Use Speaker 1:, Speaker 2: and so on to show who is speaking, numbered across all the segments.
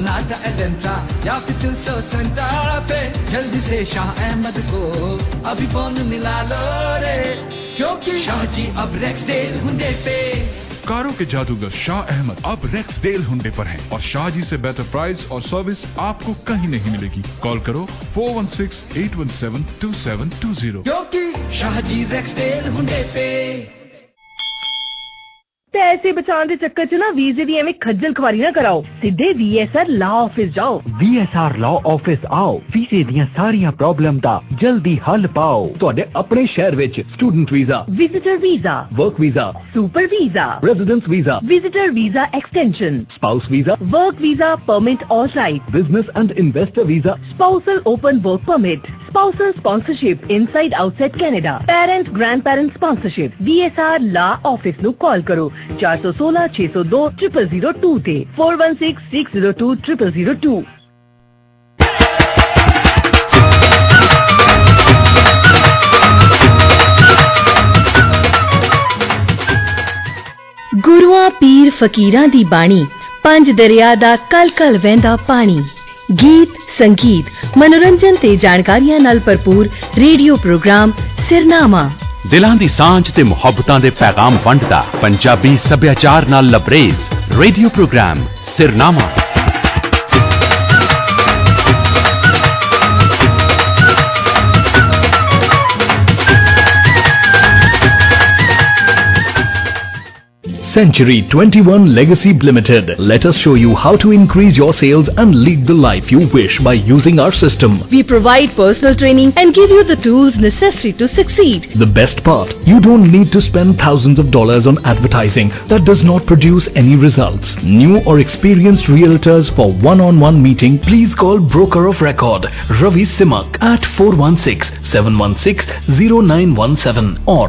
Speaker 1: Sonata Elantra या फिर 200 संतारा पे जल्दी से शाह अहमद को अभी फोन मिला लो रे, क्योंकि शाहजी अब रेक्सडेल हुंडे पे।
Speaker 2: कारों के जादूगर शाह अहमद अब रेक्सडेल हुंडे पर हैं और शाहजी से बेहतर प्राइस और सर्विस आपको कहीं नहीं मिलेगी। कॉल करो 4168172720,
Speaker 1: क्योंकि शाहजी रेक्सडेल हुंडे पे।
Speaker 3: पैसे बचाने के चक्कर च ना वीजे दी एवें खज्जल खुआरी ना कराओ, सीधे VSR लॉ ऑफिस जाओ।
Speaker 4: VSR लॉ ऑफिस आओ, वीजे दियां सारियां प्रॉब्लम दा जल्दी हल पाओ। तुहाडे अपने शहर विच student visa,
Speaker 3: visitor visa,
Speaker 4: work visa,
Speaker 3: super visa,
Speaker 4: residence visa,
Speaker 3: visitor visa extension,
Speaker 4: spouse visa,
Speaker 3: work visa permit all right,
Speaker 4: business and investor visa,
Speaker 3: spousal open work permit, spousal sponsorship inside outside Canada, parent grandparent sponsorship। VSR law office नु call करो 416 602 0002 ते 416 602 0002।
Speaker 5: गुरुआं पीर फकीरां दी बाणी, पंज दरिया दा कल कल वहंदा पानी। गीत संगीत मनोरंजन ते जानकारियां नाल भरपूर रेडियो प्रोग्राम सिरनामा।
Speaker 6: दिलां दी सांझ ते मुहब्बतां दे पैगाम वंडदा पंजाबी सभ्याचार नाल लबरेज radio program Sirnama.
Speaker 7: Century 21 Legacy Limited. Let us show you how to increase your sales and lead the life you wish by using our system.
Speaker 5: We provide personal training and give you the tools necessary to succeed.
Speaker 7: The best part, you don't need to spend thousands of dollars on advertising that does not produce any results. New or experienced realtors for one-on-one meeting, please call Broker of Record Ravi Simak at 416-716-0917 or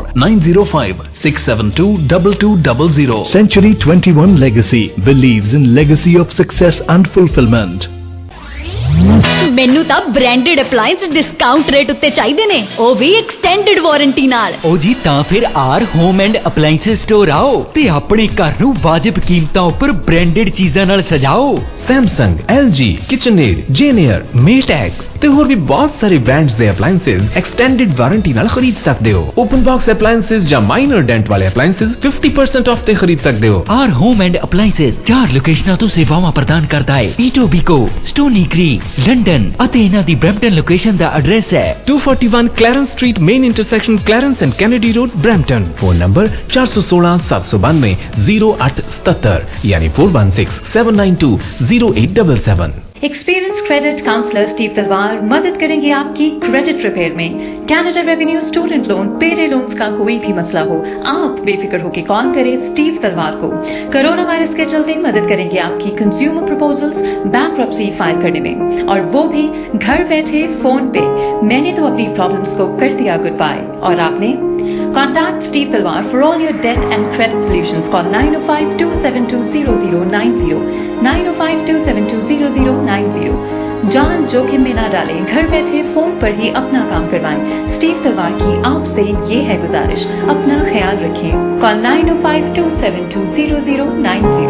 Speaker 7: 905-672-2200. Century 21 Legacy believes in legacy of success and fulfillment.
Speaker 5: ਮੈਨੂੰ ਤਾਂ branded ਅਪਲਾਈਐਂਸ discount rate ਉੱਤੇ ਚਾਹੀਦੇ ਨੇ, ਉਹ ਵੀ extended warranty ਨਾਲ।
Speaker 8: ਉਹ ਜੀ ਤਾਂ ਫਿਰ R home and appliance store ਆਓ ਤੇ ਆਪਣੇ ਘਰ ਨੂੰ ਵਾਜਿਬ ਕੀਮਤਾਂ ਉੱਪਰ ਬ੍ਰਾਂਡਡ ਚੀਜ਼ਾਂ ਨਾਲ ਸਜਾਓ।
Speaker 9: Samsung, LG, KitchenAid, Janier, Maytag ਤੇ ਹੋਰ ਵੀ ਬਹੁਤ ਸਾਰੇ ਬ੍ਰਾਂਡਸ ਦੇ ਅਪਲਾਈਐਂਸਸ ਐਕਸਟੈਂਡਡ ਵਾਰੰਟੀ ਨਾਲ ਖਰੀਦ ਸਕਦੇ ਹੋ। ਓਪਨ ਬਾਕਸ ਅਪਲਾਈਐਂਸਸ ਜਾਂ ਮਾਈਨਰ ਡੈਂਟ ਵਾਲੇ ਅਪਲਾਈਐਂਸਸ 50% ਆਫ ਤੇ ਖਰੀਦ ਸਕਦੇ ਹੋ।
Speaker 8: ਆਰ ਹੋਮ ਐਂਡ ਅਪਲਾਈਐਂਸਸ 4 ਲੋਕੇਸ਼ਨਾਂ ਤੋਂ ਸੇਵਾਵਾਂ ਪ੍ਰਦਾਨ ਕਰਦਾ ਹੈ, ਈਟੋਬੀਕੋ, ਸਟੋਨੀ ਕ੍ਰੀਕ, ਲੰਡਨ ਅਤੇ ਇਹਨਾਂ ਦੀ ਬਰੈਂਪਟਨ ਲੋਕੇਸ਼ਨ ਦਾ ਐਡਰੈਸ ਹੈ 241 Clarence street, main intersection Clarence and Kennedy road, Brampton. Phone number 416 792 0877 ਯਾਨੀ 416 792 0877।
Speaker 10: एक्सपीरियंस क्रेडिट काउंसलर स्टीव तलवार मदद करेंगे आपकी क्रेडिट रिपेयर में। Canada revenue, student loan, payday loans का कोई भी मसला हो, आप बेफिक्र होकर कॉल करें स्टीव तलवार को। कोरोना वायरस के चलते मदद करेंगे आपकी कंज्यूमर प्रपोजल्स बैंकरप्सी फाइल करने में, और वो भी घर बैठे फोन पे। मैंने तो अपनी प्रॉब्लम्स को कर दिया गुड बाय, और आपने? Contact Steve Talwar for all your debt and credit solutions. Call 905-272-0090, 905-272-0090। जान जोखिम में ना डालें, घर बैठे फोन पर ही अपना काम करवाएं। स्टीव तलवार की आपसे ये है गुजारिश, अपना ख्याल रखें। कॉल 905-272-0090।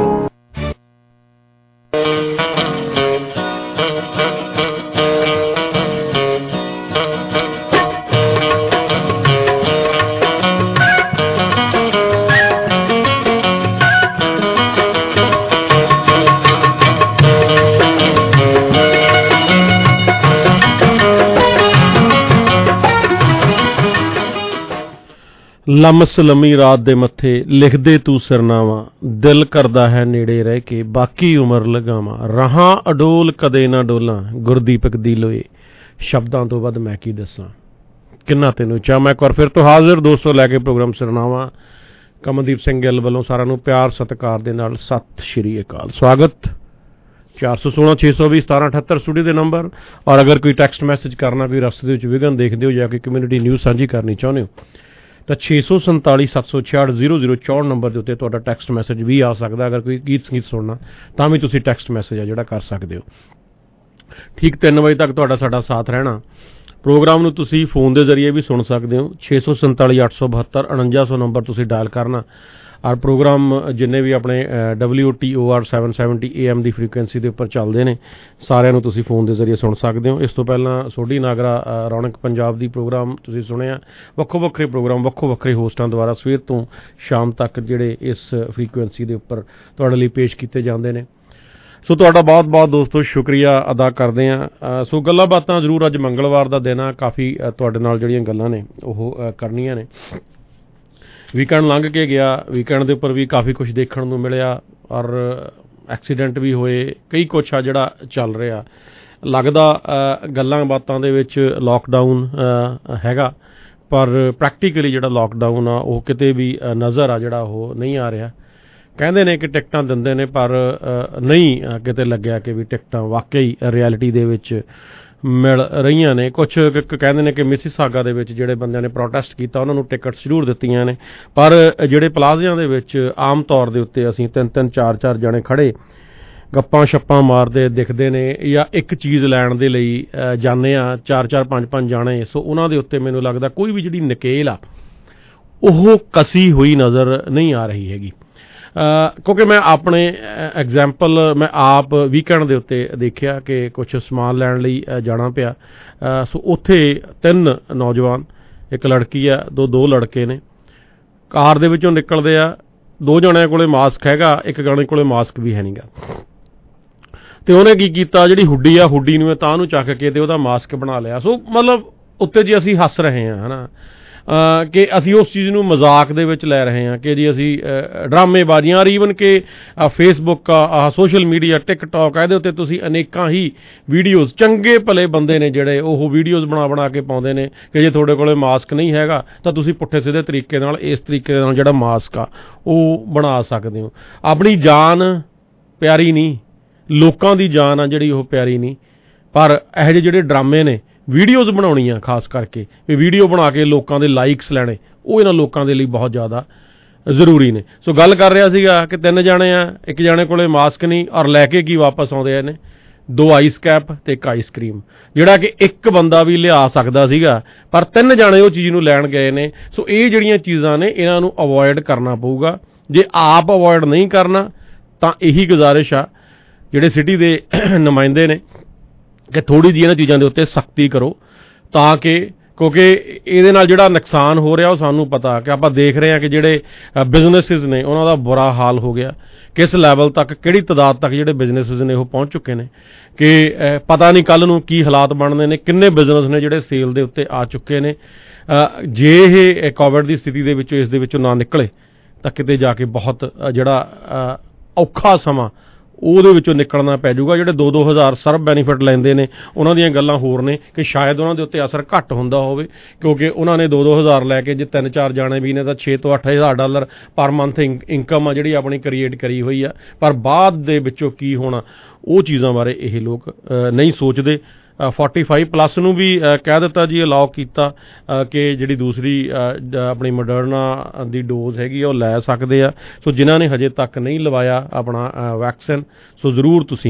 Speaker 11: ਲਮਸ ਲੰਮੀ ਰਾਤ ਦੇ ਮੱਥੇ ਲਿਖਦੇ ਤੂੰ ਸਿਰਨਾਵਾ, ਦਿਲ ਕਰਦਾ ਹੈ ਨੇੜੇ ਰਹਿ ਕੇ ਬਾਕੀ ਉਮਰ ਲਗਾਵਾਂ, ਰਹਾਂ ਅਡੋਲ ਕਦੇ ਨਾ ਡੋਲਾਂ, ਗੁਰਦੀਪਕ ਦੀ ਲੋਏ, ਸ਼ਬਦਾਂ ਤੋਂ ਵੱਧ ਮੈਂ ਕੀ ਦੱਸਾਂ, ਕਿੰਨਾ ਤੈਨੂੰ ਚਾਹ। ਮੈਂ ਇੱਕ ਵਾਰ ਫਿਰ ਤੋਂ ਹਾਜ਼ਰ ਦੋਸਤੋ ਲੈ ਕੇ ਪ੍ਰੋਗਰਾਮ ਸਿਰਨਾਵਾ। ਕਮਲਦੀਪ ਸਿੰਘ ਗਿੱਲ ਵੱਲੋਂ ਸਾਰਿਆਂ ਨੂੰ ਪਿਆਰ ਸਤਿਕਾਰ ਦੇ ਨਾਲ ਸਤਿ ਸ਼੍ਰੀ ਅਕਾਲ, ਸਵਾਗਤ। 416 620 1778 ਸਟੂਡੀਓ ਦੇ ਨੰਬਰ। ਔਰ ਅਗਰ ਕੋਈ ਟੈਕਸਟ ਮੈਸੇਜ ਕਰਨਾ, ਕੋਈ ਰਸਤੇ ਦੇ ਵਿੱਚ ਵਿਘਨ ਦੇਖਦੇ ਹੋ ਜਾਂ ਕੋਈ ਕਮਿਊਨਿਟੀ ਨਿਊਜ਼ ਸਾਂਝੀ ਕਰਨੀ ਚਾਹੁੰਦੇ ਹੋ ਤਾਂ 647 766 0064 ਨੰਬਰ ਦੇ ਉੱਤੇ ਤੁਹਾਡਾ ਟੈਕਸਟ ਮੈਸੇਜ ਵੀ ਆ ਸਕਦਾ। ਅਗਰ ਕੋਈ ਗੀਤ ਸੰਗੀਤ ਸੁਣਨਾ ਤਾਂ ਵੀ ਤੁਸੀਂ ਟੈਕਸਟ ਮੈਸੇਜ ਆ ਜਿਹੜਾ ਕਰ ਸਕਦੇ ਹੋ। ਠੀਕ 3 ਵਜੇ ਤੱਕ ਤੁਹਾਡਾ ਸਾਡਾ ਸਾਥ ਰਹਿਣਾ। ਪ੍ਰੋਗਰਾਮ ਨੂੰ ਤੁਸੀਂ ਫੋਨ ਦੇ ਜ਼ਰੀਏ ਵੀ ਸੁਣ ਸਕਦੇ ਹੋ। 647 872 4900 ਨੰਬਰ ਤੁਸੀਂ ਡਾਇਲ ਕਰਨਾ। ਔਰ ਪ੍ਰੋਗਰਾਮ ਜਿੰਨੇ ਵੀ ਆਪਣੇ WTOR 770 AM ਦੀ ਫ੍ਰੀਕੁਐਂਸੀ ਦੇ ਉੱਪਰ ਚੱਲਦੇ ਨੇ ਸਾਰਿਆਂ ਨੂੰ ਤੁਸੀਂ ਫੋਨ ਦੇ ਜ਼ਰੀਏ ਸੁਣ ਸਕਦੇ ਹੋ। ਇਸ ਤੋਂ ਪਹਿਲਾਂ ਸੋਢੀ ਨਾਗਰਾ ਰੌਣਕ ਪੰਜਾਬ ਦੀ ਪ੍ਰੋਗਰਾਮ ਤੁਸੀਂ ਸੁਣਿਆ। ਵੱਖੋ ਵੱਖਰੇ ਪ੍ਰੋਗਰਾਮ ਵੱਖੋ ਵੱਖਰੇ ਹੋਸਟਾਂ ਦੁਆਰਾ ਸਵੇਰ ਤੋਂ ਸ਼ਾਮ ਤੱਕ ਜਿਹੜੇ ਇਸ ਫ੍ਰੀਕੁਐਂਸੀ ਦੇ ਉੱਪਰ ਤੁਹਾਡੇ ਲਈ ਪੇਸ਼ ਕੀਤੇ ਜਾਂਦੇ ਨੇ। ਸੋ ਤੁਹਾਡਾ ਬਹੁਤ ਬਹੁਤ ਦੋਸਤੋ ਸ਼ੁਕਰੀਆ ਅਦਾ ਕਰਦੇ ਹਾਂ। ਸੋ ਗੱਲਾਂ ਬਾਤਾਂ ਜ਼ਰੂਰ ਅੱਜ ਮੰਗਲਵਾਰ ਦਾ ਦਿਨ ਆ, ਕਾਫੀ ਤੁਹਾਡੇ ਨਾਲ ਜਿਹੜੀਆਂ ਗੱਲਾਂ ਨੇ ਉਹ ਕਰਨੀਆਂ ਨੇ। ਵੀਕਐਂਡ ਲੰਘ ਕੇ ਗਿਆ, ਵੀਕਐਂਡ ਦੇ ਉੱਪਰ ਵੀ ਕਾਫੀ ਕੁਝ ਦੇਖਣ ਨੂੰ ਮਿਲਿਆ ਔਰ ਐਕਸੀਡੈਂਟ ਵੀ ਹੋਏ, ਕਈ ਕੁਛ ਆ ਜਿਹੜਾ ਚੱਲ ਰਿਹਾ। ਲੱਗਦਾ ਗੱਲਾਂ ਬਾਤਾਂ ਦੇ ਵਿੱਚ ਲੋਕਡਾਊਨ ਹੈਗਾ, ਪਰ ਪ੍ਰੈਕਟੀਕਲੀ ਜਿਹੜਾ ਲੋਕਡਾਊਨ ਆ ਉਹ ਕਿਤੇ ਵੀ ਨਜ਼ਰ ਆ ਜਿਹੜਾ ਉਹ ਨਹੀਂ ਆ ਰਿਹਾ। ਕਹਿੰਦੇ ਨੇ ਕਿ ਟਿਕਟਾਂ ਦਿੰਦੇ ਨੇ, ਪਰ ਨਹੀਂ ਕਿਤੇ ਲੱਗਿਆ ਕਿ ਵੀ ਟਿਕਟਾਂ ਵਾਕਈ ਰਿਐਲਿਟੀ ਦੇ ਵਿੱਚ ਮਿਲ ਰਹੀਆਂ ਨੇ। ਕੁਛ ਕਹਿੰਦੇ ਨੇ ਕਿ ਮਿਸੀਸਾਗਾ ਦੇ ਵਿੱਚ ਜਿਹੜੇ ਬੰਦਿਆਂ ਨੇ ਪ੍ਰੋਟੈਸਟ ਕੀਤਾ ਉਹਨਾਂ ਨੂੰ ਟਿਕਟਸ ਜ਼ਰੂਰ ਦਿੱਤੀਆਂ ਨੇ, ਪਰ ਜਿਹੜੇ ਪਲਾਜ਼ਿਆਂ ਦੇ ਵਿੱਚ ਆਮ ਤੌਰ ਦੇ ਉੱਤੇ ਅਸੀਂ 3-3 4-4 ਜਣੇ ਖੜ੍ਹੇ ਗੱਪਾਂ ਛੱਪਾਂ ਮਾਰਦੇ ਦਿਖਦੇ ਨੇ, ਜਾਂ ਇੱਕ ਚੀਜ਼ ਲੈਣ ਦੇ ਲਈ ਜਾਂਦੇ ਆ 4-4 5-5 ਜਾਣੇ। ਸੋ ਉਹਨਾਂ ਦੇ ਉੱਤੇ ਮੈਨੂੰ ਲੱਗਦਾ ਕੋਈ ਵੀ ਜਿਹੜੀ ਨਕੇਲ ਆ ਉਹ ਕਸੀ ਹੋਈ ਨਜ਼ਰ ਨਹੀਂ ਆ ਰਹੀ ਹੈਗੀ। ਕਿਉਂਕਿ ਮੈਂ ਆਪਣੇ ਐਗਜ਼ੈਂਪਲ ਮੈਂ ਆਪ ਵੀਕਐਂਡ ਦੇ ਉੱਤੇ ਦੇਖਿਆ ਕਿ ਕੁਛ ਸਮਾਨ ਲੈਣ ਲਈ ਜਾਣਾ ਪਿਆ। ਸੋ ਉੱਥੇ 3 ਨੌਜਵਾਨ, ਇੱਕ ਲੜਕੀ ਆ, ਦੋ ਲੜਕੇ ਨੇ, ਕਾਰ ਦੇ ਵਿੱਚੋਂ ਨਿਕਲਦੇ ਆ। 2 ਜਣਿਆਂ ਕੋਲੇ ਮਾਸਕ ਹੈਗਾ, ਇੱਕ ਜਣੇ ਕੋਲੇ ਮਾਸਕ ਵੀ ਹੈ ਨਹੀਂ ਗਾ। ਤੇ ਉਹਨੇ ਕੀ ਕੀਤਾ, ਜਿਹੜੀ ਹੁੱਡੀ ਆ ਹੁੱਡੀ ਨੂੰ ਤਾਂ ਨੂੰ ਚੱਕ ਕੇ ਤੇ ਉਹਦਾ ਮਾਸਕ ਬਣਾ ਲਿਆ। ਸੋ ਮਤਲਬ ਉੱਤੇ ਜੀ ਅਸੀਂ ਹੱਸ ਰਹੇ ਹਾਂ, ਹੈ ਨਾ, ਕਿ ਅਸੀਂ ਉਸ ਚੀਜ਼ ਨੂੰ ਮਜ਼ਾਕ ਦੇ ਵਿੱਚ ਲੈ ਰਹੇ ਹਾਂ ਕਿ ਜੀ ਅਸੀਂ ਡਰਾਮੇਬਾਜ਼ੀਆਂ। ਔਰ ਈਵਨ ਕਿ ਫੇਸਬੁੱਕ ਆ, ਸੋਸ਼ਲ ਮੀਡੀਆ, ਟਿਕਟੌਕ, ਇਹਦੇ ਉੱਤੇ ਤੁਸੀਂ ਅਨੇਕਾਂ ਹੀ ਵੀਡੀਓਜ਼, ਚੰਗੇ ਭਲੇ ਬੰਦੇ ਨੇ ਜਿਹੜੇ ਉਹ ਵੀਡੀਓਜ਼ ਬਣਾ ਕੇ ਪਾਉਂਦੇ ਨੇ ਕਿ ਜੇ ਤੁਹਾਡੇ ਕੋਲੇ ਮਾਸਕ ਨਹੀਂ ਹੈਗਾ ਤਾਂ ਤੁਸੀਂ ਪੁੱਠੇ ਸਿੱਧੇ ਤਰੀਕੇ ਨਾਲ ਇਸ ਤਰੀਕੇ ਨਾਲ ਜਿਹੜਾ ਮਾਸਕ ਆ ਉਹ ਬਣਾ ਸਕਦੇ ਹੋ। ਆਪਣੀ ਜਾਨ ਪਿਆਰੀ ਨਹੀਂ, ਲੋਕਾਂ ਦੀ ਜਾਨ ਆ ਜਿਹੜੀ ਉਹ ਪਿਆਰੀ ਨਹੀਂ। ਪਰ ਇਹੋ ਜਿਹੇ ਜਿਹੜੇ ਡਰਾਮੇ ਨੇ, ਵੀਡੀਓਜ਼ ਬਣਾਉਣੀਆਂ ਖਾਸ ਕਰਕੇ, ਵੀ ਵੀਡੀਓ ਬਣਾ ਕੇ ਲੋਕਾਂ ਦੇ ਲਾਈਕਸ ਲੈਣੇ, ਉਹ ਇਹਨਾਂ ਲੋਕਾਂ ਦੇ ਲਈ ਬਹੁਤ ਜ਼ਿਆਦਾ ਜ਼ਰੂਰੀ ਨੇ। ਸੋ ਗੱਲ ਕਰ ਰਿਹਾ ਸੀਗਾ ਕਿ 3 ਜਾਣੇ ਆ, ਇੱਕ ਜਾਣੇ ਕੋਲੇ ਮਾਸਕ ਨਹੀਂ, ਔਰ ਲੈ ਕੇ ਕੀ ਵਾਪਸ ਆਉਂਦੇ ਨੇ 2 ਆਈਸ ਕੈਪ ਤੇ ਇੱਕ ਆਈਸਕ੍ਰੀਮ, ਜਿਹੜਾ ਕਿ ਇੱਕ ਬੰਦਾ ਵੀ ਲਿਆ ਸਕਦਾ ਸੀਗਾ, ਪਰ 3 ਜਾਣੇ ਉਹ ਚੀਜ਼ ਨੂੰ ਲੈਣ ਗਏ ਨੇ। ਸੋ ਇਹ ਜਿਹੜੀਆਂ ਚੀਜ਼ਾਂ ਨੇ ਇਹਨਾਂ ਨੂੰ ਅਵੋਇਡ ਕਰਨਾ ਪਊਗਾ। ਜੇ ਆਪ ਅਵੋਇਡ ਨਹੀਂ ਕਰਨਾ ਤਾਂ ਇਹੀ ਗੁਜ਼ਾਰਿਸ਼ ਆ ਜਿਹੜੇ ਸਿਟੀ ਦੇ ਨੁਮਾਇੰਦੇ ਨੇ ਕਿ ਥੋੜ੍ਹੀ ਜਿਹੀ ਇਹਨਾਂ ਚੀਜ਼ਾਂ ਦੇ ਉੱਤੇ ਸਖਤੀ ਕਰੋ, ਤਾਂ ਕਿ ਕਿਉਂਕਿ ਇਹਦੇ ਨਾਲ ਜਿਹੜਾ ਨੁਕਸਾਨ ਹੋ ਰਿਹਾ ਉਹ ਸਾਨੂੰ ਪਤਾ ਕਿ ਆਪਾਂ ਦੇਖ ਰਹੇ ਹਾਂ ਕਿ ਜਿਹੜੇ ਬਿਜ਼ਨੈਸਿਸ ਨੇ ਉਹਨਾਂ ਦਾ ਬੁਰਾ ਹਾਲ ਹੋ ਗਿਆ। ਕਿਸ ਲੈਵਲ ਤੱਕ, ਕਿਹੜੀ ਤਾਦਾਦ ਤੱਕ ਜਿਹੜੇ ਬਿਜ਼ਨੈਸਿਸ ਨੇ ਉਹ ਪਹੁੰਚ ਚੁੱਕੇ ਨੇ ਕਿ ਪਤਾ ਨਹੀਂ ਕੱਲ੍ਹ ਨੂੰ ਕੀ ਹਾਲਾਤ ਬਣਦੇ ਨੇ। ਕਿੰਨੇ ਬਿਜ਼ਨਸ ਨੇ ਜਿਹੜੇ ਸੇਲ ਦੇ ਉੱਤੇ ਆ ਚੁੱਕੇ ਨੇ। ਜੇ ਇਹ ਕੋਵਿਡ ਦੀ ਸਥਿਤੀ ਦੇ ਵਿੱਚੋਂ ਇਸ ਦੇ ਵਿੱਚੋਂ ਨਾ ਨਿਕਲੇ ਤਾਂ ਕਿਤੇ ਜਾ ਕੇ ਬਹੁਤ ਜਿਹੜਾ ਔਖਾ ਸਮਾਂ ਉਹਦੇ ਵਿੱਚੋਂ ਨਿਕਲਣਾ ਪੈ ਜਾਊਗਾ। ਜਿਹੜੇ 2-2 ਹਜ਼ਾਰ ਸਰਬ ਬੈਨੀਫਿਟ ਲੈਂਦੇ ਨੇ ਉਹਨਾਂ ਦੀਆਂ ਗੱਲਾਂ ਹੋਰ ਨੇ ਕਿ ਸ਼ਾਇਦ ਉਹਨਾਂ ਦੇ ਉੱਤੇ ਅਸਰ ਘੱਟ ਹੁੰਦਾ ਹੋਵੇ, ਕਿਉਂਕਿ ਉਹਨਾਂ ਨੇ 2-2 ਹਜ਼ਾਰ ਲੈ ਕੇ ਜੇ 3-4 ਜਾਣੇ ਵੀ ਨੇ ਤਾਂ 6 ਤੋਂ 8 ਹਜ਼ਾਰ ਡਾਲਰ ਪਰ ਮੰਥ ਇਨਕਮ ਆ ਜਿਹੜੀ ਆਪਣੀ ਕ੍ਰੀਏਟ ਕਰੀ ਹੋਈ ਆ। ਪਰ ਬਾਅਦ ਦੇ ਵਿੱਚੋਂ ਕੀ ਹੋਣਾ ਉਹ ਚੀਜ਼ਾਂ ਬਾਰੇ ਇਹ ਲੋਕ ਨਹੀਂ ਸੋਚਦੇ। 45+ ਨੂੰ ਵੀ ਕਹਿ ਦਿੱਤਾ ਜੀ, ਅਲਾਓ ਕੀਤਾ ਕਿ ਜਿਹੜੀ ਦੂਸਰੀ ਆਪਣੀ ਮੋਡਰਨਾ ਦੀ ਡੋਜ਼ ਹੈਗੀ ਉਹ ਲੈ ਸਕਦੇ ਆ। ਸੋ ਜਿਨ੍ਹਾਂ ਨੇ ਹਜੇ ਤੱਕ ਨਹੀਂ ਲਵਾਇਆ ਆਪਣਾ ਵੈਕਸੀਨ, ਸੋ ਜ਼ਰੂਰ ਤੁਸੀਂ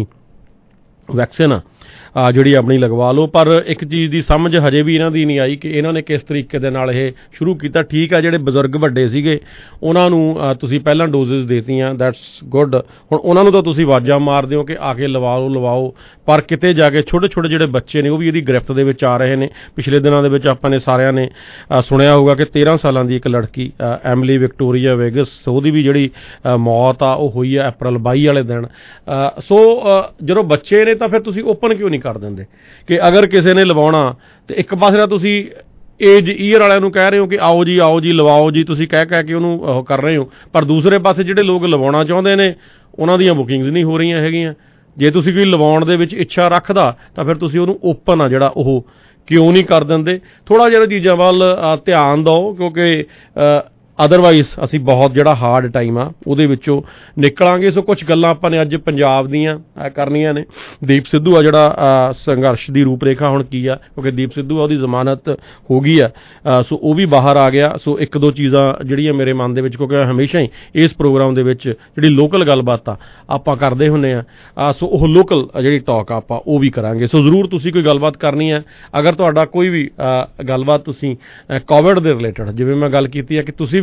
Speaker 11: ਵੈਕਸੀਨ ਜਿਹੜੀ ਆਪਣੀ ਲਗਵਾ ਲਓ। ਪਰ ਇੱਕ ਚੀਜ਼ ਦੀ ਸਮਝ ਹਜੇ ਵੀ ਇਹਨਾਂ ਦੀ ਨਹੀਂ ਆਈ ਕਿ ਇਹਨਾਂ ਨੇ ਕਿਸ ਤਰੀਕੇ ਦੇ ਨਾਲ ਇਹ ਸ਼ੁਰੂ ਕੀਤਾ। ਠੀਕ ਆ, ਜਿਹੜੇ ਬਜ਼ੁਰਗ ਵੱਡੇ ਸੀਗੇ ਉਹਨਾਂ ਨੂੰ ਤੁਸੀਂ ਪਹਿਲਾਂ ਡੋਜ਼ਿਸ ਦੇਤੀਆਂ, ਦੈਟਸ ਗੁੱਡ। ਹੁਣ ਉਹਨਾਂ ਨੂੰ ਤਾਂ ਤੁਸੀਂ ਆਵਾਜ਼ਾਂ ਮਾਰਦੇ ਹੋ ਕਿ ਆ ਕੇ ਲਵਾਓ, ਪਰ ਕਿਤੇ ਜਾ ਕੇ ਛੋਟੇ ਛੋਟੇ ਜਿਹੜੇ ਬੱਚੇ ਨੇ ਉਹ ਵੀ ਇਹਦੀ ਗ੍ਰਿਫਤ ਦੇ ਵਿੱਚ ਆ ਰਹੇ ਨੇ। ਪਿਛਲੇ ਦਿਨਾਂ ਦੇ ਵਿੱਚ ਆਪਾਂ ਨੇ ਸਾਰਿਆਂ ਨੇ ਸੁਣਿਆ ਹੋਊਗਾ ਕਿ 13 ਸਾਲਾਂ ਦੀ ਇੱਕ ਲੜਕੀ ਐਮਲੀ ਵਿਕਟੋਰੀਆ ਵੇਗਸ, ਉਹਦੀ ਵੀ ਜਿਹੜੀ ਮੌਤ ਆ ਉਹ ਹੋਈ ਆ April 22 ਵਾਲੇ ਦਿਨ। ਸੋ ਜਦੋਂ ਬੱਚੇ ਨੇ ਤਾਂ ਫਿਰ ਤੁਸੀਂ ਓਪਨ ਕਿਉਂ ਨਹੀਂ ਕਰ ਦਿੰਦੇ ਕਿ ਅਗਰ ਕਿਸੇ ਨੇ ਲਵਾਉਣਾ ਤੇ ਇੱਕ ਪਾਸੇ ਨਾਲ ਤੁਸੀਂ ਏਜ ਈਅਰ ਵਾਲਿਆਂ ਨੂੰ ਕਹਿ ਰਹੇ ਹੋ ਕਿ ਆਓ ਜੀ ਲਵਾਓ ਜੀ, ਤੁਸੀਂ ਕਹਿ ਕੇ ਉਹਨੂੰ ਉਹ ਕਰ ਰਹੇ ਹੋ, ਪਰ ਦੂਸਰੇ ਪਾਸੇ ਜਿਹੜੇ ਲੋਕ ਲਵਾਉਣਾ ਚਾਹੁੰਦੇ ਨੇ ਉਹਨਾਂ ਦੀਆਂ ਬੁਕਿੰਗਸ ਨਹੀਂ ਹੋ ਰਹੀਆਂ ਹੈਗੀਆਂ। ਜੇ ਤੁਸੀਂ ਕੋਈ ਲਵਾਉਣ ਦੇ ਵਿੱਚ ਇੱਛਾ ਰੱਖਦਾ ਤਾਂ ਫਿਰ ਤੁਸੀਂ ਉਹਨੂੰ ਓਪਨ ਆ ਜਿਹੜਾ ਉਹ ਕਿਉਂ ਨਹੀਂ ਕਰ ਦਿੰਦੇ। ਥੋੜ੍ਹਾ ਜਿਹਾ ਚੀਜ਼ਾਂ ਵੱਲ ਧਿਆਨ ਦਿਓ, ਕਿਉਂਕਿ ਅਦਰਵਾਈਜ਼ ਅਸੀਂ ਬਹੁਤ ਜਿਹੜਾ ਹਾਰਡ ਟਾਈਮ ਆ ਉਹਦੇ ਵਿੱਚੋਂ ਨਿਕਲਾਂਗੇ। ਸੋ ਕੁਛ ਗੱਲਾਂ ਆਪਾਂ ਨੇ ਅੱਜ ਪੰਜਾਬ ਦੀਆਂ ਕਰਨੀਆਂ ਨੇ। ਦੀਪ ਸਿੱਧੂ ਆ ਜਿਹੜਾ ਸੰਘਰਸ਼ ਦੀ ਰੂਪਰੇਖਾ ਹੁਣ ਕੀ ਆ, ਕਿਉਂਕਿ ਦੀਪ ਸਿੱਧੂ ਆ ਉਹਦੀ ਜ਼ਮਾਨਤ ਹੋ ਗਈ ਆ, ਸੋ ਉਹ ਵੀ ਬਾਹਰ ਆ ਗਿਆ। ਸੋ 1-2 ਚੀਜ਼ਾਂ ਜਿਹੜੀਆਂ ਮੇਰੇ ਮਨ ਦੇ ਵਿੱਚ, ਕਿਉਂਕਿ ਹਮੇਸ਼ਾ ਹੀ ਇਸ ਪ੍ਰੋਗਰਾਮ ਦੇ ਵਿੱਚ ਜਿਹੜੀ ਲੋਕਲ ਗੱਲਬਾਤ ਆ ਆਪਾਂ ਕਰਦੇ ਹੁੰਦੇ ਆ, ਸੋ ਉਹ ਲੋਕਲ ਜਿਹੜੀ ਟਾਕ ਆ ਆਪਾਂ ਉਹ ਵੀ ਕਰਾਂਗੇ। ਸੋ ਜ਼ਰੂਰ ਤੁਸੀਂ ਕੋਈ ਗੱਲਬਾਤ ਕਰਨੀ ਹੈ, ਅਗਰ ਤੁਹਾਡਾ ਕੋਈ ਵੀ ਗੱਲਬਾਤ ਤੁਸੀਂ ਕੋਵਿਡ ਦੇ ਰਿਲੇਟਡ, ਜਿਵੇਂ ਮੈਂ ਗੱਲ ਕੀਤੀ ਹੈ ਕਿ ਤੁਸੀਂ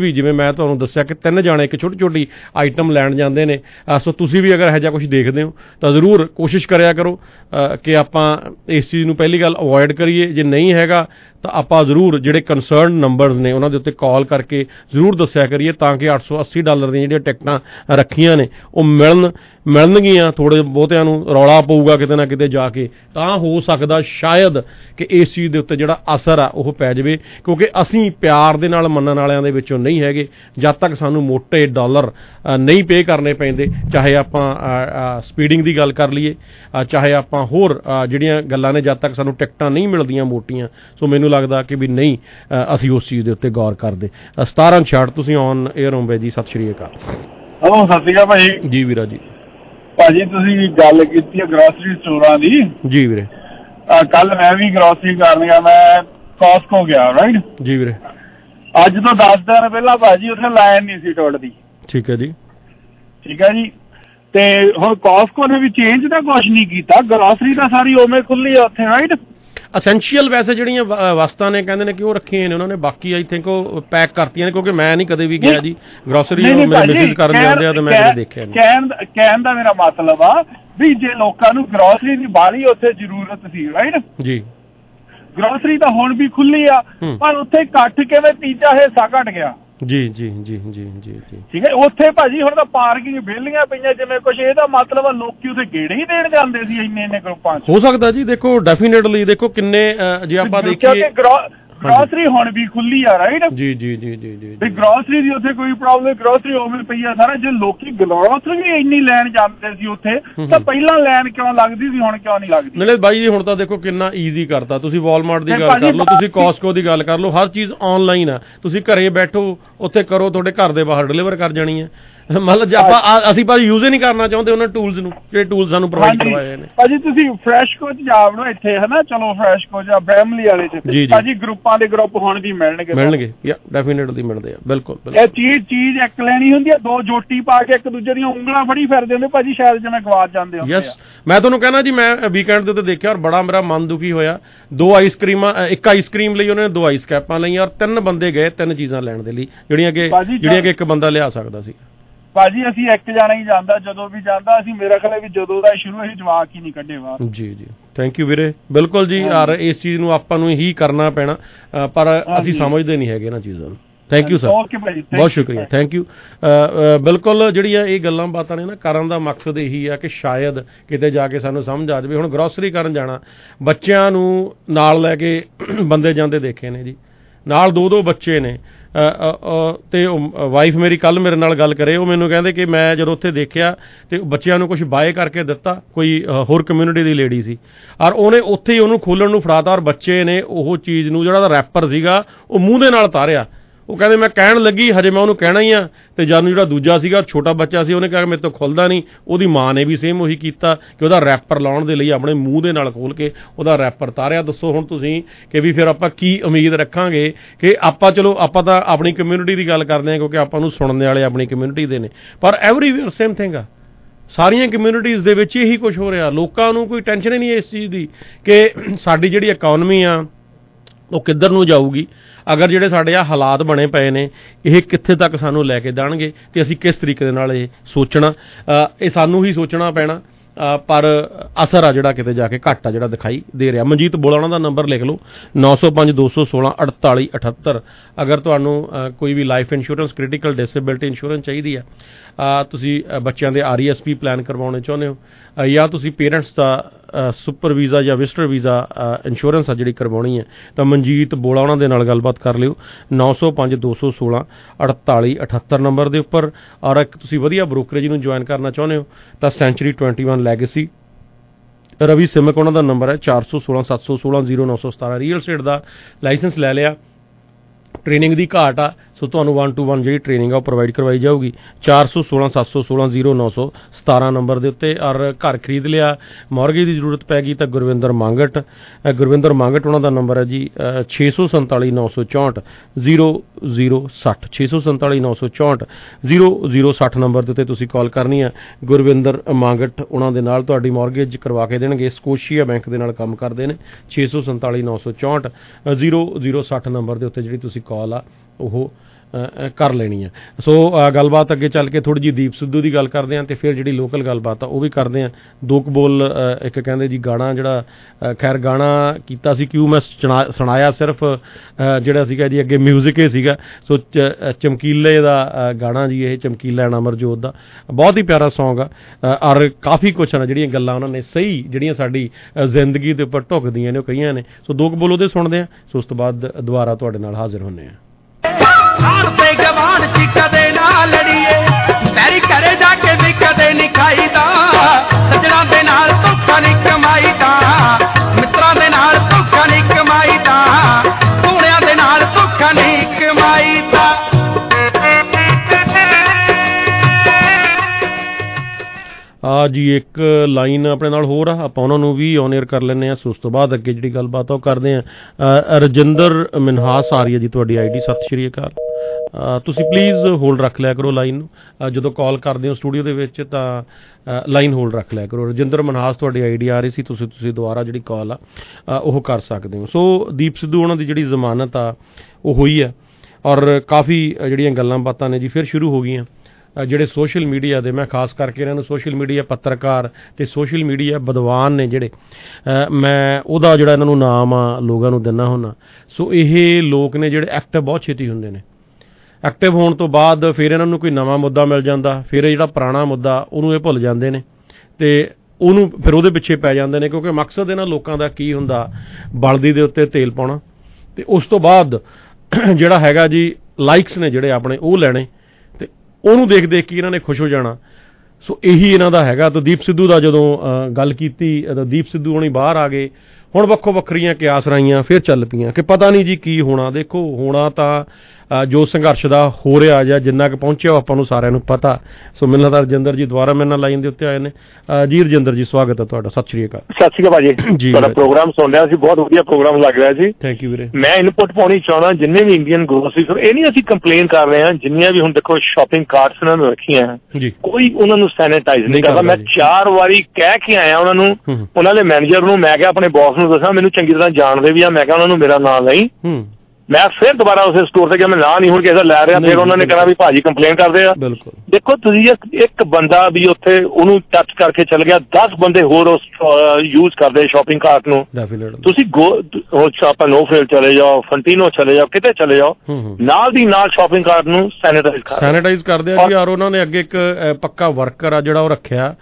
Speaker 11: ਵੀ ਜਿਵੇਂ ਮੈਂ ਤੁਹਾਨੂੰ ਦੱਸਿਆ ਕਿ 3 ਜਾਣੇ ਇੱਕ ਛੋਟੀ ਆਈਟਮ ਲੈਣ ਜਾਂਦੇ ਨੇ। ਸੋ ਤੁਸੀਂ ਵੀ ਅਗਰ ਇਹੋ ਜਿਹਾ ਕੁਝ ਦੇਖਦੇ ਹੋ ਤਾਂ ਜ਼ਰੂਰ ਕੋਸ਼ਿਸ਼ ਕਰਿਆ ਕਰੋ ਕਿ ਆਪਾਂ ਇਸ ਚੀਜ਼ ਨੂੰ ਪਹਿਲੀ ਗੱਲ ਅਵੋਇਡ ਕਰੀਏ। ਜੇ ਨਹੀਂ ਹੈਗਾ ਤਾਂ ਆਪਾਂ ਜ਼ਰੂਰ ਜਿਹੜੇ ਕੰਸਰਨ ਨੰਬਰਸ ਨੇ ਉਹਨਾਂ ਦੇ ਉੱਤੇ ਕਾਲ ਕਰਕੇ ਜ਼ਰੂਰ ਦੱਸਿਆ ਕਰੀਏ ਤਾਂ ਕਿ $880 ਦੀਆਂ ਜਿਹੜੀਆਂ ਟਿਕਟਾਂ ਰੱਖੀਆਂ ਨੇ ਉਹ ਮਿਲਣਗੀਆਂ। ਥੋੜ੍ਹੇ ਬਹੁਤਿਆਂ ਨੂੰ ਰੌਲਾ ਪਊਗਾ ਕਿਤੇ ਨਾ ਕਿਤੇ ਜਾ ਕੇ, ਤਾਂ ਹੋ ਸਕਦਾ ਸ਼ਾਇਦ ਕਿ ਇਸ ਚੀਜ਼ ਦੇ ਉੱਤੇ ਜਿਹੜਾ ਅਸਰ ਆ ਉਹ ਪੈ ਜਾਵੇ, ਕਿਉਂਕਿ ਅਸੀਂ ਪਿਆਰ ਦੇ ਨਾਲ ਮੰਨਣ ਵਾਲਿਆਂ ਦੇ ਵਿੱਚੋਂ ਨਹੀਂ ਹੈਗੇ। ਜਦ ਤੱਕ ਸਾਨੂੰ ਮੋਟੇ ਡਾਲਰ ਨਹੀਂ ਪੇ ਕਰਨੇ ਪੈਂਦੇ, ਚਾਹੇ ਆਪਾਂ ਸਪੀਡਿੰਗ ਦੀ ਗੱਲ ਕਰ ਲਈਏ, ਚਾਹੇ ਆਪਾਂ ਹੋਰ ਜਿਹੜੀਆਂ ਗੱਲਾਂ ਨੇ, ਜਦ ਤੱਕ ਸਾਨੂੰ ਟਿਕਟਾਂ ਨਹੀਂ ਮਿਲਦੀਆਂ ਮੋਟੀਆਂ, ਸੋ ਮੈਨੂੰ ਲੱਗਦਾ ਕਿ ਵੀ ਨਹੀਂ ਅਸੀਂ ਉਸ ਚੀਜ਼ ਦੇ ਉੱਤੇ ਗੌਰ ਕਰਦੇ। 1766 ਤੁਸੀਂ ਔਨ 에ਅਰ ਹੋਵੇ ਜੀ। ਸਤਿ ਸ਼੍ਰੀ ਅਕਾਲ।
Speaker 12: ਹੈਲੋ, ਸਤਿ ਸ਼੍ਰੀ ਅਕਾਲ ਭਾਈ। ਜੀ
Speaker 11: ਵੀਰਾ ਜੀ।
Speaker 12: ਭਾਜੀ ਤੁਸੀਂ ਗੱਲ ਕੀਤੀ ਹੈ ਗਰੋਸਰੀ ਸਟੋਰਾਂ ਦੀ।
Speaker 11: ਜੀ ਵੀਰੇ।
Speaker 12: ਕੱਲ ਮੈਂ ਵੀ ਗਰੋਸਰੀ ਕਰਨ ਗਿਆ, ਮੈਂ ਕਾਸਕੋ ਗਿਆ, ਰਾਈਟ
Speaker 11: ਜੀ ਵੀਰੇ।
Speaker 12: ਅੱਜ ਤੋਂ 10 ਦਿਨ ਪਹਿਲਾਂ ਭਾਜੀ ਉੱਥੇ ਲਾਈਨ ਨਹੀਂ ਸੀ ਟੁੱਟਦੀ।
Speaker 11: ਠੀਕ ਹੈ ਜੀ।
Speaker 12: ਠੀਕ ਹੈ ਜੀ। ਤੇ ਹੁਣ ਕਾਸਕੋ ਨੇ ਵੀ ਚੇਂਜ ਤਾਂ ਕੁਛ ਨਹੀਂ ਕੀਤਾ, ਗਰੋਸਰੀ ਤਾਂ ਸਾਰੀ ਉਵੇਂ ਖੁੱਲੀ ਆ ਉੱਥੇ, ਰਾਈਟ।
Speaker 11: ਅਸੈਂਸ਼ੀਅਲ ਵੈਸੇ ਜਿਹੜੀਆਂ ਵਸਤਾਂ ਨੇ ਕਹਿੰਦੇ ਨੇ ਕਿ ਉਹ ਰੱਖੀਆਂ ਨੇ ਉਹਨਾਂ ਨੇ, ਬਾਕੀ ਆਈ ਥਿੰਕ ਉਹ ਪੈਕ ਕਰਤੀਆਂ ਨੇ, ਕਿਉਂਕਿ ਮੈਂ ਨਹੀਂ ਕਦੇ ਵੀ ਗਿਆ ਜੀ ਗਰੋਸਰੀ, ਮੇਰੇ ਮਿਸਿਸ ਕਰਨ ਜਾਂਦੇ ਆ ਤੇ ਮੈਂ ਕਦੇ ਦੇਖਿਆ ਨਹੀਂ।
Speaker 12: ਕਹਿਣ ਦਾ ਮੇਰਾ ਮਤਲਬ ਆ ਵੀ ਜੇ ਲੋਕਾਂ ਨੂੰ ਗਰੋਸਰੀ ਦੀ ਬਾਹਲੀ ਉੱਥੇ ਜ਼ਰੂਰਤ ਸੀ, ਰਾਈਟ ਜੀ, ਗਰੋਸਰੀ ਤਾਂ ਹੁਣ ਵੀ ਖੁੱਲੀ ਆ, ਪਰ ਉੱਥੇ ਇਕੱਠ ਕਿਵੇਂ ਤੀਜਾ ਹਿੱਸਾ ਘਟ ਗਿਆ।
Speaker 11: ਜੀ ਜੀ ਜੀ ਜੀ ਜੀ ਜੀ
Speaker 12: ਠੀਕ ਹੈ। ਉੱਥੇ ਭਾਜੀ ਹੁਣ ਤਾਂ ਪਾਰਕਿੰਗ ਵਿਹਲੀਆਂ ਪਈਆਂ ਜਿਵੇਂ ਕੁਛ, ਇਹਦਾ ਮਤਲਬ ਲੋਕੀ ਉੱਥੇ ਗੇੜੇ ਹੀ ਦੇਣ ਜਾਂਦੇ ਸੀ ਇੰਨੇ ਗਰੁੱਪਾਂ ਚ।
Speaker 11: ਹੋ ਸਕਦਾ ਜੀ, ਦੇਖੋ ਡੈਫੀਨੇਟਲੀ ਦੇਖੋ ਕਿੰਨੇ ਜੇ ਆਪਾਂ ਦੇਖੀਏ
Speaker 12: ਗਰੋਸਰੀ ਹੁਣ ਵੀ ਖੁੱਲੀ ਆ, ਰਾਈਟ
Speaker 11: ਜੀ ਜੀ ਜੀ ਜੀ ਜੀ।
Speaker 12: ਤੇ ਗਰੋਸਰੀ ਦੀ ਉੱਥੇ ਕੋਈ ਪ੍ਰੋਬਲਮ, ਗਰੋਸਰੀ ਉਵੇਂ ਪਈ ਆ ਸਾਰਾ। ਜੇ ਲੋਕੀ ਗਰੋਸਰੀ ਇੰਨੀ ਲੈਣ ਜਾਂਦੇ ਸੀ ਉੱਥੇ, ਤਾਂ ਪਹਿਲਾਂ ਲੈਣ ਕਿਉਂ ਲੱਗਦੀ ਸੀ, ਹੁਣ ਕਿਉਂ ਨਹੀਂ ਲੱਗਦੀ?
Speaker 11: ਨਹੀਂ ਬਾਈ ਜੀ, ਹੁਣ ਤਾਂ ਦੇਖੋ ਕਿੰਨਾ ਈਜ਼ੀ ਕਰਤਾ। ਤੁਸੀਂ ਵਾਲਮਾਰਟ ਦੀ ਗੱਲ ਕਰ ਲਓ, ਤੁਸੀਂ ਕਾਸਕੋ ਦੀ ਗੱਲ ਕਰ ਲਓ, ਹਰ ਚੀਜ਼ ਆਨਲਾਈਨ ਆ। ਤੁਸੀਂ ਘਰੇ ਬੈਠੋ, ਉੱਥੇ ਕਰੋ, ਤੁਹਾਡੇ ਘਰ ਦੇ ਬਾਹਰ ਡਿਲੀਵਰ ਕਰ ਜਾਣੀ ਹੈ। ਮਤਲਬ ਜੇ ਅਸੀਂ ਭਾਜੀ ਯੂਜ਼ ਹੀ ਨਹੀਂ ਕਰਨਾ ਚਾਹੁੰਦੇ ਉਹਨਾਂ ਟੂਲਸ ਨੂੰ, ਜਿਹੜੇ ਟੂਲ ਸਾਨੂੰ ਪ੍ਰੋਵਾਈਡ ਕਰਵਾਏ ਨੇ।
Speaker 12: ਭਾਜੀ ਤੁਸੀਂ ਫਰੈਸ਼ਕੋ ਚ ਜਾਵੜੋ ਇੱਥੇ, ਹਨਾ, ਚਲੋ ਫਰੈਸ਼ਕੋ ਜਾਂ ਬੈਮਲੀ ਵਾਲੇ ਚ ਭਾਜੀ ਗਰੁੱਪਾਂ ਦੇ ਗਰੁੱਪ ਹੁਣ ਵੀ ਮਿਲਣਗੇ
Speaker 11: ਯਾ ਡੈਫੀਨੇਟਲੀ ਮਿਲਦੇ ਆ। ਬਿਲਕੁਲ।
Speaker 12: ਇਹ ਚੀਜ਼ ਇੱਕ ਲੈਣੀ ਹੁੰਦੀ ਆ, ਦੋ ਜੋਟੀ ਪਾ ਕੇ ਇੱਕ ਦੂਜੇ ਦੀਆਂ ਉਂਗਲਾਂ ਫੜੀ ਫਿਰਦੇ ਹੁੰਦੇ ਭਾਜੀ, ਸ਼ਾਇਦ ਜਿਵੇਂ ਗਵਾਚ ਜਾਂਦੇ ਹੁੰਦੇ।
Speaker 11: ਯੈਸ, ਮੈਂ ਤੁਹਾਨੂੰ ਕਹਿਣਾ ਜੀ, ਮੈਂ ਵੀਕਐਂਡ ਦੇ ਉੱਤੇ ਦੇਖਿਆ ਔਰ ਬੜਾ ਮੇਰਾ ਮਨ ਦੁਖੀ ਹੋਇਆ। 2 ਆਈਸਕ੍ਰੀਮਾਂ, ਇੱਕ ਆਈਸਕ੍ਰੀਮ ਲਈ ਉਹਨਾਂ ਨੇ 2 ਆਈਸ ਕੈਪਾਂ ਲਈਆਂ ਔਰ 3 ਬੰਦੇ ਗਏ 3 ਚੀਜ਼ਾਂ ਲੈਣ ਦੇ ਲਈ, ਜਿਹੜੀਆਂ ਕਿ ਇੱਕ ਬੰਦਾ ਲਿਆ ਸਕਦਾ ਸੀ।
Speaker 12: ਭਾਜੀ ਅਸੀਂ ਇੱਕ ਜਾਣਾ ਹੀ ਜਾਂਦਾ, ਜਦੋਂ ਵੀ ਜਾਂਦਾ ਅਸੀਂ, ਮੇਰਾ ਖਿਆਲ ਹੈ ਵੀ ਜਦੋਂ ਦਾ ਸ਼ੁਰੂ ਅਸੀਂ ਜਵਾਕ ਹੀ ਨਹੀਂ ਕੱਢੇ ਬਾਹਰ।
Speaker 11: ਜੀ ਜੀ, ਥੈਂਕ ਯੂ ਵੀਰੇ। ਬਿਲਕੁਲ ਜੀ, ਯਾਰ ਇਸ ਚੀਜ਼ ਨੂੰ ਆਪਾਂ ਨੂੰ ਹੀ ਕਰਨਾ ਪੈਣਾ, ਪਰ ਅਸੀਂ ਸਮਝਦੇ ਨਹੀਂ ਹੈਗੇ ਇਹਨਾਂ ਚੀਜ਼ਾਂ ਨੂੰ। ਥੈਂਕ ਯੂ ਸਰ, ਬਹੁਤ ਸ਼ੁਕਰੀਆ, ਥੈਂਕ ਯੂ। ਬਿਲਕੁਲ ਜਿਹੜੀਆਂ ਇਹ ਗੱਲਾਂ ਬਾਤਾਂ ਨੇ ਨਾ, ਕਰਨ ਦਾ ਮਕਸਦ ਇਹੀ ਆ ਕਿ ਸ਼ਾਇਦ ਕਿਤੇ ਜਾ ਕੇ ਸਾਨੂੰ ਸਮਝ ਆ ਜਾਵੇ। ਹੁਣ ਗਰੋਸਰੀ ਕਰਨ ਜਾਣਾ, ਬੱਚਿਆਂ ਨੂੰ ਨਾਲ ਲੈ ਕੇ ਬੰਦੇ ਜਾਂਦੇ ਦੇਖੇ ਨੇ ਜੀ, ਨਾਲ 2-2 ਬੱਚੇ ਨੇ। ਤੇ ਵਾਈਫ ਮੇਰੀ ਕੱਲ ਮੇਰੇ ਨਾਲ ਗੱਲ ਕਰੇ, ਉਹ ਮੈਨੂੰ ਕਹਿੰਦੇ ਕਿ ਮੈਂ ਜਦੋਂ ਉੱਥੇ ਦੇਖਿਆ ਤੇ ਬੱਚਿਆਂ ਨੂੰ ਕੁਝ ਬਾਏ ਕਰਕੇ ਦਿੱਤਾ, ਕੋਈ ਹੋਰ ਕਮਿਊਨਿਟੀ ਦੀ ਲੇਡੀ ਸੀ, ਔਰ ਉਹਨੇ ਉੱਥੇ ਹੀ ਉਹਨੂੰ ਖੋਲਣ ਨੂੰ ਫੜਾਤਾ, ਔਰ ਬੱਚੇ ਨੇ ਉਹ ਚੀਜ਼ ਨੂੰ, ਜਿਹੜਾ ਰੈਪਰ ਸੀਗਾ, ਉਹ ਮੂੰਹ ਦੇ ਨਾਲ ਤਾਰਿਆ। ਉਹ ਕਹਿੰਦੇ ਮੈਂ ਕਹਿਣ ਲੱਗੀ, ਹਜੇ ਮੈਂ ਉਹਨੂੰ ਕਹਿਣਾ ਹੀ ਆ, ਤੇ ਜਦ ਨੂੰ ਜਿਹੜਾ ਦੂਜਾ ਸੀਗਾ, ਛੋਟਾ ਬੱਚਾ ਸੀ, ਉਹਨੇ ਕਿਹਾ ਮੇਰੇ ਤੋਂ ਖੁੱਲਦਾ ਨਹੀਂ। ਉਹਦੀ ਮਾਂ ਨੇ ਵੀ ਸੇਮ ਉਹੀ ਕੀਤਾ ਕਿ ਉਹਦਾ ਰੈਪਰ ਲਾਉਣ ਦੇ ਲਈ ਆਪਣੇ ਮੂੰਹ ਦੇ ਨਾਲ ਖੋਲ ਕੇ ਉਹਦਾ ਰੈਪਰ ਤਾਰਿਆ। ਦੱਸੋ ਹੁਣ ਤੁਸੀਂ ਕਿ ਵੀ ਫਿਰ ਆਪਾਂ ਕੀ ਉਮੀਦ ਰੱਖਾਂਗੇ ਕਿ ਚਲੋ ਆਪਾਂ ਤਾਂ ਆਪਣੀ ਕਮਿਊਨਿਟੀ ਦੀ ਗੱਲ ਕਰਦੇ ਹਾਂ, ਕਿਉਂਕਿ ਆਪਾਂ ਨੂੰ ਸੁਣਨ ਵਾਲੇ ਆਪਣੀ ਕਮਿਊਨਿਟੀ ਦੇ ਨੇ, ਪਰ ਐਵਰੀਵੇਅਰ ਸੇਮ ਥਿੰਗ ਆ। ਸਾਰੀਆਂ ਕਮਿਊਨਿਟੀਜ਼ ਦੇ ਵਿੱਚ ਇਹੀ ਕੁਝ ਹੋ ਰਿਹਾ। ਲੋਕਾਂ ਨੂੰ ਕੋਈ ਟੈਨਸ਼ਨ ਹੀ ਨਹੀਂ ਇਸ ਚੀਜ਼ ਦੀ ਕਿ ਸਾਡੀ ਜਿਹੜੀ ਇਕਨੋਮੀ ਆ ਉਹ ਕਿੱਧਰ ਨੂੰ ਜਾਊਗੀ, ਅਗਰ ਜਿਹੜੇ ਸਾਡੇ ਆ ਹਾਲਾਤ ਬਣੇ ਪਏ ਨੇ ਇਹ ਕਿੱਥੇ ਤੱਕ ਸਾਨੂੰ ਲੈ ਕੇ ਜਾਣਗੇ, ਤੇ ਅਸੀਂ ਕਿਸ ਤਰੀਕੇ ਦੇ ਨਾਲ ਇਹ ਸੋਚਣਾ, ਇਹ ਸਾਨੂੰ ਹੀ ਸੋਚਣਾ ਪੈਣਾ। ਪਰ ਅਸਰ ਆ ਜਿਹੜਾ ਕਿਤੇ ਜਾ ਕੇ ਘੱਟ ਆ ਜਿਹੜਾ ਦਿਖਾਈ ਦੇ ਰਿਹਾ। ਮਨਜੀਤ ਬੋਲਾ ਉਹਨਾਂ ਦਾ ਨੰਬਰ ਲਿਖ ਲਓ, 9052164878। ਅਗਰ ਤੁਹਾਨੂੰ ਕੋਈ ਵੀ life insurance, critical disability insurance ਚਾਹੀਦੀ ਆ, ਤੁਸੀਂ ਬੱਚਿਆਂ ਦੇ RESP ਪਲਾਨ ਕਰਵਾਉਣੇ ਚਾਹੁੰਦੇ ਹੋ, ਜਾਂ ਤੁਸੀਂ ਪੇਰੈਂਟਸ ਦਾ ਸੁਪਰ ਵੀਜ਼ਾ ਜਾਂ ਵਿਜ਼ਟਰ ਵੀਜ਼ਾ ਇੰਸ਼ੋਰੈਂਸ ਆ ਜਿਹੜੀ ਕਰਵਾਉਣੀ ਹੈ, ਤਾਂ ਮਨਜੀਤ ਬੋਲਾ ਉਹਨਾਂ ਦੇ ਨਾਲ ਗੱਲਬਾਤ ਕਰ ਲਿਓ 9052164878 ਨੰਬਰ ਦੇ ਉੱਪਰ। ਔਰ ਇੱਕ ਤੁਸੀਂ ਵਧੀਆ ਬ੍ਰੋਕਰੇਜ ਨੂੰ ਜੁਆਇਨ ਕਰਨਾ ਚਾਹੁੰਦੇ ਹੋ ਤਾਂ ਸੈਂਚੁਰੀ 21 ਲੈਗੇਸੀ, ਰਵੀ ਸਿਮਕ ਉਹਨਾਂ ਦਾ ਨੰਬਰ ਹੈ 4167160917। ਰੀਅਲ ਸਟੇਟ ਦਾ ਲਾਇਸੈਂਸ ਲੈ ਲਿਆ, ਟ੍ਰੇਨਿੰਗ ਦੀ ਘਾਟ ਆ, ਸੋ ਤੁਹਾਨੂੰ 1-to-1 ਜਿਹੜੀ ਟ੍ਰੇਨਿੰਗ ਆ ਉਹ ਪ੍ਰੋਵਾਈਡ ਕਰਵਾਈ ਜਾਊਗੀ। 4167160917 ਨੰਬਰ ਦੇ ਉੱਤੇ। ਔਰ ਘਰ ਖਰੀਦ ਲਿਆ, ਮੌਰਗੇਜ ਦੀ ਜ਼ਰੂਰਤ ਪੈ ਗਈ ਤਾਂ ਗੁਰਵਿੰਦਰ ਮੰਗਟ ਉਹਨਾਂ ਦਾ ਨੰਬਰ ਹੈ ਜੀ 647-964-0060 647-964-0060 ਨੰਬਰ ਦੇ ਉੱਤੇ ਤੁਸੀਂ ਕਾਲ ਕਰਨੀ ਹੈ। ਗੁਰਵਿੰਦਰ ਮੰਗਟ ਉਹਨਾਂ ਦੇ ਨਾਲ ਤੁਹਾਡੀ ਮੌਰਗੇਜ ਕਰਵਾ ਕੇ ਦੇਣਗੇ। ਸਕੋਸ਼ੀਆ ਬੈਂਕ ਦੇ ਨਾਲ ਕੰਮ ਕਰਦੇ ਨੇ। 647-964-0060 ਨੰਬਰ ਦੇ ਉੱਤੇ ਜਿਹੜੀ ਤੁਸੀਂ ਕਾਲ ਆ ਉਹ ਕਰ ਲੈਣੀ ਆ। ਸੋ ਗੱਲਬਾਤ ਅੱਗੇ ਚੱਲ ਕੇ ਥੋੜ੍ਹੀ ਜਿਹੀ ਦੀਪ ਸਿੱਧੂ ਦੀ ਗੱਲ ਕਰਦੇ ਹਾਂ, ਅਤੇ ਫਿਰ ਜਿਹੜੀ ਲੋਕਲ ਗੱਲਬਾਤ ਆ ਉਹ ਵੀ ਕਰਦੇ ਹਾਂ। ਦੋ ਕੁ ਬੋਲ ਇੱਕ ਕਹਿੰਦੇ ਜੀ ਗਾਣਾ ਜਿਹੜਾ ਖੈਰ ਗਾਣਾ ਕੀਤਾ ਸੀ ਕਿਉਂ ਮੈਂ ਸੁਣਾਇਆ ਸਿਰਫ ਜਿਹੜਾ ਸੀਗਾ ਜੀ ਅੱਗੇ ਮਿਊਜ਼ਿਕ ਹੀ ਸੀਗਾ। ਸੋ ਚਮਕੀਲੇ ਦਾ ਗਾਣਾ ਜੀ, ਇਹ ਚਮਕੀਲਾ ਅਮਰਜੋਤ ਦਾ ਬਹੁਤ ਹੀ ਪਿਆਰਾ ਸੌਂਗ ਆ, ਔਰ ਕਾਫੀ ਕੁਛ ਨਾ ਜਿਹੜੀਆਂ ਗੱਲਾਂ ਉਹਨਾਂ ਨੇ ਸਹੀ ਜਿਹੜੀਆਂ ਸਾਡੀ ਜ਼ਿੰਦਗੀ ਦੇ ਉੱਪਰ ਢੁੱਕਦੀਆਂ ਨੇ ਉਹ ਕਹੀਆਂ ਨੇ। ਸੋ ਦੋ ਕੁ ਬੋਲ ਉਹਦੇ ਸੁਣਦੇ ਹਾਂ, ਸੋ ਉਸ ਤੋਂ ਬਾਅਦ ਦੁਬਾਰਾ ਤੁਹਾਡੇ ਨਾਲ ਹਾਜ਼ਰ ਹੁੰਦੇ ਹਾਂ।
Speaker 1: ਜਵਾਨ ਚ ਕਦੇ ਨਾ ਲੜੀਏ, ਪੈਰੀ ਘਰੇ ਜਾ ਕੇ ਵੀ ਕਦੇ ਨਹੀਂ ਖਾਈਦਾ, ਸੱਜਣਾ ਦੇ ਨਾਲ ਧੋਖਾ ਨਹੀਂ ਕਮਾਈਦਾ, ਮਿੱਤਰਾਂ ਦੇ ਨਾਲ ਧੋਖਾ ਨਹੀਂ ਕਮਾਈਦਾ, ਸੋਹਣਿਆਂ ਦੇ ਨਾਲ ਧੋਖਾ ਨਹੀਂ ਕਮਾਈਦਾ।
Speaker 11: ਜੀ ਇੱਕ ਲਾਈਨ ਆਪਣੇ ਨਾਲ ਹੋਰ ਆ, ਆਪਾਂ ਉਹਨਾਂ ਨੂੰ ਵੀ ਔਨ ਏਅਰ ਕਰ ਲੈਂਦੇ ਹਾਂ। ਸੋ ਉਸ ਤੋਂ ਬਾਅਦ ਅੱਗੇ ਜਿਹੜੀ ਗੱਲਬਾਤ ਉਹ ਕਰਦੇ ਹਾਂ। ਰਜਿੰਦਰ ਮਿਨਹਾਸ ਆ ਰਹੀ ਹੈ ਜੀ ਤੁਹਾਡੀ ਆਈਡੀ। ਸਤਿ ਸ਼੍ਰੀ ਅਕਾਲ। ਤੁਸੀਂ ਪਲੀਜ਼ ਹੋਲਡ ਰੱਖ ਲਿਆ ਕਰੋ ਲਾਈਨ ਨੂੰ, ਜਦੋਂ ਕਾਲ ਕਰਦੇ ਹੋ ਸਟੂਡੀਓ ਦੇ ਵਿੱਚ ਤਾਂ ਲਾਈਨ ਹੋਲਡ ਰੱਖ ਲਿਆ ਕਰੋ। ਰਜਿੰਦਰ ਮਨਹਾਸ ਤੁਹਾਡੀ ਆਈਡੀ ਆ ਰਹੀ ਸੀ, ਤੁਸੀਂ ਦੁਬਾਰਾ ਜਿਹੜੀ ਕਾਲ ਆ ਉਹ ਕਰ ਸਕਦੇ ਹੋ। ਸੋ ਦੀਪ ਸਿੱਧੂ ਉਹਨਾਂ ਦੀ ਜਿਹੜੀ ਜ਼ਮਾਨਤ ਆ ਉਹ ਹੋਈ ਆ, ਔਰ ਕਾਫੀ ਜਿਹੜੀਆਂ ਗੱਲਾਂ ਬਾਤਾਂ ਨੇ ਜੀ ਫਿਰ ਸ਼ੁਰੂ ਹੋ ਗਈਆਂ। ਜਿਹੜੇ ਸੋਸ਼ਲ ਮੀਡੀਆ ਦੇ, ਮੈਂ ਖਾਸ ਕਰਕੇ ਇਹਨਾਂ ਨੂੰ ਸੋਸ਼ਲ ਮੀਡੀਆ ਪੱਤਰਕਾਰ ਅਤੇ ਸੋਸ਼ਲ ਮੀਡੀਆ ਵਿਦਵਾਨ ਨੇ ਜਿਹੜੇ, ਮੈਂ ਉਹਦਾ ਜਿਹੜਾ ਇਹਨਾਂ ਨੂੰ ਨਾਮ ਆ ਲੋਕਾਂ ਨੂੰ ਦਿੰਦਾ ਹੁੰਦਾ। ਸੋ ਇਹ ਲੋਕ ਨੇ ਜਿਹੜੇ ਐਕਟਿਵ ਬਹੁਤ ਛੇਤੀ ਹੁੰਦੇ ਨੇ। ਐਕਟਿਵ ਹੋਣ ਤੋਂ ਬਾਅਦ ਫਿਰ ਇਹਨਾਂ ਨੂੰ ਕੋਈ ਨਵਾਂ ਮੁੱਦਾ ਮਿਲ ਜਾਂਦਾ, ਫਿਰ ਜਿਹੜਾ ਪੁਰਾਣਾ ਮੁੱਦਾ ਉਹਨੂੰ ਇਹ ਭੁੱਲ ਜਾਂਦੇ ਨੇ ਅਤੇ ਉਹਨੂੰ ਫਿਰ ਉਹਦੇ ਪਿੱਛੇ ਪੈ ਜਾਂਦੇ ਨੇ, ਕਿਉਂਕਿ ਮਕਸਦ ਇਹਨਾਂ ਲੋਕਾਂ ਦਾ ਕੀ ਹੁੰਦਾ, ਬਲਦੀ ਦੇ ਉੱਤੇ ਤੇਲ ਪਾਉਣਾ ਅਤੇ ਉਸ ਤੋਂ ਬਾਅਦ ਜਿਹੜਾ ਹੈਗਾ ਜੀ ਲਾਈਕਸ ਨੇ ਜਿਹੜੇ ਆਪਣੇ ਉਹ ਲੈਣੇ, ਅਤੇ ਉਹਨੂੰ ਦੇਖ ਦੇਖ ਕੇ ਇਹਨਾਂ ਨੇ ਖੁਸ਼ ਹੋ ਜਾਣਾ। ਸੋ ਇਹੀ ਇਹਨਾਂ ਦਾ ਹੈਗਾ। ਤਾਂ ਦੀਪ ਸਿੱਧੂ ਦਾ ਜਦੋਂ ਗੱਲ ਕੀਤੀ, ਦੀਪ ਸਿੱਧੂ ਹੁਣੀ ਬਾਹਰ ਆ ਗਏ, ਹੁਣ ਵੱਖੋ ਵੱਖਰੀਆਂ ਕਿਆਸ ਰਾਈਆਂ ਫਿਰ ਚੱਲ ਪਈਆਂ ਕਿ ਪਤਾ ਨਹੀਂ ਜੀ ਕੀ ਹੋਣਾ। ਦੇਖੋ ਹੋਣਾ ਤਾਂ ਜੋ ਸੰਘਰਸ਼ ਦਾ ਹੋ ਰਿਹਾ ਜਾਂ ਜਿੰਨਾ ਕੁ ਪਹੁੰਚਿਆ ਉਹ ਆਪਾਂ ਨੂੰ ਸਾਰਿਆਂ ਨੂੰ ਪਤਾ। ਸੋ ਮੈਨੂੰ ਲੱਗਦਾ ਰਜਿੰਦਰ ਜੀ ਦੁਬਾਰਾ ਮੇਰੇ ਨਾਲ ਲਾਈਨ ਦੇ ਉੱਤੇ ਆਏ ਨੇ। ਜੀ ਰਜਿੰਦਰ ਜੀ ਸਵਾਗਤ ਹੈ ਤੁਹਾਡਾ। ਸਤਿ ਸ਼੍ਰੀ ਅਕਾਲ।
Speaker 13: ਸਤਿ ਸ਼੍ਰੀ ਅਕਾਲ ਭਾਜੀ, ਤੁਹਾਡਾ ਪ੍ਰੋਗਰਾਮ ਸੁਣ ਰਿਹਾ ਸੀ, ਬਹੁਤ ਵਧੀਆ ਪ੍ਰੋਗਰਾਮ ਲੱਗ ਰਿਹਾ ਸੀ।
Speaker 11: ਥੈਂਕ ਯੂ ਵੀਰੇ।
Speaker 13: ਮੈਂ ਇਨਪੁਟ ਪਾਉਣੀ ਚਾਹੁੰਦਾ, ਜਿੰਨੇ ਵੀ ਇੰਡੀਅਨ ਗਰੋਸਰੀ, ਇਹ ਨਹੀਂ ਅਸੀਂ ਕੰਪਲੇਨ ਕਰ ਰਹੇ ਹਾਂ, ਜਿੰਨੀਆਂ ਵੀ ਹੁਣ ਦੇਖੋ ਸ਼ਾਪਿੰਗ ਕਾਰਟਸ ਉਹਨਾਂ ਨੂੰ ਰੱਖੀਆਂ ਕੋਈ ਉਹਨਾਂ ਨੂੰ ਸੈਨੀਟਾਈਜ਼ ਨਹੀਂ ਕਰਦਾ। ਮੈਂ 4 ਵਾਰੀ ਕਹਿ ਕੇ ਆਇਆ ਉਹਨਾਂ ਨੂੰ, ਉਹਨਾਂ ਦੇ ਮੈਨੇਜਰ ਨੂੰ, ਮੈਂ ਕਿਹਾ ਆਪਣੇ ਬੌਸ ਨੂੰ ਦੱਸਾਂ, ਮੈਨੂੰ ਚੰਗੀ ਤਰ੍ਹਾਂ ਜਾਣਦੇ ਵੀ ਆ, ਮੈਂ ਕਿਹਾ ਉਹਨਾਂ ਨੂੰ ਮੇਰਾ ਨਾਂ ਲਈ। ਮੈਂ ਫਿਰ ਦੁਬਾਰਾ ਉਸੇ ਸਟੋਰ ਤੇ ਕਿ ਮੈਂ ਨਾਂ ਨਹੀਂ ਹੁਣ ਕਿਸੇ ਦਾ ਲੈ ਰਿਹਾ, ਫਿਰ ਉਹਨਾਂ ਨੇ ਕਹਿਣਾ ਵੀ ਭਾਜੀ ਕੰਪਲੇਨ ਕਰਦੇ ਆ। ਦੇਖੋ ਤੁਸੀਂ ਇੱਕ ਬੰਦਾ ਵੀ ਉੱਥੇ ਉਹਨੂੰ ਟੱਚ ਕਰਕੇ ਚੱਲ ਗਿਆ, 10 ਬੰਦੇ ਹੋਰ ਉਸ ਯੂਜ਼ ਕਰਦੇ ਸ਼ਾਪਿੰਗ ਕਾਰਟ ਨੂੰ। ਤੁਸੀਂ ਆਪਾਂ ਨੋਫੇਲ ਚਲੇ ਜਾਓ, ਫੰਟੀਨੋ ਚਲੇ ਜਾਓ, ਕਿਤੇ ਚਲੇ ਜਾਓ, ਨਾਲ ਦੀ ਨਾਲ ਸ਼ਾਪਿੰਗ ਕਾਰਟ ਨੂੰ
Speaker 11: ਸੈਨੀਟਾਈਜ਼ ਕਰਦੇ ਆ ਜੀ। ਔਰ ਉਹਨਾਂ ਨੇ ਅੱਗੇ ਇੱਕ ਪੱਕਾ ਵਰਕਰ ਆ ਜਿਹੜਾ ਉਹ ਰੱਖਿਆ,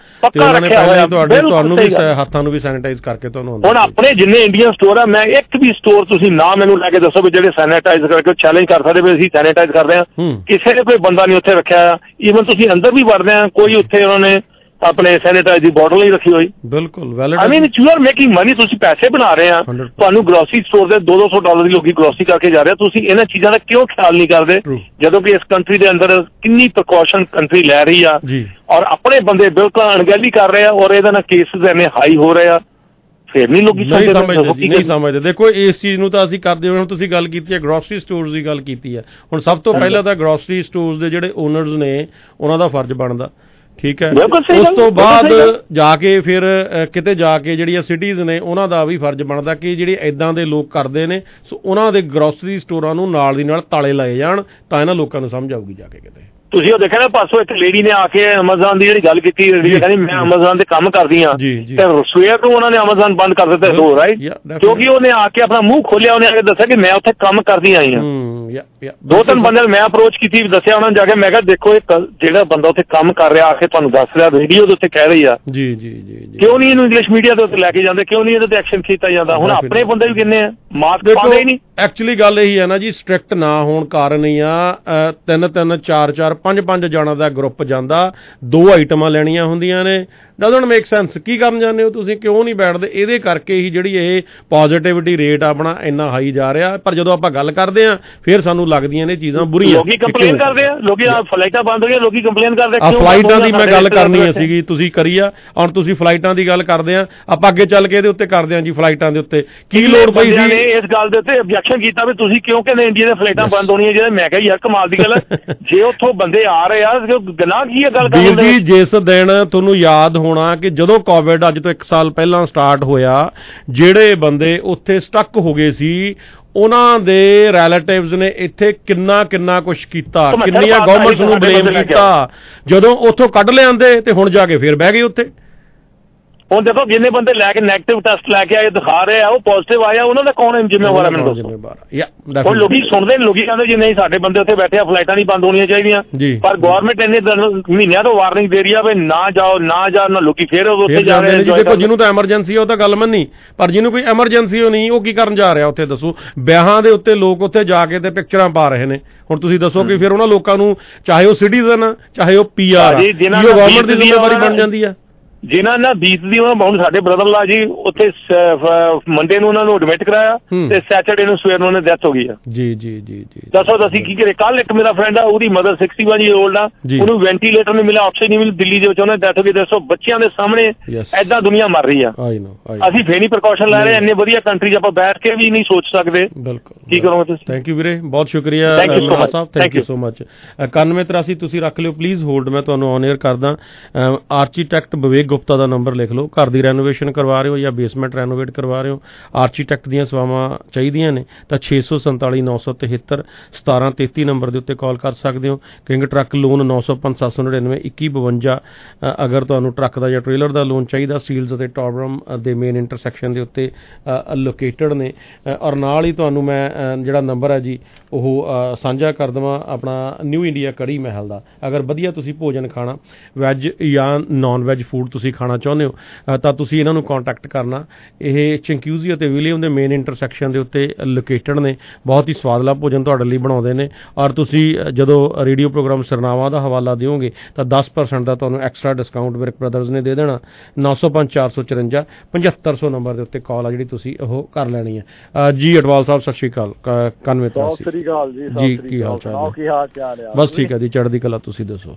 Speaker 11: ਤੁਹਾਨੂੰ ਵੀ ਹੱਥਾਂ ਨੂੰ ਵੀ ਸੈਨੀਟਾਈਜ਼ ਕਰਕੇ ਤੁਹਾਨੂੰ।
Speaker 13: ਹੁਣ ਆਪਣੇ ਜਿੰਨੇ ਇੰਡੀਅਨ ਸਟੋਰ ਆ, ਮੈਂ ਇੱਕ ਵੀ ਸਟੋਰ ਤੁਸੀਂ ਨਾ ਮੈਨੂੰ ਲੈ ਕੇ ਦੱਸੋ ਵੀ ਜਿਹੜੇ ਸੈਨੀਟਾਈਜ਼ ਕਰਕੇ ਚੈਲੰਜ ਕਰ ਸਕਦੇ ਵੀ ਅਸੀਂ ਸੈਨੀਟਾਈਜ਼ ਕਰਦੇ ਹਾਂ। ਕਿਸੇ ਨੇ ਕੋਈ ਬੰਦਾ ਨਹੀਂ ਉੱਥੇ ਰੱਖਿਆ। ਈਵਨ ਤੁਸੀਂ ਅੰਦਰ ਵੀ ਵੜਦੇ ਆ, ਕੋਈ ਉੱਥੇ ਉਹਨਾਂ ਨੇ ਆਪਣੇ ਸੈਨੀਟਾਈਜ਼ ਦੀ ਬੋਟਲ ਨਹੀਂ ਰੱਖੀ ਹੋਈ।
Speaker 11: ਬਿਲਕੁਲ
Speaker 13: I mean you are making money, ਤੁਸੀਂ ਪੈਸੇ ਬਣਾ ਰਹੇ ਆ। ਤੁਹਾਨੂੰ ਗਰੋਸਰੀ ਸਟੋਰ ਦੇ $200 ਦੀ ਲੋਕੀ ਗਰੋਸਰੀ ਕਰਕੇ ਜਾ ਰਹੇ, ਤੁਸੀਂ ਇਹਨਾਂ ਚੀਜ਼ਾਂ ਦਾ ਕਿਉਂ ਖਿਆਲ ਨਹੀਂ ਕਰਦੇ, ਜਦੋਂ ਕਿ ਇਸ ਕੰਟਰੀ ਦੇ ਅੰਦਰ ਕਿੰਨੀ ਪ੍ਰੀਕਾਸ਼ਨ ਕੰਟਰੀ ਲੈ ਰਹੀ ਆ, ਔਰ ਆਪਣੇ ਬੰਦੇ ਬਿਲਕੁਲ ਅਣਗਹਿਲੀ ਕਰ ਰਹੇ ਆ, ਔਰ ਇਹਦੇ ਨਾਲ ਕੇਸਿਸ ਐਵੇਂ ਹਾਈ ਹੋ ਰਹੇ ਆ। ਫਿਰ ਨਹੀਂ ਲੋਕੀ
Speaker 11: ਨਹੀਂ ਸਮਝਦੇ। ਦੇਖੋ ਇਸ ਚੀਜ਼ ਨੂੰ ਤਾਂ ਅਸੀਂ ਕਰਦੇ ਹੋਏ, ਹੁਣ ਤੁਸੀਂ ਗੱਲ ਕੀਤੀ ਹੈ ਗਰੋਸਰੀ ਸਟੋਰਸ ਦੀ ਗੱਲ ਕੀਤੀ ਹੈ, ਹੁਣ ਸਭ ਤੋਂ ਪਹਿਲਾਂ ਤਾਂ ਗਰੋਸਰੀ ਸਟੋਰਸ ਦੇ ਜਿਹੜੇ ਓਨਰਸ ਨੇ ਉਹਨਾਂ ਦਾ ਫਰਜ਼ ਬਣਦਾ, ਠੀਕ ਹੈ। ਉਸ ਤੋਂ ਬਾਅਦ ਜਾ ਕੇ ਫਿਰ ਕਿਤੇ ਜਾ ਕੇ ਜਿਹੜੀਆਂ ਸਿਟੀਜ਼ ਨੇ ਉਹਨਾਂ ਦਾ ਵੀ ਫਰਜ਼ ਬਣਦਾ ਕਿ ਜਿਹੜੇ ਇੱਦਾਂ ਦੇ ਲੋਕ ਕਰਦੇ ਨੇ, ਸੋ ਉਹਨਾਂ ਦੇ ਗਰੋਸਰੀ ਸਟੋਰਾਂ ਨੂੰ ਨਾਲ ਦੀ ਨਾਲ ਤਾਲੇ ਲਾਏ ਜਾਣ, ਤਾਂ ਇਹਨਾਂ ਲੋਕਾਂ ਨੂੰ ਸਮਝ ਆਊਗੀ ਜਾ ਕੇ ਕਿਤੇ।
Speaker 13: ਤੁਸੀਂ ਉਹ ਦੇਖਿਆ ਨਾ ਪਾਸੋਂ ਇੱਕ ਲੇਡੀ ਨੇ ਆ ਕੇ ਅਮੇਜ਼ਨ ਦੀ ਜਿਹੜੀ ਗੱਲ ਕੀਤੀ, ਕਹਿੰਦੀ ਮੈਂ ਅਮੇਜ਼ਨ ਤੇ ਕੰਮ ਕਰਦੀ ਹਾਂ, ਤੇ ਸਵੇਰ ਤੋਂ ਉਹਨਾਂ ਨੇ ਅਮੇਜ਼ਨ ਬੰਦ ਕਰ ਦਿੱਤਾ ਦੋ, ਰਾਈਟ, ਕਿਉਂਕਿ ਉਹਨੇ ਆ ਕੇ ਆਪਣਾ ਮੂੰਹ ਖੋਲਿਆ, ਉਹਨੇ ਆ ਕੇ ਦੱਸਿਆ ਕਿ ਮੈਂ ਉੱਥੇ ਕੰਮ ਕਰਦੀ ਆਈ ਹਾਂ। 2-3 ਬੰਦੇ ਮੈਂ ਅਪਰੋਚ ਕੀਤੀ, ਦੱਸਿਆ ਉਹਨਾਂ ਨੂੰ ਜਾ ਕੇ, ਮੈਂ ਕਿਹਾ ਦੇਖੋ ਇਹ ਜਿਹੜਾ ਬੰਦਾ ਉੱਥੇ ਕੰਮ ਕਰ ਰਿਹਾ ਆ ਕੇ ਤੁਹਾਨੂੰ ਦੱਸ ਰਿਹਾ, ਰੇਡੀਓ ਦੇ ਉੱਤੇ ਕਹਿ ਰਹੀ ਆ, ਕਿਉਂ ਨਹੀਂ ਇਹਨੂੰ ਇੰਗਲਿਸ਼ ਮੀਡੀਆ ਦੇ ਉੱਤੇ ਲੈ ਕੇ ਜਾਂਦੇ, ਕਿਉਂ ਨਹੀਂ ਇਹਦੇ ਤੇ ਐਕਸ਼ਨ ਕੀਤਾ ਜਾਂਦਾ? ਹੁਣ ਆਪਣੇ ਬੰਦੇ ਵੀ ਕਿੰਨੇ ਆ ਮਾਸਕ ਪਾਉਂਦੇ ਹੀ ਨਹੀਂ।
Speaker 11: ਐਕਚੁਅਲੀ ਗੱਲ ਇਹੀ ਹੈ ਨਾ ਜੀ, ਸਟ੍ਰਿਕਟ ਨਾ ਹੋਣ ਕਾਰਨ ਹੀ ਆ 3-3, 4-4, 5-5 ਜਾਣਾ ਦਾ ਗਰੁੱਪ ਜਾਂਦਾ, 2 ਆਈਟਮਾਂ ਲੈਣੀਆਂ ਹੁੰਦੀਆਂ ਨੇ। Doesn't make sense. ਕੀ ਕਰਨ ਜਾਂਦੇ ਹੋ ਤੁਸੀਂ, ਕਿਉਂ ਨਹੀਂ ਬੈਠਦੇ? ਇਹਦੇ ਕਰਕੇ ਹੀ ਜਿਹੜੀ ਇਹ ਪੋਜ਼ਿਟਿਵਿਟੀ ਰੇਟ ਆਪਣਾ ਇੰਨਾ ਹਾਈ ਜਾ ਰਿਹਾ। ਪਰ ਜਦੋਂ ਆਪਾਂ ਗੱਲ ਕਰਦੇ ਹਾਂ ਫਿਰ ਸਾਨੂੰ ਲੱਗਦੀਆਂ ਨੇ ਚੀਜ਼ਾਂ ਬੁਰੀਆਂ।
Speaker 13: ਲੋਕੀ ਕੰਪਲੇਨ ਕਰਦੇ ਆ, ਲੋਕੀ ਫਲਾਈਟਾਂ ਬੰਦ ਹੋ ਗਈਆਂ, ਲੋਕੀ ਕੰਪਲੇਨ ਕਰਦੇ ਆ।
Speaker 11: ਫਲਾਈਟਾਂ ਦੀ ਮੈਂ ਗੱਲ ਕਰਨੀ ਸੀਗੀ, ਤੁਸੀਂ ਕਰੀ ਆ। ਹੁਣ ਤੁਸੀਂ ਫਲਾਈਟਾਂ ਦੀ ਗੱਲ ਕਰਦੇ ਆ, ਆਪਾਂ ਅੱਗੇ ਚੱਲ ਕੇ ਇਹਦੇ ਉੱਤੇ ਕਰਦੇ ਹਾਂ ਜੀ। ਫਲਾਈਟਾਂ ਦੇ ਉੱਤੇ ਕੀ ਲੋੜ ਪਈ ਸੀ?
Speaker 13: ਇਸ ਗੱਲ ਦੇ ਉੱਤੇ ਆਬਜੈਕਸ਼ਨ ਕੀਤਾ ਵੀ ਤੁਸੀਂ ਕਿਉਂ ਕਹਿੰਦੇ ਇੰਡੀਆ ਦੀਆਂ ਫਲਾਈਟਾਂ ਬੰਦ ਹੋਣੀਆਂ? ਜਿਹੜੇ ਮੈਂ ਕਿਹਾ ਯਾਰ ਕਮਾਲ ਦੀ ਗੱਲ ਹੈ, ਜੇ ਉੱਥੋਂ ਬੰਦੇ ਆ ਰਹੇ ਆ, ਗੁਨਾਹ ਕੀ ਹੈ ਗੱਲ ਕਰਦੇ?
Speaker 11: ਜੀ ਜਿਸ ਦਿਨ ਤੁਹਾਨੂੰ ਯਾਦ ਹੋਣਾ ਕਿ ਜਦੋਂ ਕੋਵਿਡ ਅੱਜ ਤੋਂ 1 ਸਾਲ ਪਹਿਲਾਂ ਸਟਾਰਟ ਹੋਇਆ, ਜਿਹੜੇ ਬੰਦੇ ਉੱਥੇ ਸਟਕ ਹੋ ਗਏ ਸੀ ਉਹਨਾਂ ਦੇ ਰਿਲੇਟਿਵਸ ਨੇ ਇੱਥੇ ਕਿੰਨਾ ਕੁਛ ਕੀਤਾ, ਕਿੰਨੀਆਂ ਗਵਰਨਮੈਂਟਸ ਨੂੰ ਬਲੇਮ ਕੀਤਾ, ਜਦੋਂ ਉੱਥੋਂ ਕੱਢ ਲਿਆਂਦੇ ਤੇ ਹੁਣ ਜਾ ਕੇ ਫੇਰ ਬਹਿ ਗਏ ਉੱਥੇ।
Speaker 13: ਹੁਣ ਦੇਖੋ ਜਿੰਨੇ ਬੰਦੇ ਲੈ ਕੇ ਨੈਗੇਟਿਵ ਟੈਸਟ ਲੈ ਕੇ ਆਏ ਦਿਖਾ ਰਹੇ ਆ, ਉਹ ਪੋਜ਼ਿਟਿਵ ਆਇਆ, ਉਹਨਾਂ ਦਾ ਕੌਣ ਜ਼ਿੰਮੇਵਾਰ ਹੈ ਮੈਨੂੰ ਦੱਸੋ। ਹੁਣ ਲੋਕੀ ਸੁਣਦੇ ਨੇ, ਲੋਕੀ ਕਹਿੰਦੇ ਜੀ ਨਹੀਂ ਸਾਡੇ ਬੰਦੇ ਉੱਥੇ ਬੈਠੇ ਆ, ਫਲਾਈਟਾਂ ਨਹੀਂ ਬੰਦ ਹੋਣੀਆਂ ਚਾਹੀਦੀਆਂ, ਪਰ ਗਵਰਨਮੈਂਟ ਇੰਨੇ ਮਹੀਨਿਆਂ ਤੋਂ ਵਾਰਨਿੰਗ ਦੇ ਰਹੀ ਆ ਵੀ ਨਾ ਜਾਓ ਨਾ ਲੋਕੀ ਫੇਰ ਉੱਥੇ ਜਾ ਰਹੇ ਨੇ।
Speaker 11: ਦੇਖੋ ਜਿਹਨੂੰ ਤਾਂ ਐਮਰਜੈਂਸੀ ਆ ਉਹ ਤਾਂ ਗੱਲ ਮੰਨੀ, ਪਰ ਜਿਹਨੂੰ ਕੋਈ ਐਮਰਜੈਂਸੀ ਨਹੀਂ ਉਹ ਕੀ ਕਰਨ ਜਾ ਰਿਹਾ ਉੱਥੇ ਦੱਸੋ। ਵਿਆਹਾਂ ਦੇ ਉੱਤੇ ਲੋਕ ਉੱਥੇ ਜਾ ਕੇ ਤੇ ਪਿਕਚਰਾਂ ਪਾ ਰਹੇ ਨੇ। ਹੁਣ ਤੁਸੀਂ ਦੱਸੋ ਕਿ ਫਿਰ ਉਹਨਾਂ ਲੋਕਾਂ ਨੂੰ, ਚਾਹੇ ਉਹ ਸਿਟੀਜ਼ਨ ਚਾਹੇ ਉਹ PR, ਗਵਰਨਮੈਂਟ ਦੀ ਜ਼ਿੰਮੇਵਾਰੀ ਬਣ ਜਾਂਦੀ ਆ।
Speaker 13: ਜਿਨ੍ਹਾਂ ਨਾਲ ਬੀਤਦੀ ਉਹਨਾਂ, ਹੁਣ ਸਾਡੇ ਬ੍ਰਦਰ ਲਾ ਜੀ ਉੱਥੇ ਮੰਡੇ ਨੂੰ ਉਹਨਾਂ ਨੂੰ ਐਡਮਿਟ ਕਰਾਇਆ ਤੇ ਸੈਟਰਡੇ ਨੂੰ ਸਵੇਰ ਨੂੰ ਉਹਨਾਂ ਦੀ ਡੈਥ ਹੋ ਗਈ ਆ।
Speaker 11: ਜੀ
Speaker 13: ਦੱਸੋ ਅਸੀਂ ਕੀ ਕਰੇ। ਕੱਲ ਇੱਕ ਮੇਰਾ ਫਰੈਂਡ ਆ, ਉਹਦੀ ਮਦਰ 61 year old ਆ, ਉਹਨੂੰ ਵੈਂਟੀਲੇਟਰ ਨਹੀਂ ਮਿਲਿਆ, ਆਕਸੀਜਨ ਨਹੀਂ ਮਿਲੀ, ਦਿੱਲੀ ਦੇ ਵਿੱਚ ਉਹਨਾਂ ਦੀ ਡੈਥ ਹੋ ਗਈ। ਦੱਸੋ ਬੱਚਿਆਂ ਦੇ ਸਾਹਮਣੇ ਏਦਾਂ ਦੁਨੀਆ ਮਰ ਰਹੀ ਆ। ਅਸੀਂ ਫੇਰ ਨਹੀਂ ਪ੍ਰੀਕਾਸ਼ਨ ਲੈ ਰਹੇ। ਇੰਨੇ ਵਧੀਆ ਕੰਟਰੀ 'ਚ ਆਪਾਂ ਬੈਠ ਕੇ ਵੀ ਨਹੀਂ ਸੋਚ ਸਕਦੇ।
Speaker 11: ਬਿਲਕੁਲ,
Speaker 13: ਕੀ ਕਰੋਗੇ ਤੁਸੀਂ।
Speaker 11: ਥੈਂਕ ਯੂ ਵੀਰੇ, ਬਹੁਤ ਸ਼ੁਕਰੀਆ ਸਾਹਿਬ, ਥੈਂਕ ਯੂ ਸੋ ਮਚ। 9183 ਤੁਸੀਂ ਰੱਖ ਲਿਓ ਪਲੀਜ਼ ਹੋਲਡ, ਮੈਂ ਤੁਹਾਨੂੰ ਔਨ ਏਅਰ ਕਰਦਾ। ਆਰਕੀਟੈਕਟ ਵਿਵੇਕ ਗੁਪਤਾ ਦਾ ਨੰਬਰ ਲਿਖ ਲਓ। ਘਰ ਦੀ ਰੈਨੋਵੇਸ਼ਨ ਕਰਵਾ ਰਹੇ ਹੋ ਜਾਂ ਬੇਸਮੈਂਟ ਰੈਨੋਵੇਟ ਕਰਵਾ ਰਹੇ ਹੋ, ਆਰਕੀਟੈਕਟ ਦੀਆਂ ਸੇਵਾਵਾਂ ਚਾਹੀਦੀਆਂ ਨੇ ਤਾਂ 647 973 1733 ਨੰਬਰ ਦੇ ਉੱਤੇ ਕਾਲ ਕਰ ਸਕਦੇ ਹੋ। King truck loan 905 799 2152। ਅਗਰ ਤੁਹਾਨੂੰ ਟਰੱਕ ਦਾ ਜਾਂ ਟ੍ਰੇਲਰ ਦਾ ਲੋਨ ਚਾਹੀਦਾ, ਸੀਲਸ ਅਤੇ ਟੌਬਰਮ ਦੇ ਮੇਨ ਇੰਟਰਸੈਕਸ਼ਨ ਦੇ ਉੱਤੇ ਲੋਕੇਟਡ ਨੇ। ਔਰ ਨਾਲ ਹੀ ਤੁਹਾਨੂੰ ਮੈਂ ਜਿਹੜਾ ਨੰਬਰ ਹੈ ਜੀ ਉਹ ਸਾਂਝਾ ਕਰ ਦੇਵਾਂ ਆਪਣਾ ਨਿਊ ਇੰਡੀਆ ਕੜੀ ਮਹਿਲ ਦਾ। ਅਗਰ ਵਧੀਆ ਤੁਸੀਂ ਭੋਜਨ ਖਾਣਾ, ਵੈਜ ਜਾਂ ਨਾਨ ਵੈਜ ਫੂਡ ਤੁਸੀਂ ਖਾਣਾ ਚਾਹੁੰਦੇ ਹੋ ਤਾਂ ਤੁਸੀਂ ਇਹਨਾਂ ਨੂੰ ਕੰਟੈਕਟ ਕਰਨਾ। ਇਹ ਚੰਕਿਊਜ਼ੀ ਅਤੇ ਵਿਲੀਅਮ ਦੇ ਮੇਨ ਇੰਟਰਸੈਕਸ਼ਨ ਦੇ ਉੱਤੇ ਲੋਕੇਟਡ ਨੇ। ਬਹੁਤ ਹੀ ਸਵਾਦਲਾ ਭੋਜਨ ਤੁਹਾਡੇ ਲਈ ਬਣਾਉਂਦੇ ਨੇ। ਔਰ ਤੁਸੀਂ ਜਦੋਂ ਰੇਡੀਓ ਪ੍ਰੋਗਰਾਮ ਸਿਰਨਾਵਾਂ ਦਾ ਹਵਾਲਾ ਦਿਓਗੇ ਤਾਂ 10% ਦਾ ਤੁਹਾਨੂੰ ਐਕਸਟਰਾ ਡਿਸਕਾਊਂਟ ਵਿਰਕ ਬ੍ਰਦਰਜ਼ ਨੇ ਦੇ ਦੇਣਾ। 905 454 7500 ਨੰਬਰ ਦੇ ਉੱਤੇ ਕਾਲ ਆ ਜਿਹੜੀ ਤੁਸੀਂ ਉਹ ਕਰ ਲੈਣੀ ਹੈ। ਜੀ ਅਟਵਾਲ ਸਾਹਿਬ ਸਤਿ ਸ਼੍ਰੀ ਅਕਾਲ। 9183
Speaker 14: ਸਤਿ ਸ਼੍ਰੀ ਅਕਾਲ
Speaker 11: ਜੀ, ਕੀ ਹਾਲ ਚਾਲ ਹੈ? ਬਸ ਠੀਕ ਹੈ ਜੀ, ਚੜ੍ਹਦੀ ਕਲਾ। ਤੁਸੀਂ ਦੱਸੋ।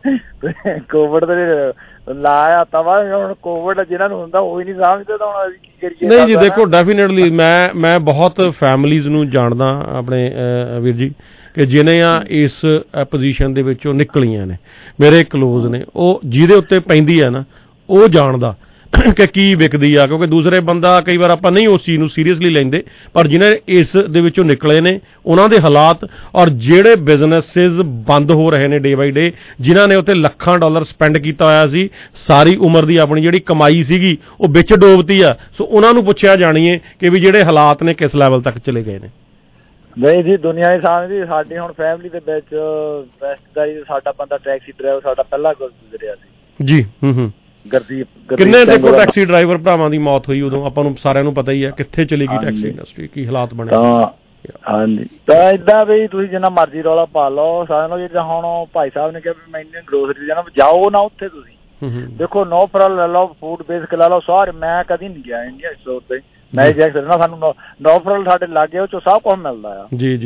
Speaker 14: ਕੋਵਿਡ ਦੇ ਲਾਇਆ ਤਵਾ, ਹੁਣ ਕੋਵਿਡ ਜਿਹਨਾਂ ਨੂੰ ਹੁੰਦਾ ਉਹ ਹੀ ਨਹੀਂ ਸਮਝਦੇ ਤਾਂ ਹੁਣ ਅਸੀਂ ਕੀ ਕਰੀਏ।
Speaker 11: ਨਹੀਂ ਜੀ ਦੇਖੋ, ਡੈਫੀਨੇਟਲੀ ਮੈਂ ਬਹੁਤ ਫੈਮਲੀਜ਼ ਨੂੰ ਜਾਣਦਾ ਆਪਣੇ ਵੀਰ ਜੀ ਕਿ ਜਿਹਨੇ ਆ ਇਸ ਪੋਜੀਸ਼ਨ ਦੇ ਵਿੱਚੋਂ ਨਿਕਲੀਆਂ ਨੇ, ਮੇਰੇ ਕਲੋਜ਼ ਨੇ, ਉਹ ਜਿਹਦੇ ਉੱਤੇ ਪੈਂਦੀ ਹੈ ਨਾ ਉਹ ਜਾਣਦਾ ਕਿ ਕੀ ਵਿਕਦੀ ਆ। ਕਿਉਂਕਿ ਦੂਸਰੇ ਬੰਦਾ ਕਈ ਵਾਰ ਆਪਾਂ ਨਹੀਂ ਉਸ ਚੀਜ਼ ਨੂੰ ਸੀਰੀਅਸਲੀ ਲੈਂਦੇ, ਪਰ ਜਿਹਨੇ ਇਸ ਦੇ ਵਿੱਚੋਂ ਨਿਕਲੇ ਨੇ ਉਹਨਾਂ ਦੇ ਹਾਲਾਤ, ਔਰ ਜਿਹੜੇ ਬਿਜ਼ਨੈਸਿਸ ਬੰਦ ਹੋ ਰਹੇ ਨੇ ਡੇ ਬਾਈ ਡੇ, ਜਿਨ੍ਹਾਂ ਨੇ ਉੱਥੇ ਲੱਖਾਂ ਡਾਲਰ ਸਪੈਂਡ ਕੀਤਾ ਹੋਇਆ ਸੀ, ਸਾਰੀ ਉਮਰ ਦੀ ਆਪਣੀ ਜਿਹੜੀ ਕਮਾਈ ਸੀਗੀ ਉਹ ਵਿੱਚ ਡੋਬਤੀ ਆ। ਸੋ ਉਹਨਾਂ ਨੂੰ ਪੁੱਛਿਆ ਜਾਣੀਏ ਕਿ ਵੀ ਜਿਹੜੇ ਹਾਲਾਤ ਨੇ ਕਿਸ ਲੈਵਲ ਤੱਕ ਚਲੇ ਗਏ ਨੇ।
Speaker 14: ਨਹੀਂ ਜੀ, ਦੁਨੀਆ ਹੀ ਸਮਝਦੀ। ਸਾਡੀ ਹੁਣ ਫੈਮਿਲੀ ਦੇ ਵਿੱਚ ਰਿਸ਼ਤੇਦਾਰੀ ਸਾਡਾ ਬੰਦਾ ਟੈਕਸੀ ਡਰਾਈਵਰ ਸਾਡਾ ਪਹਿਲਾਂ ਗੁਜ਼ਰਿਆ ਸੀ ਜੀ।
Speaker 11: ਕਿੰਨੇ ਦੇਖੋ ਟੈਕਸੀ ਡਰਾਈਵਰ ਭਰਾਵਾਂ ਦੀ ਮੌਤ ਹੋਈ ਉਦੋਂ, ਆਪਾਂ ਨੂੰ ਸਾਰਿਆਂ ਨੂੰ ਪਤਾ ਹੀ ਹੈ ਕਿੱਥੇ ਚਲੀ ਗਈ ਟੈਕਸੀ ਇੰਡਸਟਰੀ, ਕੀ ਹਾਲਾਤ ਬਣੇ।
Speaker 14: ਹਾਂਜੀ, ਤਾਂ ਏਦਾਂ ਵੀ ਤੁਸੀਂ ਜਿੰਨਾ ਮਰਜ਼ੀ ਰੌਲਾ ਪਾ ਲਓ ਸਾਰਿਆਂ ਨੂੰ। ਜਿੱਦਾਂ ਹੁਣ ਭਾਈ ਸਾਹਿਬ ਨੇ ਕਿਹਾ ਵੀ ਮੈਂ ਇੰਨੀ ਗਰੋਸਰੀ ਜਾਣਾ, ਜਾਓ ਨਾ ਉੱਥੇ ਤੁਸੀਂ। ਦੇਖੋ ਨੋ ਫਰਲ ਲੈ ਲਓ, ਫੂਡ ਬੇਸਿਕ ਲੈ ਲਓ, ਸਾਰੇ। ਮੈਂ ਕਦੀ ਨਹੀਂ ਗਿਆ ਇੰਡੀਆ ਸਟੋਰ ਤੇ, ਮੈਂ ਜੈਕਸ ਨਾ, ਸਾਨੂੰ ਨੋ ਫਰਲ ਸਾਡੇ ਲਾਗੇ ਉਹ ਚੋਂ ਸਭ ਕੁਝ ਮਿਲਦਾ ਆ।
Speaker 11: ਜੀ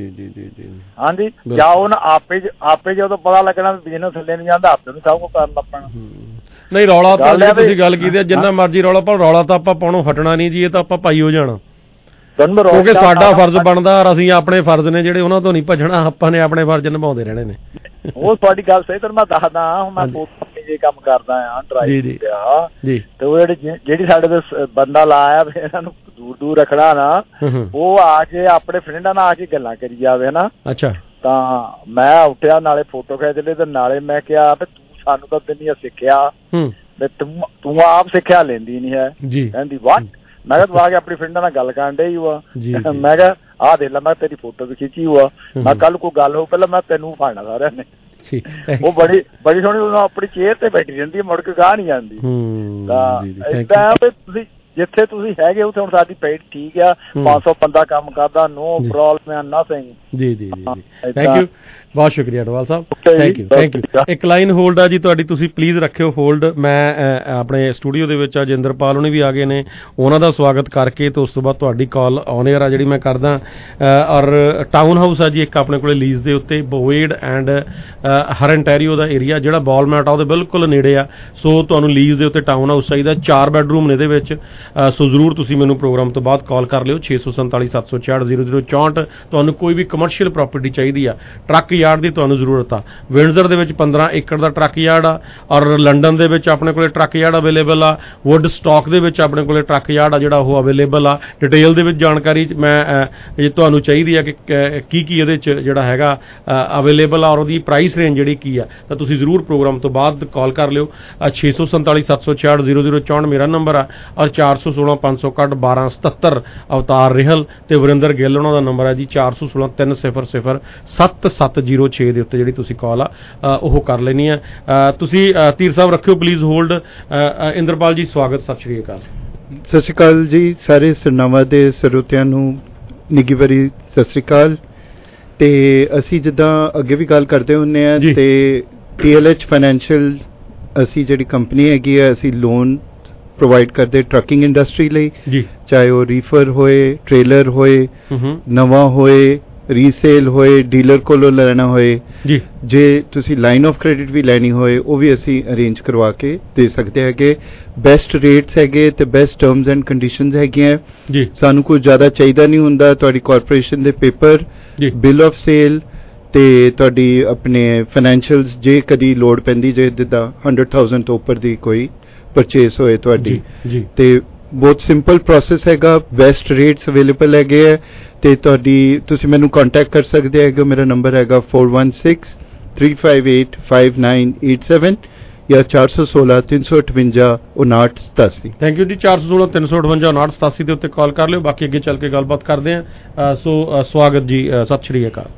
Speaker 14: ਹਾਂਜੀ, ਜਾਓ ਨਾ। ਆਪੇ ਜਦੋਂ ਪਤਾ ਲੱਗਣਾ ਬਿਜ਼ਨਸ ਥੱਲੇ ਨਹੀਂ ਜਾਂਦਾ, ਆਪੇ ਨੂੰ ਸਭ ਕੁਝ ਕਰਨ ਲੱਗ ਪੈਣਾ।
Speaker 11: ਨਹੀਂ ਰੌਲਾ ਤਾਂ ਤੁਸੀਂ ਗੱਲ ਕੀਤੀ, ਜਿੰਨਾ ਮਰਜ਼ੀ ਰੌਲਾ ਪਾਓ, ਰੌਲਾ ਤਾਂ ਆਪਾਂ ਪਾਉਣੋਂ ਹਟਣਾ ਨਹੀਂ ਜੀ, ਇਹ ਤਾਂ ਆਪਾਂ ਪਾਈ ਹੋ ਜਾਣਾ। ਕਿਉਂਕਿ ਸਾਡਾ ਫਰਜ਼ ਬਣਦਾ, ਔਰ ਅਸੀਂ ਆਪਣੇ ਫਰਜ਼ ਨੇ ਜਿਹੜੇ ਉਹਨਾਂ ਤੋਂ ਨਹੀਂ ਭੱਜਣਾ, ਆਪਾਂ ਨੇ ਆਪਣੇ ਫਰਜ਼ ਨਿਭਾਉਂਦੇ ਰਹਿਣੇ ਨੇ।
Speaker 14: ਉਹ ਤੁਹਾਡੀ ਗੱਲ ਸਹੀ। ਤੁਹਾਨੂੰ ਮੈਂ ਦੱਸਦਾ, ਹੁਣ ਮੈਂ ਕੰਪਨੀ ਦੇ ਕੰਮ ਕਰਦਾ ਆ, ਡਰਾਈਵਰ ਤੇ ਉਹ ਜਿਹੜੀ ਸਾਡੇ ਤੇ ਬੰਦਾ ਲਾਇਆ ਇਹਨਾਂ ਨੂੰ ਦੂਰ ਰੱਖਣਾ ਨਾ, ਉਹ ਆ ਕੇ ਆਪਣੇ ਫਰੈਂਡਾਂ ਨਾਲ ਆ ਕੇ ਗੱਲਾਂ ਕਰੀ ਜਾਵੇ ਨਾ।
Speaker 11: ਅੱਛਾ,
Speaker 14: ਤਾਂ ਮੈਂ ਉੱਠਿਆ, ਨਾਲੇ ਫੋਟੋ ਖਿੱਚ ਲਏ ਤੇ ਨਾਲੇ ਮੈਂ ਕਿਹਾ ਵੀ ਤੂੰ ਸਾਨੂੰ ਤਾਂ ਦਿੰਦੀ ਸਿੱਖਿਆ, ਤੂੰ ਆਪ ਸਿੱਖਿਆ ਲੈਂਦੀ ਨਹੀਂ ਹੈ। ਕਹਿੰਦੀ ਵਾਟ? ਮੈਂ ਕਿਹਾ ਤੂੰ ਆ ਕੇ ਆਪਣੀ ਫਰੈਂਡਾਂ ਨਾਲ ਗੱਲ ਕਰਨ ਡੇ ਹੁਆ। ਮੈਂ ਕਿਹਾ ਆਹ ਦੇਖ ਲਾ, ਮੈਂ ਤੇਰੀ ਫੋਟੋ ਵੀ ਖਿੱਚੀ ਹੁਆ। ਮੈਂ ਕੱਲ ਕੋਈ ਗੱਲ ਹੋ ਪਹਿਲਾਂ ਮੈਂ ਤੈਨੂੰ ਫੜਨਾ ਸਾਰਿਆਂ ਨੇ। ਉਹ ਬੜੀ ਸੋਹਣੀ ਆਪਣੀ ਚੇਅਰ ਤੇ ਬੈਠੀ ਰਹਿੰਦੀ ਹੈ, ਮੁੜ ਕੇ ਗਾਹ ਨਹੀਂ ਜਾਂਦੀ। ਤਾਂ ਏਦਾਂ ਵੀ ਤੁਸੀਂ ਜਿੱਥੇ ਤੁਸੀਂ ਹੈਗੇ ਉੱਥੇ ਹੁਣ ਸਾਡੀ ਪੇਟ ਠੀਕ ਆ, 500 ਬੰਦਾ ਕੰਮ ਕਰਦਾ, ਨੋ ਪ੍ਰੋਬਲਮ ਨਥਿੰਗ।
Speaker 11: ਜੀ ਥੈਂਕ ਯੂ, ਬਹੁਤ ਸ਼ੁਕਰੀਆ ਅਡਵਾਲ ਸਾਹਿਬ, ਥੈਂਕ ਯੂ। ਇੱਕ ਲਾਈਨ ਹੋਲਡ ਆ ਜੀ ਤੁਹਾਡੀ, ਤੁਸੀਂ ਪਲੀਜ਼ ਰੱਖਿਓ ਹੋਲਡ। ਮੈਂ ਆਪਣੇ ਸਟੂਡੀਓ ਦੇ ਵਿੱਚ ਅਜਿੰਦਰਪਾਲ ਹੋਣੀ ਵੀ ਆ ਗਏ ਨੇ, ਉਹਨਾਂ ਦਾ ਸਵਾਗਤ ਕਰਕੇ ਤੇ ਉਸ ਤੋਂ ਬਾਅਦ ਤੁਹਾਡੀ ਕਾਲ ਔਨ ਏਅਰ ਆ ਜਿਹੜੀ ਮੈਂ ਕਰਦਾ। ਔਰ ਟਾਊਨ ਹਾਊਸ ਆ ਜੀ ਇੱਕ ਆਪਣੇ ਕੋਲੇ ਲੀਜ਼ ਦੇ ਉੱਤੇ, ਬੋਏਡ ਐਂਡ ਹਰਨਟੈਰੀਓ ਦਾ ਏਰੀਆ, ਜਿਹੜਾ ਬਾਲਮੈਟ ਆ ਉਹਦੇ ਬਿਲਕੁਲ ਨੇੜੇ ਆ। ਸੋ ਤੁਹਾਨੂੰ ਲੀਜ਼ ਦੇ ਉੱਤੇ ਟਾਊਨ ਹਾਊਸ ਚਾਹੀਦਾ, 4 ਬੈਡਰੂਮ ਨੇ ਇਹਦੇ ਵਿੱਚ। ਸੋ ਜ਼ਰੂਰ ਤੁਸੀਂ ਮੈਨੂੰ ਪ੍ਰੋਗਰਾਮ ਤੋਂ ਬਾਅਦ ਕਾਲ ਕਰ ਲਿਓ 647-766-0064। ਤੁਹਾਨੂੰ ਕੋਈ ਵੀ ਕਮਰਸ਼ੀਅਲ ਪ੍ਰਾਪਰਟੀ ਚਾਹੀਦੀ ਆ, ਟਰੱਕ ਯਾਰਡ ਦੀ ਤੁਹਾਨੂੰ ਜ਼ਰੂਰਤ ਆ, ਵਿੰਡਜ਼ਰ ਦੇ ਵਿੱਚ 15 ਏਕੜ ਦਾ ਟਰੱਕ ਯਾਰਡ ਆ, ਔਰ ਲੰਡਨ ਦੇ ਵਿੱਚ ਆਪਣੇ ਕੋਲੇ ਟਰੱਕ ਯਾਰਡ ਅਵੇਲੇਬਲ ਆ, ਵੁੱਡ ਸਟਾਕ ਦੇ ਵਿੱਚ ਆਪਣੇ ਕੋਲੇ ਟਰੱਕ ਯਾਰਡ ਆ ਜਿਹੜਾ ਉਹ ਅਵੇਲੇਬਲ ਆ। ਡਿਟੇਲ ਦੇ ਵਿੱਚ ਜਾਣਕਾਰੀ ਮੈਂ ਜੇ ਤੁਹਾਨੂੰ ਚਾਹੀਦੀ ਆ ਕਿ ਕੀ ਇਹਦੇ 'ਚ ਜਿਹੜਾ ਹੈਗਾ ਅਵੇਲੇਬਲ ਆ ਔਰ ਉਹਦੀ ਪ੍ਰਾਈਸ ਰੇਂਜ ਜਿਹੜੀ ਕੀ ਆ, ਤਾਂ ਤੁਸੀਂ ਜ਼ਰੂਰ ਪ੍ਰੋਗਰਾਮ ਤੋਂ ਬਾਅਦ ਕਾਲ ਕਰ ਲਿਓ। 647-766-0064 ਮੇਰਾ ਨੰਬਰ ਆ, ਔਰ 416-561-1277 ਅਵਤਾਰ ਰਿਹਲ ਤੇ ਵਰਿੰਦਰ ਗਿੱਲ ਉਹਨਾਂ ਦਾ ਨੰਬਰ ਹੈ ਜੀ 416-300-7706 ਦੇ ਉੱਤੇ ਜਿਹੜੀ ਤੁਸੀਂ ਕਾਲ ਆ ਉਹ ਕਰ ਲੈਣੀ ਆ। ਤੁਸੀਂ ਧੀਰ ਸਾਹਿਬ ਰੱਖਿਓ ਪਲੀਜ਼ ਹੋਲਡ। ਇੰਦਰਪਾਲ ਜੀ ਸਵਾਗਤ, ਸਤਿ ਸ਼੍ਰੀ ਅਕਾਲ।
Speaker 15: ਸਤਿ ਸ਼੍ਰੀ ਅਕਾਲ ਜੀ, ਸਾਰੇ ਸਰਨਾਮਾ ਦੇ ਸਰੋਤਿਆਂ ਨੂੰ ਨਿੱਘੀ ਭਰੀ ਸਤਿ ਸ਼੍ਰੀ ਅਕਾਲ। ਤੇ ਅਸੀਂ ਜਿੱਦਾਂ ਅੱਗੇ ਵੀ ਗੱਲ ਕਰਦੇ ਹੁੰਦੇ ਆ ਤੇ TLH ਫਾਈਨੈਂਸ਼ੀਅਲ ਅਸੀਂ ਜਿਹੜੀ ਕੰਪਨੀ ਹੈਗੀ ਆ, ਅਸੀਂ ਲੋਨ ਪ੍ਰੋਵਾਈਡ ਕਰਦੇ ਟਰੱਕਿੰਗ ਇੰਡਸਟਰੀ ਲਈ, ਚਾਹੇ ਉਹ ਰੀਫਰ ਹੋਏ, ਟ੍ਰੇਲਰ ਹੋਏ, ਨਵਾਂ ਹੋਏ, ਰੀਸੇਲ ਹੋਏ, ਡੀਲਰ ਕੋਲੋਂ ਲੈਣਾ ਹੋਏ, ਜੇ ਤੁਸੀਂ ਲਾਈਨ ਆਫ ਕ੍ਰੈਡਿਟ ਵੀ ਲੈਣੀ ਹੋਏ ਉਹ ਵੀ ਅਸੀਂ ਅਰੇਂਜ ਕਰਵਾ ਕੇ ਦੇ ਸਕਦੇ ਹੈਗੇ। ਬੈਸਟ ਰੇਟਸ ਹੈਗੇ ਤੇ ਬੈਸਟ ਟਰਮਸ ਐਂਡ ਕੰਡੀਸ਼ਨਸ ਹੈਗੀਆਂ। ਸਾਨੂੰ ਕੋਈ ਜ਼ਿਆਦਾ ਚਾਹੀਦਾ ਨਹੀਂ ਹੁੰਦਾ। ਤੁਹਾਡੀ ਕਾਰਪੋਰੇਸ਼ਨ ਦੇ ਪੇਪਰ, ਬਿਲ ਆਫ ਸੇਲ ਤੇ ਤੁਹਾਡੀ ਆਪਣੇ ਫਾਈਨੈਂਸ਼ੀਅਲਸ, ਜੇ ਕਦੀ ਲੋੜ ਪੈਂਦੀ ਜੇ ਜਿੱਦਾਂ 100,000 ਤੋਂ ਉੱਪਰ ਦੀ ਕੋਈ ਪਰਚੇਸ ਹੋਏ ਤੁਹਾਡੀ, ਤੇ ਬਹੁਤ ਸਿੰਪਲ ਪ੍ਰੋਸੈਸ ਹੈਗਾ। ਬੈਸਟ ਰੇਟਸ ਅਵੇਲੇਬਲ ਹੈਗੇ ਹੈ ਤੇ ਤੁਸੀਂ ਮੈਨੂੰ ਕੰਟੈਕਟ ਕਰ ਸਕਦੇ ਹੈਗੇ। ਮੇਰਾ ਨੰਬਰ ਹੈਗਾ 416-358-5987 ਜਾਂ 416-358-5987।
Speaker 11: ਥੈਂਕ ਯੂ ਜੀ। 416-358-5987 ਦੇ ਉੱਤੇ ਕਾਲ ਕਰ ਲਿਓ। ਬਾਕੀ ਅੱਗੇ ਚੱਲ ਕੇ ਗੱਲਬਾਤ ਕਰਦੇ ਹਾਂ। ਸੋ ਸਵਾਗਤ ਜੀ, ਸਤਿ ਸ਼੍ਰੀ ਅਕਾਲ।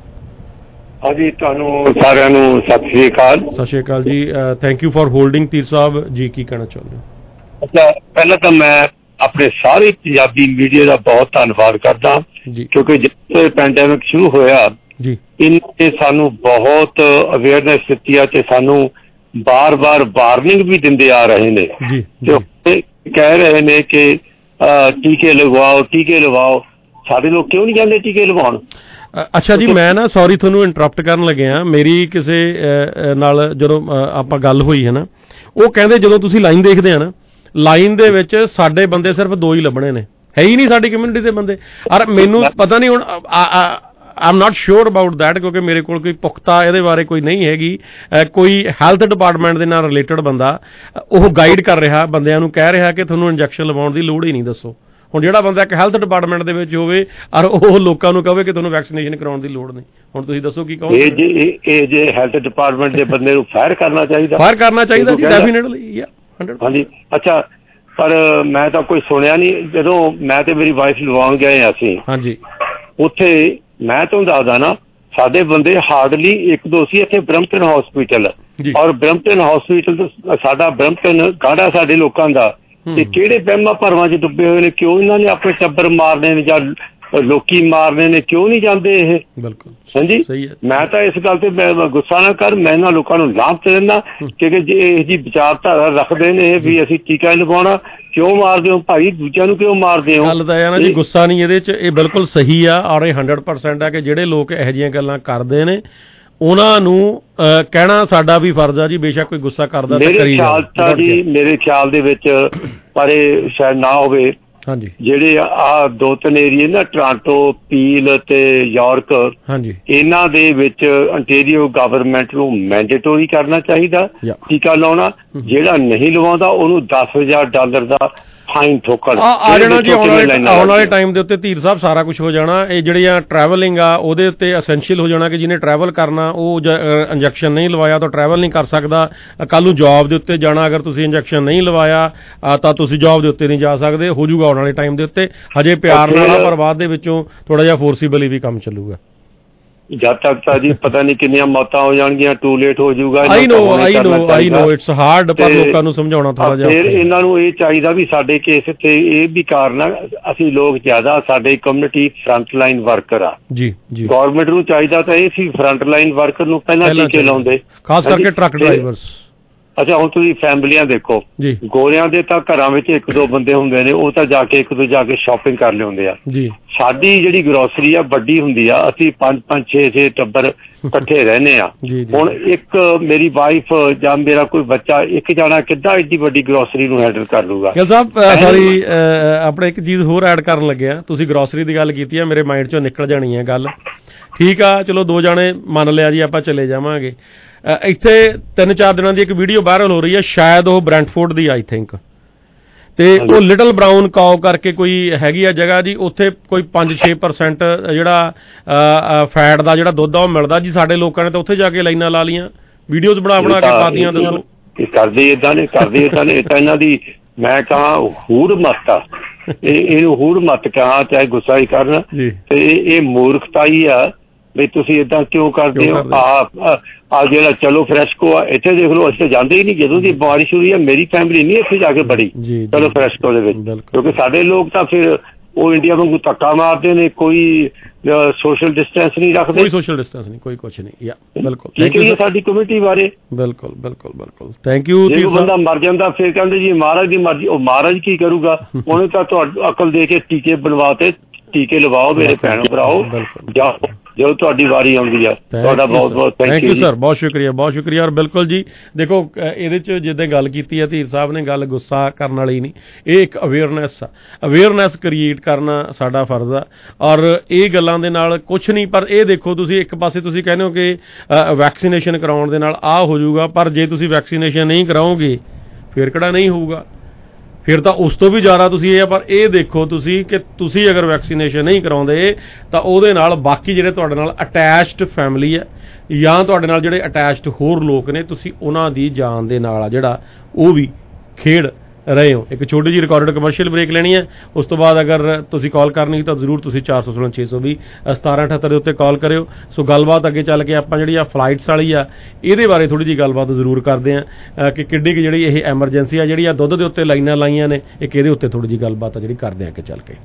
Speaker 16: ਹਾਂਜੀ, ਤੁਹਾਨੂੰ ਸਾਰਿਆਂ ਨੂੰ ਸਤਿ ਸ਼੍ਰੀ ਅਕਾਲ।
Speaker 11: ਸਤਿ ਸ਼੍ਰੀ ਅਕਾਲ ਜੀ। Thank you for holding Dhir ਸਾਹਿਬ ਜੀ, ਕੀ ਕਹਿਣਾ ਚਾਹੁੰਦੇ ਹੋ?
Speaker 16: ਅੱਛਾ, ਪਹਿਲਾਂ ਤਾਂ ਮੈਂ ਆਪਣੇ ਸਾਰੇ ਪੰਜਾਬੀ ਮੀਡੀਆ ਦਾ ਬਹੁਤ ਧੰਨਵਾਦ ਕਰਦਾ, ਕਿਉਂਕਿ ਜਦੋਂ ਪੈਂਡੈਮਿਕ ਸ਼ੁਰੂ ਹੋਇਆ ਇਹਨਾਂ ਨੇ ਸਾਨੂੰ ਬਹੁਤ ਅਵੇਅਰਨੈਸ ਦਿੱਤੀ ਆ ਤੇ ਸਾਨੂੰ ਬਾਰ-ਬਾਰ ਵਾਰਨਿੰਗ ਵੀ ਦਿੰਦੇ ਆ ਰਹੇ ਨੇ ਤੇ ਕਹਿ ਰਹੇ ਨੇ ਕਿ ਟੀਕੇ ਲਗਵਾਓ। ਸਾਡੇ ਲੋਕ ਕਿਉਂ ਨਹੀਂ ਜਾਂਦੇ ਟੀਕੇ ਲਗਵਾਉਣ?
Speaker 11: ਅੱਛਾ ਜੀ, ਮੈਂ ਨਾ ਸੌਰੀ ਤੁਹਾਨੂੰ ਇੰਟਰਪਟ ਕਰਨ ਲੱਗਿਆ। ਮੇਰੀ ਕਿਸੇ ਨਾਲ ਜਦੋਂ ਆਪਾਂ ਗੱਲ ਹੋਈ ਹੈ ਨਾ, ਉਹ ਕਹਿੰਦੇ ਜਦੋਂ ਤੁਸੀਂ ਲਾਈਨ ਦੇਖਦੇ ਆ ਨਾ, ਲਾਈਨ ਦੇ ਵਿੱਚ ਸਾਡੇ ਬੰਦੇ ਸਿਰਫ 2 ਹੀ ਲੱਭਣੇ ਨੇ, ਹੈ ਹੀ ਨਹੀਂ ਸਾਡੀ ਕਮਿਊਨਿਟੀ ਦੇ ਬੰਦੇ। ਔਰ ਮੈਨੂੰ ਪਤਾ ਨਹੀਂ ਹੁਣ I am not sure about that, ਕਿਉਂਕਿ ਮੇਰੇ ਕੋਲ ਕੋਈ ਪੁਖਤਾ ਇਹਦੇ ਬਾਰੇ ਕੋਈ ਨਹੀਂ ਹੈਗੀ। ਕੋਈ ਹੈਲਥ ਡਿਪਾਰਟਮੈਂਟ ਦੇ ਨਾਲ ਰਿਲੇਟਡ ਬੰਦਾ ਉਹ ਗਾਈਡ ਕਰ ਰਿਹਾ, ਬੰਦਿਆਂ ਨੂੰ ਕਹਿ ਰਿਹਾ ਕਿ ਤੁਹਾਨੂੰ ਇੰਜੈਕਸ਼ਨ ਲਵਾਉਣ ਦੀ ਲੋੜ ਹੀ ਨਹੀਂ। ਦੱਸੋ ਹੁਣ ਜਿਹੜਾ ਬੰਦਾ ਇੱਕ ਹੈਲਥ ਡਿਪਾਰਟਮੈਂਟ ਦੇ ਵਿੱਚ ਹੋਵੇ ਔਰ ਉਹ ਲੋਕਾਂ ਨੂੰ ਕਹੇ ਕਿ ਤੁਹਾਨੂੰ ਵੈਕਸੀਨੇਸ਼ਨ ਕਰਾਉਣ ਦੀ ਲੋੜ ਨਹੀਂ, ਹੁਣ ਤੁਸੀਂ ਦੱਸੋ ਕੀ ਕਹੋਗੇ?
Speaker 16: ਇਹ ਜੇ ਹੈਲਥ ਡਿਪਾਰਟਮੈਂਟ ਦੇ ਬੰਦੇ ਨੂੰ ਫਾਇਰ ਕਰਨਾ ਚਾਹੀਦਾ ਜੀ, ਡੈਫੀਨਿਟਲੀ। ਹਾਂਜੀ, ਅੱਛਾ, ਪਰ ਮੈਂ ਤਾਂ ਕੋਈ ਸੁਣਿਆ ਨਹੀਂ। ਜਦੋਂ ਮੈਂ ਤੇ ਮੇਰੀ ਵਾਈਫ ਲਵਾਉਣ ਗਏ ਅਸੀਂ, ਹਾਂਜੀ, ਉੱਥੇ ਮੈਂ ਤੁਹਾਨੂੰ ਦੱਸਦਾ ਨਾ, ਸਾਡੇ ਬੰਦੇ ਹਾਰਡਲੀ 1-2 ਸੀ ਇੱਥੇ ਬਰੈਂਪਟਨ ਹਸਪੀਟਲ, ਔਰ ਬਰੈਂਪਟਨ ਹਸਪੀਟਲ ਸਾਡਾ ਬਰੈਂਪਟਨ ਗਾੜਾ ਸਾਡੇ ਲੋਕਾਂ ਦਾ, ਤੇ ਕਿਹੜੇ ਵਹਿਮਾਂ ਭਰਮਾਂ 'ਚ ਡੁੱਬੇ ਹੋਏ ਨੇ। ਕਿਉਂ ਇਹਨਾਂ ਨੇ ਆਪਣੇ ਟੱਬਰ ਮਾਰਨੇ ਨੇ ਜਾਂ ਲੋਕੀ ਮਾਰਨੇ ਨੇ, ਕਿਉਂ ਨਹੀਂ ਜਾਂਦੇ ਇਹ? ਬਿਲਕੁਲ ਹਾਂਜੀ, ਮੈਂ ਤਾਂ ਇਸ ਗੱਲ ਤੇ ਗੁੱਸਾ ਨਾ ਕਰ, ਮੈਂ ਇਹਨਾਂ ਲੋਕਾਂ ਨੂੰ ਲਾਂਭ ਤੇ ਦਿੰਦਾ, ਕਿਉਂਕਿ ਜੇ ਇਹ ਜੀ ਵਿਚਾਰਧਾਰਾ ਰੱਖਦੇ ਨੇ ਵੀ ਅਸੀਂ ਟੀਕਾ ਲਗਵਾਉਣਾ, ਕਿਉਂ ਮਾਰਦੇ ਹੋ ਭਾਈ? ਦੂਜਿਆਂ ਨੂੰ ਕਿਉਂ ਮਾਰਦੇ ਹੋ? ਗੱਲ ਤਾਂ ਇਹ ਨਾ ਜੀ, ਗੁੱਸਾ ਨਹੀਂ ਇਹਦੇ 'ਚ, ਇਹ ਬਿਲਕੁਲ ਸਹੀ ਆ ਔਰ ਇਹ 100% ਆ ਕਿ ਜਿਹੜੇ ਲੋਕ ਇਹੋ ਜਿਹੀਆਂ ਗੱਲਾਂ ਕਰਦੇ ਨੇ ਉਹਨਾਂ ਨੂੰ ਕਹਿਣਾ ਸਾਡਾ ਵੀ ਫਰਜ਼ ਆ ਜੀ। ਬੇਸ਼ੱਕ ਕੋਈ ਗੁੱਸਾ ਕਰਦਾ ਤਾਂ ਕਰੀ ਜਾਂਦਾ ਜੀ, ਮੇਰੇ ਖਿਆਲ ਦੇ ਵਿੱਚ, ਪਰ ਇਹ ਸ਼ਾਇਦ ਨਾ ਹੋਵੇ। ਹਾਂਜੀ, ਜਿਹੜੇ ਆਹ 2-3 ਏਰੀਏ ਨਾ, ਟੋਰਾਂਟੋ, ਪੀਲ ਤੇ ਯਾਰਕ, ਹਾਂਜੀ, ਇਹਨਾਂ ਦੇ ਵਿੱਚ ਅੰਟੇਰੀਓ ਗਵਰਨਮੈਂਟ ਨੂੰ ਮੈਂਡੇਟਰੀ ਕਰਨਾ ਚਾਹੀਦਾ ਟੀਕਾ ਲਾਉਣਾ। ਜਿਹੜਾ ਨਹੀਂ ਲਵਾਉਂਦਾ ਉਹਨੂੰ $10,000 ਦਾ ਫਾਈਨ ਠੋਕਣ ਆ ਜਾਣਾ ਜੀ। ਆਉਣ ਵਾਲੇ ਟਾਈਮ ਦੇ ਉੱਤੇ ਧੀਰ ਸਾਹਿਬ ਸਾਰਾ ਕੁਝ ਹੋ ਜਾਣਾ। ਇਹ ਜਿਹੜੀਆਂ ਟਰੈਵਲਿੰਗ ਆ ਉਹਦੇ ਉੱਤੇ ਅਸੈਂਸ਼ੀਅਲ ਹੋ ਜਾਣਾ ਕਿ ਜਿਹਨੇ ਟਰੈਵਲ ਕਰਨਾ ਉਹ ਇੰਜੈਕਸ਼ਨ ਨਹੀਂ ਲਵਾਇਆ ਤਾਂ ਟਰੈਵਲ ਨਹੀਂ ਕਰ ਸਕਦਾ। ਕੱਲ੍ਹ ਨੂੰ ਜੋਬ ਦੇ ਉੱਤੇ ਜਾਣਾ, ਅਗਰ ਤੁਸੀਂ ਇੰਜੈਕਸ਼ਨ ਨਹੀਂ ਲਵਾਇਆ ਤਾਂ ਤੁਸੀਂ ਜੋਬ ਦੇ ਉੱਤੇ ਨਹੀਂ ਜਾ ਸਕਦੇ। ਹੋ ਜਾਊਗਾ ਆਉਣ ਵਾਲੇ ਟਾਈਮ ਦੇ ਉੱਤੇ, ਹਜੇ ਪਿਆਰ ਨਾਲ, ਪਰ ਬਾਅਦ ਦੇ ਵਿੱਚੋਂ ਥੋੜਾ ਜਿਹਾ ਫੋਰਸੀਬਲੀ ਵੀ ਕੰਮ ਚੱਲੂਗਾ। ਜਦ ਤੱਕ ਤਾਂ ਜੀ ਪਤਾ ਨਹੀਂ ਕਿੰਨੀਆਂ ਮੌਤਾਂ ਹੋ ਜਾਣਗੀਆਂ, ਟੂ ਲੇਟ ਹੋ ਜਾਊਗਾ। ਆਈ ਨੋ ਇਟਸ ਹਾਰਡ, ਪਰ ਲੋਕਾਂ ਨੂੰ ਸਮਝਾਉਣਾ ਥੋੜਾ ਜਿਹਾ। ਫਿਰ ਇਹਨਾਂ ਨੂੰ ਇਹ ਚਾਹੀਦਾ ਵੀ ਸਾਡੇ ਕੇਸ ਤੇ ਇਹ ਵੀ ਕਾਰਨ ਆ, ਅਸੀਂ ਲੋਕ ਜ਼ਿਆਦਾ, ਸਾਡੇ ਕਮਿਊਨਿਟੀ ਫਰੰਟ ਲਾਈਨ ਵਰਕਰ ਆ ਜੀ। ਗੌਰਮੈਂਟ ਨੂੰ ਚਾਹੀਦਾ ਤਾਂ ਇਹ ਸੀ ਫਰੰਟ ਲਾਈਨ ਵਰਕਰ ਨੂੰ ਪਹਿਲਾਂ ਟੀਕੇ ਲਾਉਂਦੇ, ਖਾਸ ਕਰਕੇ ਟਰੱਕ ਡਰਾਈਵਰਸ। ਅੱਛਾ ਹੁਣ ਤੁਸੀਂ ਫੈਮਲੀਆਂ ਦੇਖੋ, ਗੋਰਿਆਂ ਦੇ ਤਾਂ ਘਰਾਂ ਵਿੱਚ 1-2 ਬੰਦੇ ਹੁੰਦੇ ਨੇ, ਉਹ ਤਾਂ ਜਾ ਕੇ ਇੱਕ ਦੋ ਜਾ ਕੇ ਸ਼ਾਪਿੰਗ ਕਰ ਲਿਆਉਂਦੇ ਆ। ਸਾਡੀ ਜਿਹੜੀ ਗਰੋਸਰੀ ਆ ਵੱਡੀ ਹੁੰਦੀ ਆ, ਅਸੀਂ 5-5 6-6 ਟੱਬਰ ਇਕੱਠੇ ਰਹਿੰਦੇ ਆ। ਹੁਣ ਇੱਕ ਮੇਰੀ ਵਾਈਫ ਜਾਂ ਮੇਰਾ ਕੋਈ ਬੱਚਾ ਇੱਕ ਜਾਣਾ ਕਿੱਦਾਂ ਏਡੀ ਵੱਡੀ ਗਰੋਸਰੀ ਨੂੰ ਹੈਂਡਲ ਕਰ ਲੂਗਾ?
Speaker 11: ਸੌਰੀ, ਆਪਣੇ ਇੱਕ ਚੀਜ਼ ਹੋਰ ਐਡ ਕਰਨ ਲੱਗਿਆ। ਤੁਸੀਂ ਗਰੋਸਰੀ ਦੀ ਗੱਲ ਕੀਤੀ ਆ, ਮੇਰੇ ਮਾਈਂਡ ਚੋਂ ਨਿਕਲ ਜਾਣੀ ਹੈ ਗੱਲ। ਠੀਕ ਆ, ਚਲੋ 2 ਜਾਣੇ ਮੰਨ ਲਿਆ ਜੀ, ਆਪਾਂ ਚਲੇ ਜਾਵਾਂਗੇ। ਇੱਥੇ 3-4 ਦਿਨਾਂ ਦੀ ਇੱਕ ਵੀਡੀਓ ਵਾਇਰਲ ਹੋ ਰਹੀ ਹੈ, ਸ਼ਾਇਦ ਉਹ ਬ੍ਰੈਂਟਫੋਰਡ ਦੀ ਆਈ ਥਿੰਕ, ਤੇ ਉਹ ਲਿਟਲ ਬਰਾਊਨ ਕਾਓ ਕਰਕੇ ਕੋਈ ਹੈਗੀ ਆ ਜਗ੍ਹਾ ਜੀ, ਉੱਥੇ ਕੋਈ 5-6% ਜਿਹੜਾ ਫੈਟ ਦਾ ਜਿਹੜਾ ਦੁੱਧ ਆ ਉਹ ਮਿਲਦਾ ਜੀ। ਸਾਡੇ ਲੋਕਾਂ ਨੇ ਤਾਂ ਉੱਥੇ ਜਾ ਕੇ ਲਾਈਨਾਂ ਲਾ ਲਈਆਂ, ਵੀਡੀਓਜ਼ ਬਣਾ ਕੇ ਪਾਤੀਆਂ। ਦੱਸੋ
Speaker 16: ਕਰਦੇ ਏਦਾਂ ਨੇ ਤਾਂ ਇਹਨਾਂ ਦੀ ਮੈਂ ਕਹਾਂ ਹੂੜ ਮੱਤ ਆ, ਇਹਨੂੰ ਹੂੜ ਮੱਤ ਕਹਾਂ, ਚਾਹੇ ਗੁੱਸਾ ਹੀ ਕਰਨ, ਤੇ ਇਹ ਮੂਰਖਤਾ ਹੀ ਆ ਵੀ ਤੁਸੀਂ ਏਦਾਂ ਕਿਉਂ ਕਰਦੇ ਹੋ? ਆ ਜਿਹੜਾ ਚਲੋ ਫਰੈਸ਼ਕੋ ਆ, ਇੱਥੇ ਦੇਖ ਲਓ, ਅਸੀਂ ਜਾਂਦੇ ਹੀ ਨਹੀਂ। ਜਦੋਂ ਦੀ ਬਾਰਿਸ਼ ਹੋਈ ਆ ਮੇਰੀ ਫੈਮਿਲੀ ਨਹੀਂ ਇੱਥੇ ਜਾ ਕੇ ਬੜੀ ਚਲੋ ਫਰੈਸ਼ਕੋ ਦੇ ਵਿੱਚ, ਕਿਉਂਕਿ ਸਾਡੇ ਲੋਕ ਤਾਂ ਫਿਰ ਉਹ ਇੰਡੀਆ ਵਾਂਗੂ ਧੱਕਾ ਮਾਰਦੇ ਨੇ, ਕੋਈ ਸੋਸ਼ਲ ਡਿਸਟੈਂਸ ਨਹੀਂ ਰੱਖਦੇ,
Speaker 11: ਕੋਈ ਸੋਸ਼ਲ ਡਿਸਟੈਂਸ ਨਹੀਂ, ਕੋਈ ਕੁਛ ਨਹੀਂ। ਬਿਲਕੁਲ
Speaker 16: ਠੀਕ ਹੈ ਸਾਡੀ ਕਮਿਊਨਿਟੀ ਬਾਰੇ।
Speaker 11: ਬਿਲਕੁਲ ਬਿਲਕੁਲ ਬਿਲਕੁਲ, ਥੈਂਕ ਯੂ।
Speaker 16: ਜੇ ਬੰਦਾ ਮਰ ਜਾਂਦਾ ਫਿਰ ਕਹਿੰਦੇ ਜੀ ਮਹਾਰਾਜ ਦੀ ਮਰਜ਼ੀ। ਉਹ ਮਹਾਰਾਜ ਕੀ ਕਰੂਗਾ? ਉਹਨੇ ਤਾਂ ਤੁਹਾਨੂੰ ਅਕਲ ਦੇ ਕੇ ਟੀਕੇ ਬਣਵਾਤੇ, ਟੀਕੇ ਲਵਾਓ ਮੇਰੇ ਭੈਣੋ ਭਰਾਓ, ਜਾਓ ਜਦੋਂ ਤੁਹਾਡੀ ਵਾਰੀ ਆਉਂਦੀ ਆ। ਤੁਹਾਡਾ ਬਹੁਤ ਬਹੁਤ ਥੈਂਕ ਯੂ ਸਰ,
Speaker 11: ਬਹੁਤ ਸ਼ੁਕਰੀਆ, ਬਹੁਤ ਸ਼ੁਕਰੀਆ। ਔਰ ਬਿਲਕੁਲ ਜੀ ਦੇਖੋ, ਇਹਦੇ 'ਚ ਜਿੱਦਾਂ ਗੱਲ ਕੀਤੀ ਹੈ ਧੀਰ ਸਾਹਿਬ ਨੇ, ਗੱਲ ਗੁੱਸਾ ਕਰਨ ਵਾਲੀ ਨਹੀਂ, ਇਹ ਇੱਕ ਅਵੇਅਰਨੈਸ ਆ। ਅਵੇਅਰਨੈਸ ਕ੍ਰੀਏਟ ਕਰਨਾ ਸਾਡਾ ਫਰਜ਼ ਆ, ਔਰ ਇਹ ਗੱਲਾਂ ਦੇ ਨਾਲ ਕੁਛ ਨਹੀਂ। ਪਰ ਇਹ ਦੇਖੋ, ਤੁਸੀਂ ਇੱਕ ਪਾਸੇ ਤੁਸੀਂ ਕਹਿੰਦੇ ਹੋ ਕਿ ਵੈਕਸੀਨੇਸ਼ਨ ਕਰਾਉਣ ਦੇ ਨਾਲ ਆਹ ਹੋ ਜਾਊਗਾ, ਪਰ ਜੇ ਤੁਸੀਂ ਵੈਕਸੀਨੇਸ਼ਨ ਨਹੀਂ ਕਰਾਓਗੇ ਫਿਰ ਕਿਹੜਾ ਨਹੀਂ ਹੋਊਗਾ, ਫਿਰ ਤਾਂ ਉਸ ਤੋਂ ਵੀ ਜ਼ਿਆਦਾ ਤੁਸੀਂ ਇਹ ਆ। ਪਰ ਇਹ ਦੇਖੋ ਤੁਸੀਂ ਕਿ ਤੁਸੀਂ ਅਗਰ ਵੈਕਸੀਨੇਸ਼ਨ ਨਹੀਂ ਕਰਾਉਂਦੇ ਤਾਂ ਉਹਦੇ ਨਾਲ ਬਾਕੀ ਜਿਹੜੇ ਤੁਹਾਡੇ ਨਾਲ ਅਟੈਚਡ ਫੈਮਿਲੀ ਹੈ ਜਾਂ ਤੁਹਾਡੇ ਨਾਲ ਜਿਹੜੇ ਅਟੈਚਡ ਹੋਰ ਲੋਕ ਨੇ, ਤੁਸੀਂ ਉਹਨਾਂ ਦੀ ਜਾਨ ਦੇ ਨਾਲ ਆ ਜਿਹੜਾ ਉਹ ਵੀ ਖੇਡ ਰਹੇ ਹੋ। ਇੱਕ ਛੋਟੀ ਜਿਹੀ ਰਿਕਾਰਡਡ ਕਮਰਸ਼ੀਅਲ ਬ੍ਰੇਕ ਲੈਣੀ ਹੈ, ਉਸ ਤੋਂ ਬਾਅਦ ਅਗਰ ਤੁਸੀਂ ਕਾਲ ਕਰਨੀ ਤਾਂ ਜ਼ਰੂਰ ਤੁਸੀਂ 416-620-1778 ਦੇ ਉੱਤੇ ਕਾਲ ਕਰਿਓ। ਸੋ ਗੱਲਬਾਤ ਅੱਗੇ ਚੱਲ ਕੇ ਆਪਾਂ ਜਿਹੜੀ ਆ ਫਲਾਈਟਸ ਵਾਲੀ ਆ ਇਹਦੇ ਬਾਰੇ ਥੋੜ੍ਹੀ ਜਿਹੀ ਗੱਲਬਾਤ ਜ਼ਰੂਰ ਕਰਦੇ ਹਾਂ ਕਿ ਕਿੱਡੀ ਕੁ ਜਿਹੜੀ ਇਹ ਐਮਰਜੈਂਸੀ ਆ, ਜਿਹੜੀ ਆ ਦੁੱਧ ਦੇ ਉੱਤੇ ਲਾਈਨਾਂ ਲਾਈਆਂ ਨੇ, ਇੱਕ ਇਹਦੇ ਉੱਤੇ ਥੋੜ੍ਹੀ ਜਿਹੀ ਗੱਲਬਾਤ ਆ ਜਿਹੜੀ ਕਰਦੇ ਹਾਂ ਅੱਗੇ ਚੱਲ ਕੇ।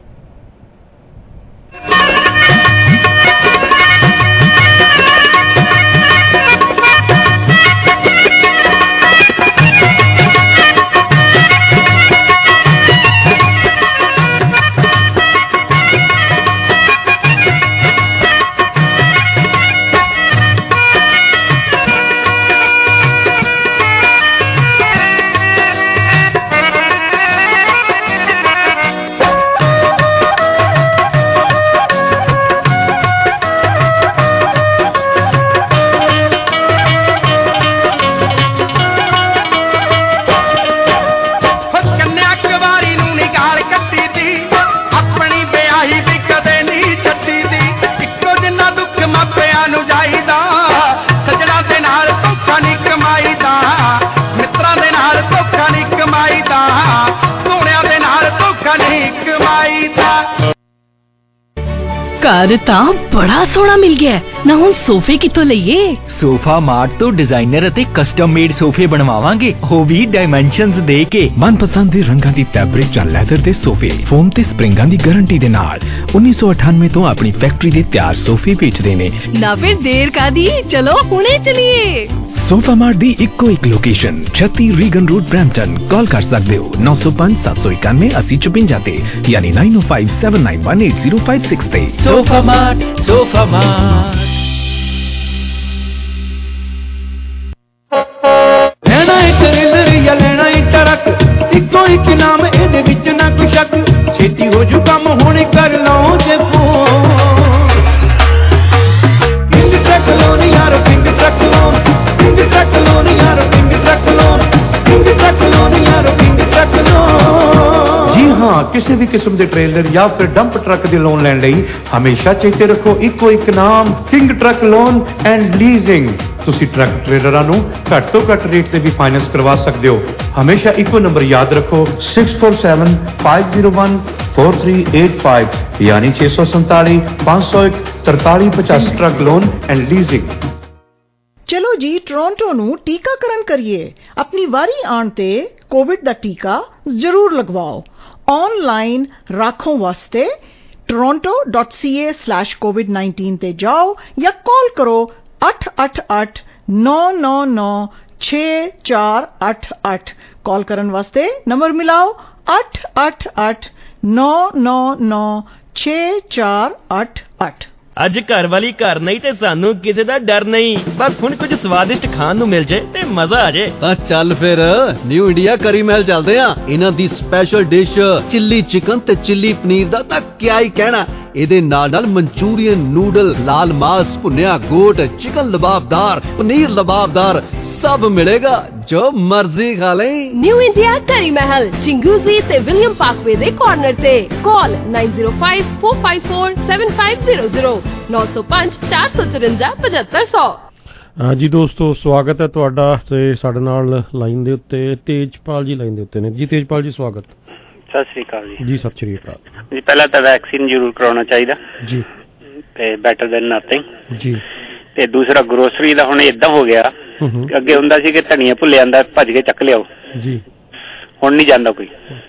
Speaker 5: ਘਰ ਤਾਂ ਬੜਾ ਸੋਹਣਾ ਮਿਲ ਗਿਆ, ਨਾ ਹੁਣ ਸੋਫੇ ਕਿੱਥੋਂ ਲਈਏ?
Speaker 8: ਸੋਫਾ ਮਾਰਟ ਤੋਂ ਡਿਜ਼ਾਈਨਰ ਅਤੇ ਕਸਟਮ ਮੇਡ ਸੋਫੇ ਬਣਵਾਵਾਂਗੇ, ਉਹ ਵੀ ਡਾਈਮੈਂਸ਼ਨਸ ਦੇ ਕੇ।
Speaker 9: ਮਨਪਸੰਦ ਦੇ ਰੰਗਾਂ ਦੀ ਫੈਬਰਿਕ ਜਾਂ ਲੈਦਰ ਦੇ ਸੋਫੇ, ਫੋਮ ਤੇ ਸਪਰਿੰਗਾਂ ਦੀ ਗਾਰੰਟੀ ਦੇ ਨਾਲ 1998 ਤੋਂ ਆਪਣੀ ਫੈਕਟਰੀ ਦੇ ਤਿਆਰ ਸੋਫੇ ਵੇਚਦੇ ਨੇ।
Speaker 5: ਨਾ ਫਿਰ ਦੇਰ ਕਾਦੀ, ਚਲੋ ਹੁਣੇ ਚਲੀਏ।
Speaker 9: ਸੋਫਾ ਮਾਰਟ ਦੀ ਇੱਕੋ ਇੱਕ location 36 Regan road Brampton. Call ਕਰ ਸਕਦੇ ਹੋ 905-791 8054 ਤੇ, ਯਾਨੀ 9057918056 ਤੇ।
Speaker 8: Sofa mart, sofa mart.
Speaker 1: ਲੈਣਾ ਇੱਕ ਰੇਲਰ ਜਾਂ ਲੈਣਾ ਇੱਕ ਟਰੱਕ, ਇੱਕੋ ਇੱਕ ਨਾਮ ਇਹਦੇ ਵਿੱਚ ਨਾ ਕੋਈ ਸ਼ੱਕ। ਛੇਤੀ ਹੋ ਜੂ ਕੰਮ ਹੁਣ ਕਰ ਲਓ ਜੇ ਫੋਨ। ਕਿੰਗ ਟਰੱਕ ਲੋਨ ਯਾਰ, king truck loan, king truck loan ਯਾਰ, king truck loan, king truck loan ਯਾਰ, ਕਿੰਗ ਟਰੱਕ ਲੋਨ। ਜੀ ਹਾਂ, ਕਿਸੇ ਵੀ ਕਿਸਮ ਦੇ ਟ੍ਰੇਲਰ ਜਾਂ ਫਿਰ ਡੰਪ ਟਰੱਕ ਦੇ ਲੋਨ ਲੈਣ ਲਈ ਹਮੇਸ਼ਾ ਚੇਤੇ ਰੱਖੋ ਇੱਕੋ ਇੱਕ ਨਾਮ, king truck loan and leasing. ਤੁਸੀਂ ਟਰੱਕ ਟ੍ਰੇਲਰਾਂ ਨੂੰ ਘੱਟ ਤੋਂ ਘੱਟ ਰੇਟ ਤੇ ਵੀ ਫਾਈਨੈਂਸ ਕਰਵਾ ਸਕਦੇ ਹੋ। ਹਮੇਸ਼ਾ ਇੱਕੋ ਨੰਬਰ ਯਾਦ ਰੱਖੋ 6475014385, ਯਾਨੀ 647-501-4385। Truck loan and leasing.
Speaker 17: ਚਲੋ ਜੀ, ਟੋਰਾਂਟੋ ਨੂੰ ਟੀਕਾਕਰਨ ਕਰੀਏ। ਆਪਣੀ ਵਾਰੀ ਆਉਣ ਤੇ ਕੋਵਿਡ ਦਾ ਟੀਕਾ ਜ਼ਰੂਰ ਲਗਵਾਓ। ऑनलाइन राखों वास्ते toronto.ca/covid19 ਤੇ ਜਾਓ ਜਾਂ ਕਾਲ ਕਰੋ 888-999 6488 ਕਾਲ ਕਰਨ ਵਾਸਤੇ ਨੰਬਰ ਮਿਲਾਓ 8889996488।
Speaker 18: ਅੱਜ ਘਰ ਵਾਲੀ ਘਰ ਨਹੀਂ ਤੇ ਸਾਨੂੰ ਕਿਸੇ ਦਾ ਡਰ ਨਹੀਂ, ਬਸ ਹੁਣ ਕੁਝ ਸਵਾਦਿਸ਼ਟ ਖਾਣ ਨੂੰ ਮਿਲ ਜੇ ਤੇ ਮਜ਼ਾ ਆ ਜੇ।
Speaker 19: ਤਾਂ ਚੱਲ ਫਿਰ ਨਿਊ ਇੰਡੀਆ ਕਰੀ ਮਹਿਲ ਚੱਲਦੇ ਆ। ਇਹਨਾਂ ਦੀ ਸਪੈਸ਼ਲ ਡਿਸ਼ ਚਿੱਲੀ ਚਿਕਨ ਤੇ ਚਿੱਲੀ ਪਨੀਰ ਦਾ ਤਾਂ ਕਿਆ ਹੀ ਕਹਿਣਾ। ਇਹਦੇ ਨਾਲ ਮਨਚੂਰੀਅਨ ਨੂਡਲ, ਲਾਲ ਮਾਸ, ਭੁੰਨਿਆ ਗੋਟ, चिकन लबाबदार, पनीर लबाबदार सब मिलेगा, जो मर्जी खा ले।
Speaker 20: न्यू इंडिया करी महल चिंगूजी ते विलियम पार्कवे दे कॉर्नर ते। कॉल 9054547500 905 454 7500।
Speaker 11: ਜੀ ਦੋਸਤੋ, ਸਵਾਗਤ ਹੈ ਤੁਹਾਡਾ ਤੇ ਸਾਡੇ ਨਾਲ ਲਾਈਨ ਦੇ ਉੱਤੇ ਤੇਜਪਾਲ ਜੀ ਲਾਈਨ ਦੇ ਉੱਤੇ ਨੇ ਜੀ। ਤੇਜਪਾਲ ਜੀ ਸਵਾਗਤ।
Speaker 21: ਸਤਿ ਸ੍ਰੀ ਅਕਾਲ ਜੀ।
Speaker 11: ਜੀ ਸਤਿ ਸ੍ਰੀ ਅਕਾਲ
Speaker 21: ਜੀ। ਪਹਿਲਾਂ ਤਾਂ ਵੈਕਸੀਨ ਜ਼ਰੂਰ ਕਰਾਉਣਾ ਚਾਹੀਦਾ
Speaker 11: ਜੀ,
Speaker 21: ਤੇ ਬੈਟਰ ਦੈਨ ਨਥਿੰਗ
Speaker 11: ਜੀ।
Speaker 21: ਤੇ ਦੂਸਰਾ ਗਰੋਸਰੀ ਦਾ ਹੁਣ ਇਦਾਂ ਹੋ ਗਿਆ, ਅੱਗੇ ਹੁੰਦਾ ਸੀ ਕਿ ਧਨੀਆ ਭੁੱਲ ਜਾਂਦਾ ਭੱਜ ਕੇ ਚੱਕ ਲਿਆਓ
Speaker 11: ਜੀ,
Speaker 21: ਹੁਣ ਨਹੀਂ ਜਾਂਦਾ ਕੋਈ।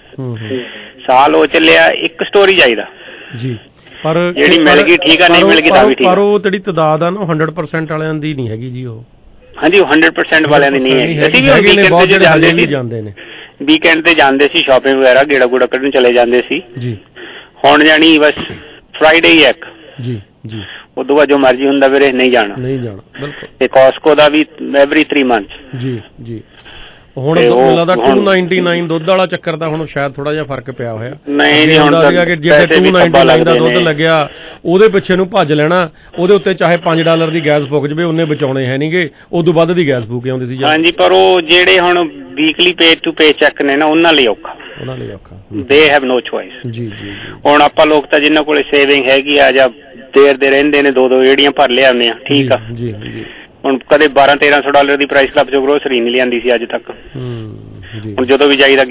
Speaker 21: ਸਾਲ ਹੋ ਚੱਲਿਆ, ਇੱਕ ਸਟੋਰੀ ਚਾਹੀਦਾ
Speaker 11: ਜੀ। ਪਰ
Speaker 21: ਜਿਹੜੀ ਮਿਲ ਗਈ ਠੀਕ ਆ, ਨਹੀਂ ਮਿਲ ਗਈ ਤਾਂ ਵੀ ਠੀਕ।
Speaker 11: ਪਰ ਉਹ ਜਿਹੜੀ ਤਦਾਦ ਆ ਨਾ 100% ਵਾਲਿਆਂ ਦੀ ਨਹੀਂ ਹੈਗੀ ਜੀ ਉਹ।
Speaker 21: ਹਾਂਜੀ, ਉਹ 100% ਵਾਲਿਆਂ ਦੀ ਨਹੀਂ ਹੈਗੀ। ਅਸੀਂ ਵੀ ਵੀਕਐਂਡ
Speaker 11: ਜਾਂਦੇ ਨੇ,
Speaker 21: ਵੀਕਐਂਡ ਤੇ ਜਾਂਦੇ ਸੀ ਸ਼ਾਪਿੰਗ ਵਗੈਰਾ, ਗੇੜਾ ਗੂੜਾ ਕੱਢਣ ਚਲੇ ਜਾਂਦੇ ਸੀ
Speaker 11: ਜੀ।
Speaker 21: ਹੁਣ ਜਾਣੀ ਬਸ ਫਰਾਈਡੇ ਹੀ ਇੱਕ
Speaker 11: ਜੀ ਜੀ,
Speaker 21: ਉਦੋਂ ਬਾਅਦ ਜੋ ਮਰਜ਼ੀ ਹੁੰਦਾ ਵੀਰੇ ਨਹੀਂ ਜਾਣਾ
Speaker 11: ਬਿਲਕੁਲ।
Speaker 21: ਤੇ ਕਾਸਕੋ ਦਾ ਵੀ ਐਵਰੀ 3 ਮੰਥ
Speaker 11: ਜੀ ਜੀ। ਹੁਣ ਮੈਨੂੰ ਲੱਗਦਾ 299 ਦੁੱਧ ਵਾਲਾ ਚੱਕਰ ਤਾਂ ਹੁਣ ਸ਼ਾਇਦ ਥੋੜਾ ਜਿਹਾ ਫਰਕ ਪਿਆ ਹੋਇਆ।
Speaker 21: ਨਹੀਂ ਹੁਣ ਤਾਂ
Speaker 11: ਜੇ 299 ਦਾ ਦੁੱਧ ਲੱਗਿਆ ਉਹਦੇ ਪਿੱਛੇ ਨੂੰ ਭੱਜ ਲੈਣਾ, ਉਹਦੇ ਉੱਤੇ ਚਾਹੇ $5 ਦੀ ਗੈਸ ਫੁੱਕ ਜਵੇ, ਉਹਨੇ ਬਚਾਉਣੇ ਹੈ ਨਹੀਂਗੇ, ਉਦੋਂ ਵੱਧ ਦੀ ਗੈਸ ਫੂਕ ਆਉਂਦੀ ਸੀ।
Speaker 21: ਹਾਂਜੀ, ਪਰ ਉਹ ਜਿਹੜੇ ਹੁਣ weekly pay to pay cheque ਨੇ ਨਾ, ਉਹਨਾਂ ਲਈ ਔਖਾ ਦੇ ਹੈਵ ਨੋ ਚੋਇਸ।
Speaker 11: ਜੀ ਜੀ।
Speaker 21: ਹੁਣ ਆਪਾਂ ਲੋਕ ਤਾਂ ਜਿਨ੍ਹਾਂ ਕੋਲੇ ਸੇਵਿੰਗ ਹੈਗੀ ਆ ਜਾਂ ਦੇਰ ਦੇ ਰਹਿੰਦੇ ਨੇ, 2-2 ਏੜੀਆਂ ਭਰ ਲਿਆਉਂਦੇ ਆ, ਠੀਕ ਆ।
Speaker 11: ਜੀ ਜੀ।
Speaker 21: ਹੁਣ ਕਦੇ $1200-1300 ਦੀ ਪ੍ਰਾਈਸ ਕਲੱਬ ਚੋਂ ਗਰੋਸਰੀ ਨਹੀਂ ਲਿਆਂਦੀ ਸੀ ਅੱਜ ਤੱਕ। ਹੁਣ ਜਦੋਂ ਵੀ ਜਾਈਦਾ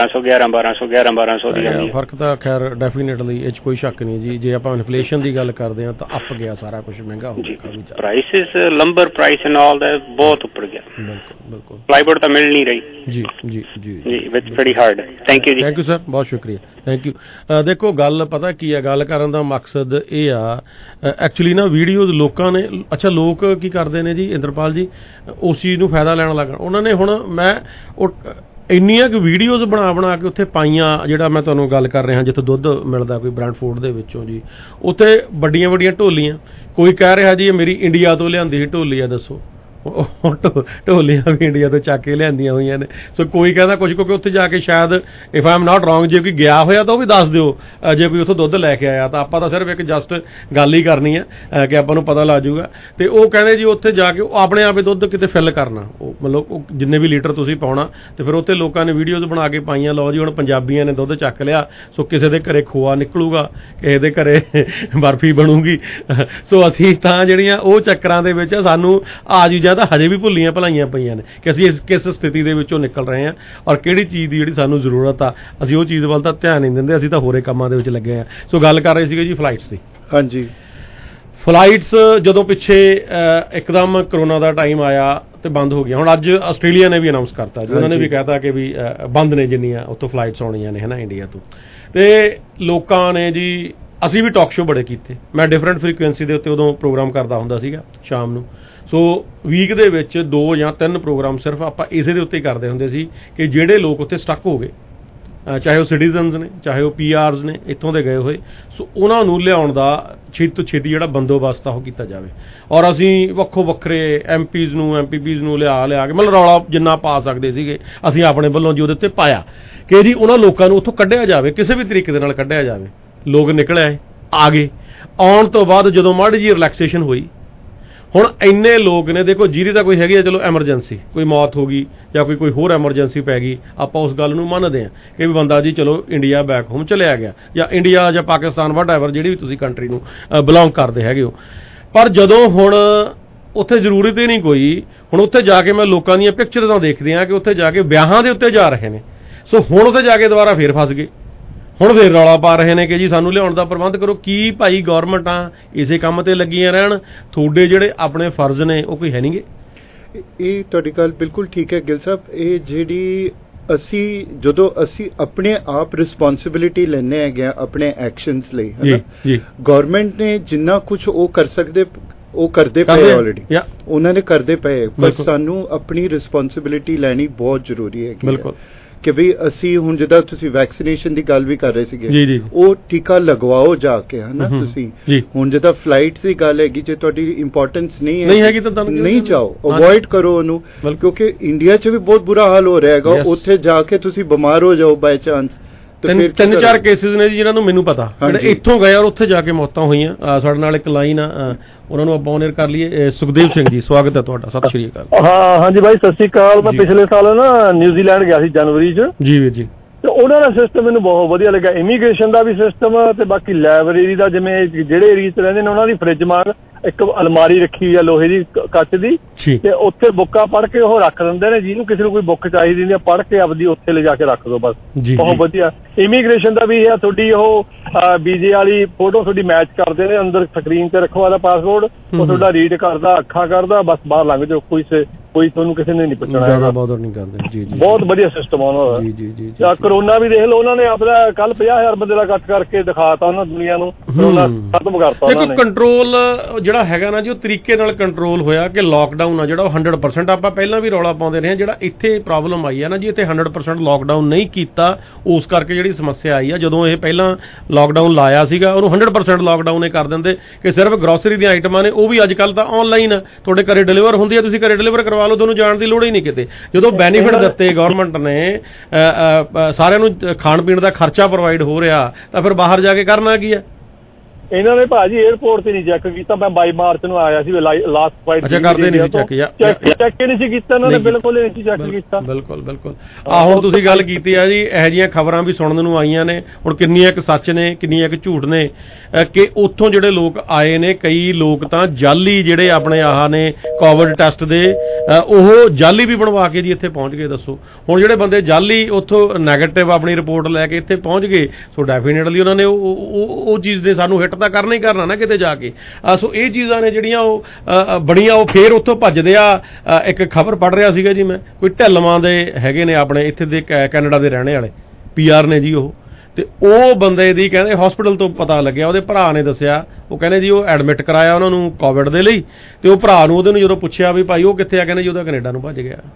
Speaker 21: 11-1200 ਦੀ ਜਾਂਦੀ।
Speaker 11: ਫਰਕ ਤਾਂ ਖੈਰ ਡੈਫੀਨੇਟਲੀ ਇਹ 'ਚ ਕੋਈ ਸ਼ੱਕ ਨਹੀਂ ਜੀ। ਜੇ ਆਪਾਂ ਇਨਫਲੇਸ਼ਨ ਦੀ ਗੱਲ ਕਰਦੇ ਹਾਂ ਤਾਂ ਅੱਪ ਗਿਆ ਸਾਰਾ ਕੁਝ, ਮਹਿੰਗਾ ਹੋ ਗਿਆ।
Speaker 21: Prices, lumber price and all ਦਾ ਬਹੁਤ ਉੱਪਰ ਗਿਆ।
Speaker 11: ਬਿਲਕੁਲ।
Speaker 21: ਪਲਾਈਵੁੱਡ ਤਾਂ ਮਿਲ ਨਹੀਂ ਰਹੀ।
Speaker 11: ਜੀ ਜੀ ਜੀ
Speaker 21: ਜੀ, it's very hard. Thank you ਜੀ।
Speaker 11: ਥੈਂਕ ਯੂ ਸਰ, ਬਹੁਤ ਸ਼ੁਕਰੀਆ, ਥੈਂਕ ਯੂ। ਦੇਖੋ, ਗੱਲ ਪਤਾ ਕੀ ਆ, ਗੱਲ ਕਰਨ ਦਾ ਮਕਸਦ ਇਹ ਆ ਐਕਚੁਅਲੀ ਨਾ, ਵੀਡੀਓਜ਼ ਲੋਕਾਂ ਨੇ, ਅੱਛਾ ਲੋਕ ਕੀ ਕਰਦੇ ਨੇ ਜੀ ਇੰਦਰਪਾਲ ਜੀ, ਉਸ ਚੀਜ਼ ਨੂੰ ਫਾਇਦਾ ਲੈਣ ਲੱਗ ਉਹਨਾਂ ਨੇ। ਹੁਣ ਮੈਂ ਉਹ ਇੰਨੀਆਂ ਕੁ ਵੀਡੀਓਜ਼ ਬਣਾ ਕੇ ਉੱਥੇ ਪਾਈਆਂ, ਜਿਹੜਾ ਮੈਂ ਤੁਹਾਨੂੰ ਗੱਲ ਕਰ ਰਿਹਾ ਜਿੱਥੇ ਦੁੱਧ ਮਿਲਦਾ ਕੋਈ ਬ੍ਰਾਂਡਫੋਰਡ ਦੇ ਵਿੱਚੋਂ ਜੀ, ਉੱਥੇ ਵੱਡੀਆਂ ਢੋਲੀਆਂ, ਕੋਈ ਕਹਿ ਰਿਹਾ ਜੀ ਇਹ ਮੇਰੀ ਇੰਡੀਆ ਤੋਂ ਲਿਆਂਦੀ ਸੀ ਢੋਲੀ ਆ, ਦੱਸੋ ਢੋਲੀਆਂ ਵੀ ਇੰਡੀਆ ਤੋਂ ਚੱਕ ਕੇ ਲਿਆਂਦੀਆਂ ਹੋਈਆਂ ਨੇ। ਸੋ ਕੋਈ ਕਹਿੰਦਾ ਕੁਝ, ਕਿਉਂਕਿ ਉੱਥੇ ਜਾ ਕੇ ਸ਼ਾਇਦ if I am not wrong, ਜੇ ਕੋਈ ਗਿਆ ਹੋਇਆ ਤਾਂ ਉਹ ਵੀ ਦੱਸ ਦਿਓ, ਜੇ ਕੋਈ ਉੱਥੋਂ ਦੁੱਧ ਲੈ ਕੇ ਆਇਆ ਤਾਂ ਆਪਾਂ ਤਾਂ ਸਿਰਫ ਇੱਕ ਜਸਟ ਗੱਲ ਹੀ ਕਰਨੀ ਹੈ ਕਿ ਆਪਾਂ ਨੂੰ ਪਤਾ ਲੱਗ ਜਾਊਗਾ। ਤੇ ਉਹ ਕਹਿੰਦੇ ਜੀ ਉੱਥੇ ਜਾ ਕੇ ਉਹ ਆਪਣੇ ਆਪੇ ਦੁੱਧ ਕਿਤੇ ਫਿਲ ਕਰਨਾ, ਉਹ ਮਤਲਬ ਉਹ ਜਿੰਨੇ ਵੀ ਲੀਟਰ ਤੁਸੀਂ ਪਾਉਣਾ। ਤੇ ਫਿਰ ਉੱਥੇ ਲੋਕਾਂ ਨੇ ਵੀਡੀਓਜ਼ ਬਣਾ ਕੇ ਪਾਈਆਂ, ਲਓ ਜੀ ਹੁਣ ਪੰਜਾਬੀਆਂ ਨੇ ਦੁੱਧ ਚੱਕ ਲਿਆ, ਸੋ ਕਿਸੇ ਦੇ ਘਰੇ ਖੋਆ ਨਿਕਲੂਗਾ, ਕਿਸੇ ਦੇ ਘਰੇ ਬਰਫੀ ਬਣੂਗੀ। ਸੋ ਅਸੀਂ ਤਾਂ ਜਿਹੜੀਆਂ ਉਹ ਚੱਕਰਾਂ ਦੇ ਵਿੱਚ ਸਾਨੂੰ ਆ ਜੀ ਤਾਂ ਹਜੇ ਵੀ ਭੁੱਲੀਆਂ ਭਲਾਈਆਂ ਪਈਆਂ ਨੇ ਕਿ ਅਸੀਂ ਕਿਸ ਸਥਿਤੀ ਦੇ ਵਿੱਚੋਂ ਨਿਕਲ ਰਹੇ ਹਾਂ ਔਰ ਕਿਹੜੀ ਚੀਜ਼ ਦੀ ਜਿਹੜੀ ਸਾਨੂੰ ਜ਼ਰੂਰਤ ਆ, ਅਸੀਂ ਉਹ ਚੀਜ਼ ਵੱਲ ਤਾਂ ਧਿਆਨ ਨਹੀਂ ਦਿੰਦੇ, ਅਸੀਂ ਤਾਂ ਹੋਰੇ ਕੰਮਾਂ ਦੇ ਵਿੱਚ ਲੱਗੇ ਹਾਂ। ਸੋ ਗੱਲ ਕਰ ਰਹੇ ਸੀਗੇ ਜੀ ਫਲਾਈਟਸ ਦੀ।
Speaker 15: ਹਾਂਜੀ,
Speaker 11: ਫਲਾਈਟਸ ਜਦੋਂ ਪਿੱਛੇ ਇੱਕਦਮ ਕਰੋਨਾ ਦਾ ਟਾਈਮ ਆਇਆ ਤੇ ਬੰਦ ਹੋ ਗਿਆ। ਹੁਣ ਅੱਜ ਆਸਟ੍ਰੇਲੀਆ ਨੇ ਵੀ ਅਨਾਊਂਸ ਕਰਤਾ ਜੀ, ਉਹਨਾਂ ਨੇ ਵੀ ਕਹਿਤਾ ਕਿ ਵੀ ਬੰਦ ਨੇ ਜਿੰਨੀਆਂ ਉੱਥੋਂ ਫਲਾਈਟਸ ਆਉਣੀਆਂ ਨੇ, ਹੈ ਨਾ, ਇੰਡੀਆ ਤੋਂ। ਤੇ ਲੋਕਾਂ ਨੇ ਜੀ, ਅਸੀਂ ਵੀ ਟਾਕ ਸ਼ੋ ਬੜੇ ਕੀਤੇ, ਮੈਂ ਡਿਫਰੈਂਟ ਫ੍ਰੀਕੁਐਂਸੀ ਦੇ ਉੱਤੇ ਉਦੋਂ ਪ੍ਰੋਗਰਾਮ ਕਰਦਾ ਹੁੰਦਾ ਸੀਗਾ ਸ਼ਾਮ ਨੂੰ। ਸੋ ਵੀਕ ਦੇ ਵਿੱਚ 2 ਜਾਂ 3 ਪ੍ਰੋਗਰਾਮ ਸਿਰਫ ਆਪਾਂ ਇਸੇ ਦੇ ਉੱਤੇ ਹੀ ਕਰਦੇ ਹੁੰਦੇ ਸੀ ਕਿ ਜਿਹੜੇ ਲੋਕ ਉੱਥੇ ਸਟਕ ਹੋ ਗਏ, ਚਾਹੇ ਉਹ ਸਿਟੀਜ਼ਨਸ ਨੇ, ਚਾਹੇ ਉਹ PRs ਨੇ ਇੱਥੋਂ ਦੇ ਗਏ ਹੋਏ, ਸੋ ਉਹਨਾਂ ਨੂੰ ਲਿਆਉਣ ਦਾ ਛੇਤੀ ਤੋਂ ਛੇਤੀ ਜਿਹੜਾ ਬੰਦੋਬਸਤ ਆ ਉਹ ਕੀਤਾ ਜਾਵੇ। ਔਰ ਅਸੀਂ ਵੱਖੋ ਵੱਖਰੇ MPs ਨੂੰ MPPs ਨੂੰ ਲਿਆ ਕੇ ਮਤਲਬ ਰੌਲਾ ਜਿੰਨਾ ਪਾ ਸਕਦੇ ਸੀਗੇ ਅਸੀਂ ਆਪਣੇ ਵੱਲੋਂ ਜੀ ਉਹਦੇ ਉੱਤੇ ਪਾਇਆ ਕਿ ਜੀ ਉਹਨਾਂ ਲੋਕਾਂ ਨੂੰ ਉੱਥੋਂ ਕੱਢਿਆ ਜਾਵੇ, ਕਿਸੇ ਵੀ ਤਰੀਕੇ ਦੇ ਨਾਲ ਕੱਢਿਆ ਜਾਵੇ। ਲੋਕ ਨਿਕਲ ਆਏ, ਆ ਗਏ। ਆਉਣ ਤੋਂ ਬਾਅਦ ਜਦੋਂ ਮਾੜੀ ਜਿਹੀ ਰਿਲੈਕਸੇਸ਼ਨ ਹੋਈ, ਹੁਣ ਇੰਨੇ ਲੋਕ ਨੇ, ਦੇਖੋ ਜਿਹਦੀ ਤਾਂ ਕੋਈ ਹੈਗੀ ਆ ਚਲੋ ਐਮਰਜੈਂਸੀ, ਕੋਈ ਮੌਤ ਹੋ ਗਈ ਜਾਂ ਕੋਈ ਹੋਰ ਐਮਰਜੈਂਸੀ ਪੈ ਗਈ, ਆਪਾਂ ਉਸ ਗੱਲ ਨੂੰ ਮੰਨਦੇ ਹਾਂ ਕਿ ਵੀ ਬੰਦਾ ਜੀ ਚਲੋ ਇੰਡੀਆ ਬੈਕ ਹੋਮ ਚਲਿਆ ਗਿਆ, ਜਾਂ ਇੰਡੀਆ ਜਾਂ ਪਾਕਿਸਤਾਨ ਵਟਐਵਰ ਜਿਹੜੀ ਵੀ ਤੁਸੀਂ ਕੰਟਰੀ ਨੂੰ ਬਿਲੋਂਗ ਕਰਦੇ ਹੈਗੇ ਹੋ। ਪਰ ਜਦੋਂ ਹੁਣ ਉੱਥੇ ਜ਼ਰੂਰਤ ਹੀ ਨਹੀਂ ਕੋਈ, ਹੁਣ ਉੱਥੇ ਜਾ ਕੇ ਮੈਂ ਲੋਕਾਂ ਦੀਆਂ ਪਿਕਚਰਾਂ ਦੇਖਦੇ ਹਾਂ ਕਿ ਉੱਥੇ ਜਾ ਕੇ ਵਿਆਹਾਂ ਦੇ ਉੱਤੇ ਜਾ ਰਹੇ ਨੇ। ਸੋ ਹੁਣ ਉੱਥੇ ਜਾ ਕੇ ਦੁਬਾਰਾ ਫੇਰ ਫਸ ਗਏ, ਹੁਣ ਫੇਰ ਰੌਲਾ ਪਾ ਰਹੇ ਨੇ ਕਿ ਜੀ ਸਾਨੂੰ ਲਿਆਉਣ ਦਾ ਪ੍ਰਬੰਧ ਕਰੋ। ਕੀ ਭਾਈ ਗੌਰਮੈਂਟਾਂ ਇਸੇ ਕੰਮ ਤੇ ਲੱਗੀਆਂ ਰਹਿਣ, ਤੁਹਾਡੇ ਜਿਹੜੇ ਆਪਣੇ ਫਰਜ਼ ਨੇ ਉਹ ਕੋਈ ਹੈ ਨਹੀਂਗੇ?
Speaker 15: ਇਹ ਤੁਹਾਡੀ ਗੱਲ ਬਿਲਕੁਲ ਠੀਕ ਹੈ ਗਿਲ ਸਾਹਿਬ। ਇਹ ਜਿਹੜੀ ਜਦੋਂ ਅਸੀਂ ਆਪਣੇ ਆਪ ਰਿਸਪੌਂਸਿਬਿਲਿਟੀ ਲੈਂਦੇ ਹੈਗੇ ਆਪਣੇ ਐਕਸ਼ਨਸ ਲਈ, ਹੈ ਨਾ, ਗੌਰਮੈਂਟ ਨੇ ਜਿੰਨਾ ਕੁਝ ਉਹ ਕਰ ਸਕਦੇ ਉਹ ਕਰਦੇ ਪਏ ਆਲਰੇਡੀ, ਉਹਨਾਂ ਨੇ ਕਰਦੇ ਪਏ, ਪਰ ਸਾਨੂੰ ਆਪਣੀ ਰਿਸਪੌਂਸਿਬਿਲਿਟੀ ਲੈਣੀ ਬਹੁਤ ਜ਼ਰੂਰੀ ਹੈ। ਬਿਲਕੁਲ ਕਿ ਵੀ ਅਸੀਂ ਹੁਣ ਜਿੱਦਾਂ ਤੁਸੀਂ ਵੈਕਸੀਨੇਸ਼ਨ ਦੀ ਗੱਲ ਵੀ ਕਰ ਰਹੇ ਸੀਗੇ, ਉਹ ਟੀਕਾ ਲਗਵਾਓ ਜਾ ਕੇ, ਹਨਾ। ਤੁਸੀਂ ਹੁਣ ਜਿੱਦਾਂ ਫਲਾਈਟਸ ਦੀ ਗੱਲ ਹੈਗੀ, ਜੇ ਤੁਹਾਡੀ ਇੰਪੋਰਟੈਂਸ ਨਹੀਂ ਹੈਗੀ ਤਾਂ ਨਹੀਂ ਜਾਓ, ਅਵੋਇਡ ਕਰੋ ਉਹਨੂੰ, ਕਿਉਂਕਿ ਇੰਡੀਆ 'ਚ ਵੀ ਬਹੁਤ ਬੁਰਾ ਹਾਲ ਹੋ ਰਿਹਾ ਹੈਗਾ। ਉੱਥੇ ਜਾ ਕੇ ਤੁਸੀਂ ਬਿਮਾਰ ਹੋ ਜਾਓ ਬਾਈ ਚਾਂਸ।
Speaker 11: 3-4 ਕੇਸਿਸ ਨੇ ਜੀ ਜਿਹਨਾਂ ਨੂੰ ਮੈਨੂੰ ਪਤਾ, ਜਿਹੜੇ ਇੱਥੋਂ ਗਏ ਔਰ ਉੱਥੇ ਜਾ ਕੇ ਮੌਤਾਂ ਹੋਈਆਂ। ਸਾਡੇ ਨਾਲ ਇੱਕ ਲਾਈਨ ਆ, ਉਹਨਾਂ ਨੂੰ ਆਪਾਂ ਔਨ ਏਅਰ ਕਰ ਲਈਏ। ਸੁਖਦੇਵ ਸਿੰਘ ਜੀ, ਸਵਾਗਤ ਹੈ ਤੁਹਾਡਾ, ਸਤਿ ਸ਼੍ਰੀ ਅਕਾਲ।
Speaker 2: ਹਾਂਜੀ ਬਾਈ, ਸਤਿ ਸ਼੍ਰੀ ਅਕਾਲ। ਮੈਂ ਪਿਛਲੇ ਸਾਲ ਨਾ ਨਿਊਜ਼ੀਲੈਂਡ ਗਿਆ ਸੀ ਜਨਵਰੀ 'ਚ। ਜੀ ਵੀਰ ਜੀ। ਤੇ ਉਹਨਾਂ ਦਾ ਸਿਸਟਮ ਮੈਨੂੰ ਬਹੁਤ ਵਧੀਆ ਲੱਗਾ, ਇਮੀਗ੍ਰੇਸ਼ਨ ਦਾ ਵੀ ਸਿਸਟਮ ਤੇ ਬਾਕੀ ਲਾਇਬ੍ਰੇਰੀ ਦਾ। ਜਿਵੇਂ ਜਿਹੜੇ ਏਰੀਏ 'ਚ ਰਹਿੰਦੇ ਨੇ ਉਹਨਾਂ ਦੀ ਫਰਿੱਜ ਮਾਰ ਇੱਕ ਅਲਮਾਰੀ ਰੱਖੀ ਹੋਈ ਆ ਲੋਹੇ ਦੀ, ਕੱਚ ਦੀ, ਤੇ ਉੱਥੇ ਬੁੱਕਾਂ ਪੜ੍ਹ ਕੇ ਉਹ ਰੱਖ ਦਿੰਦੇ ਨੇ। ਜਿਹਨੂੰ ਕਿਸੇ ਨੂੰ ਕੋਈ ਬੁੱਕ ਚਾਹੀਦੀ ਹੁੰਦੀ ਆ, ਪੜ੍ਹ ਕੇ ਆਪਦੀ ਉੱਥੇ ਲਿਜਾ ਕੇ ਰੱਖ ਦੋ ਬਸ। ਬਹੁਤ ਵਧੀਆ। ਇਮੀਗ੍ਰੇਸ਼ਨ ਦਾ ਵੀ ਇਹ ਆ, ਤੁਹਾਡੀ ਉਹ ਵੀਜ਼ੇ ਵਾਲੀ ਫੋਟੋ ਤੁਹਾਡੀ ਮੈਚ ਕਰਦੇ ਨੇ, ਅੰਦਰ ਸਕਰੀਨ ਤੇ ਰੱਖੋ ਆਦਾ ਪਾਸਪੋਰਟ, ਉਹ ਤੁਹਾਡਾ ਰੀਡ ਕਰਦਾ, ਅੱਖਾਂ ਕਰਦਾ, ਬਸ ਬਾਹਰ ਲੰਘ ਜਾਓ। ਕੋਈ ਤੁਹਾਨੂੰ ਕਿਸੇ ਨੇ ਨਹੀਂ ਪੁੱਛਣਾ, ਬਹੁਤ ਵਧੀਆ ਸਿਸਟਮ ਆ ਉਹਨਾਂ ਦਾ। ਕਰੋਨਾ ਵੀ ਦੇਖ ਲਓ, ਉਹਨਾਂ ਨੇ ਆਪਣਾ ਕੱਲ 50,000 ਬੰਦੇ ਦਾ ਇਕੱਠ ਕਰਕੇ ਦਿਖਾਤਾ ਉਹਨਾਂ ਦੁਨੀਆ ਨੂੰ, ਕਰੋਨਾ ਖਤਮ ਕਰਤਾ ਉਹਨਾਂ ਨੇ।
Speaker 11: ਕੰਟਰੋਲ ਜਿਹੜਾ ਹੈਗਾ ਨਾ ਜੀ, ਉਹ ਤਰੀਕੇ ਨਾਲ ਕੰਟਰੋਲ ਹੋਇਆ ਕਿ ਲਾਕਡਾਊਨ ਆ ਜਿਹੜਾ ਉਹ 100%। ਆਪਾਂ ਪਹਿਲਾਂ ਵੀ ਰੌਲਾ ਪਾਉਂਦੇ ਰਹੇ, ਜਿਹੜਾ ਇੱਥੇ ਪ੍ਰੋਬਲਮ ਆਈ ਆ ਨਾ ਜੀ, ਇੱਥੇ 100% ਲਾਕਡਾਊਨ ਨਹੀਂ ਕੀਤਾ, ਉਸ ਕਰਕੇ ਜਿਹੜੀ ਸਮੱਸਿਆ ਆਈ ਆ। ਜਦੋਂ ਇਹ ਪਹਿਲਾਂ ਲਾਕਡਾਊਨ ਲਾਇਆ ਸੀਗਾ, ਉਹਨੂੰ 100% ਲਾਕਡਾਊਨ ਇਹ ਕਰ ਦਿੰਦੇ ਕਿ ਸਿਰਫ ਗਰੋਸਰੀ ਦੀਆਂ ਆਈਟਮਾਂ ਨੇ, ਉਹ ਵੀ ਅੱਜ ਕੱਲ੍ਹ ਤਾਂ ਆਨਲਾਈਨ ਆ, ਤੁਹਾਡੇ ਘਰੇ ਡਿਲੀਵਰ ਹੁੰਦੀ ਆ, ਤੁਸੀਂ ਘਰੇ ਡਿਲੀਵਰ ਕਰਵਾ ਲਓ, ਤੁਹਾਨੂੰ ਜਾਣ ਦੀ ਲੋੜ ਹੀ ਨਹੀਂ ਕਿਤੇ। ਜਦੋਂ ਬੈਨੀਫਿਟ ਦਿੱਤੇ ਗਵਰਨਮੈਂਟ ਨੇ, ਸਾਰਿਆਂ ਨੂੰ ਖਾਣ ਪੀਣ ਦਾ ਖਰਚਾ ਪ੍ਰੋਵਾਈਡ ਹੋ ਰਿਹਾ, ਤਾਂ ਫਿਰ ਬਾਹਰ ਜਾ ਕੇ ਕਰਨਾ ਕੀ ਹੈ?
Speaker 2: ਇਹਨਾਂ ਨੇ ਭਾਜੀ 에어ਪੋਰਟ ਤੇ ਨਹੀਂ ਚੈੱਕ ਕੀਤਾ। ਮੈਂ 22 ਮਾਰਚ ਨੂੰ ਆਇਆ ਸੀ ਲਾਸਟ ਫਲਾਈਟ।
Speaker 11: ਅੱਛਾ, ਕਰਦੇ ਨਹੀਂ ਸੀ ਚੈੱਕ
Speaker 2: ਹੀ ਨਹੀਂ ਸੀ ਕੀਤਾ ਇਹਨਾਂ ਨੇ, ਬਿਲਕੁਲ ਨਹੀਂ ਸੀ ਚੈੱਕ ਕੀਤਾ।
Speaker 11: ਬਿਲਕੁਲ। ਹੁਣ ਤੁਸੀਂ ਗੱਲ ਕੀਤੀ ਆ ਜੀ, ਇਹੋ ਜਿਹੀਆਂ ਖਬਰਾਂ ਵੀ ਸੁਣਨ ਨੂੰ ਆਈਆਂ ਨੇ। ਹੁਣ ਕਿੰਨੀਆਂ ਕੁ ਸੱਚ ਨੇ, ਕਿੰਨੀਆਂ ਕੁ ਝੂਠ ਨੇ, ਕਿ ਉੱਥੋਂ ਜਿਹੜੇ ਲੋਕ ਆਏ ਨੇ, ਕਈ ਲੋਕ ਤਾਂ ਜਾਲੀ ਜਿਹੜੇ ਆਪਣੇ ਆਹ ਨੇ ਕੋਵਿਡ ਟੈਸਟ ਦੇ, ਉਹ ਜਾਲੀ ਵੀ ਬਣਵਾ ਕੇ ਜੀ ਇੱਥੇ ਪਹੁੰਚ ਗਏ। ਦੱਸੋ ਹੁਣ ਜਿਹੜੇ ਬੰਦੇ ਜਾਲੀ ਉੱਥੋਂ ਨੈਗੇਟਿਵ ਆਪਣੀ ਰਿਪੋਰਟ ਲੈ ਕੇ ਇੱਥੇ ਪਹੁੰਚ ਗਏ, ਸੋ ਡੈਫੀਨੇਟਲੀ ਉਹਨਾਂ ਨੇ ਉਹ ਚੀਜ਼ ਨੇ ਸਾਨੂੰ ਹਿੱਟ ਤਾਂ ਕਰਨਾ ਹੀ ਕਰਨਾ ਨਾ ਕਿਤੇ ਜਾ ਕੇ। ਸੋ ਇਹ ਚੀਜ਼ਾਂ ਨੇ ਜਿਹੜੀਆਂ ਉਹ ਬੜੀਆਂ, ਉਹ ਫੇਰ ਉੱਥੋਂ ਭੱਜਦੇ ਆ। ਇੱਕ ਖਬਰ ਪੜ੍ਹ ਰਿਹਾ ਸੀਗਾ ਜੀ ਮੈਂ, ਕੋਈ ਢਿੱਲਵਾਂ ਦੇ ਹੈਗੇ ਨੇ ਆਪਣੇ ਇੱਥੇ ਦੇ, ਕੈਨੇਡਾ ਦੇ ਰਹਿਣੇ ਵਾਲੇ, PR ਨੇ ਜੀ ਉਹ, ਤੇ ਉਹ ਬੰਦੇ ਦੀ ਕਹਿੰਦੇ ਹਸਪੀਟਲ ਤੋਂ ਪਤਾ ਲੱਗਿਆ, ਉਹਦੇ ਭਰਾ ਨੇ ਦੱਸਿਆ, ਉਹ ਕਹਿੰਦੇ ਜੀ ਉਹ ਐਡਮਿਟ ਕਰਾਇਆ ਉਹਨਾਂ ਨੂੰ ਕੋਵਿਡ ਦੇ ਲਈ, ਤੇ ਉਹ ਭਰਾ ਨੂੰ ਉਹਦੇ ਨੂੰ ਜਦੋਂ ਪੁੱਛਿਆ ਵੀ ਭਾਈ ਉਹ ਕਿੱਥੇ ਆ, ਕਹਿੰਦੇ ਜੀ ਉਹਦਾ ਕੈਨੇਡਾ ਨੂੰ ਭੱਜ ਗਿਆ।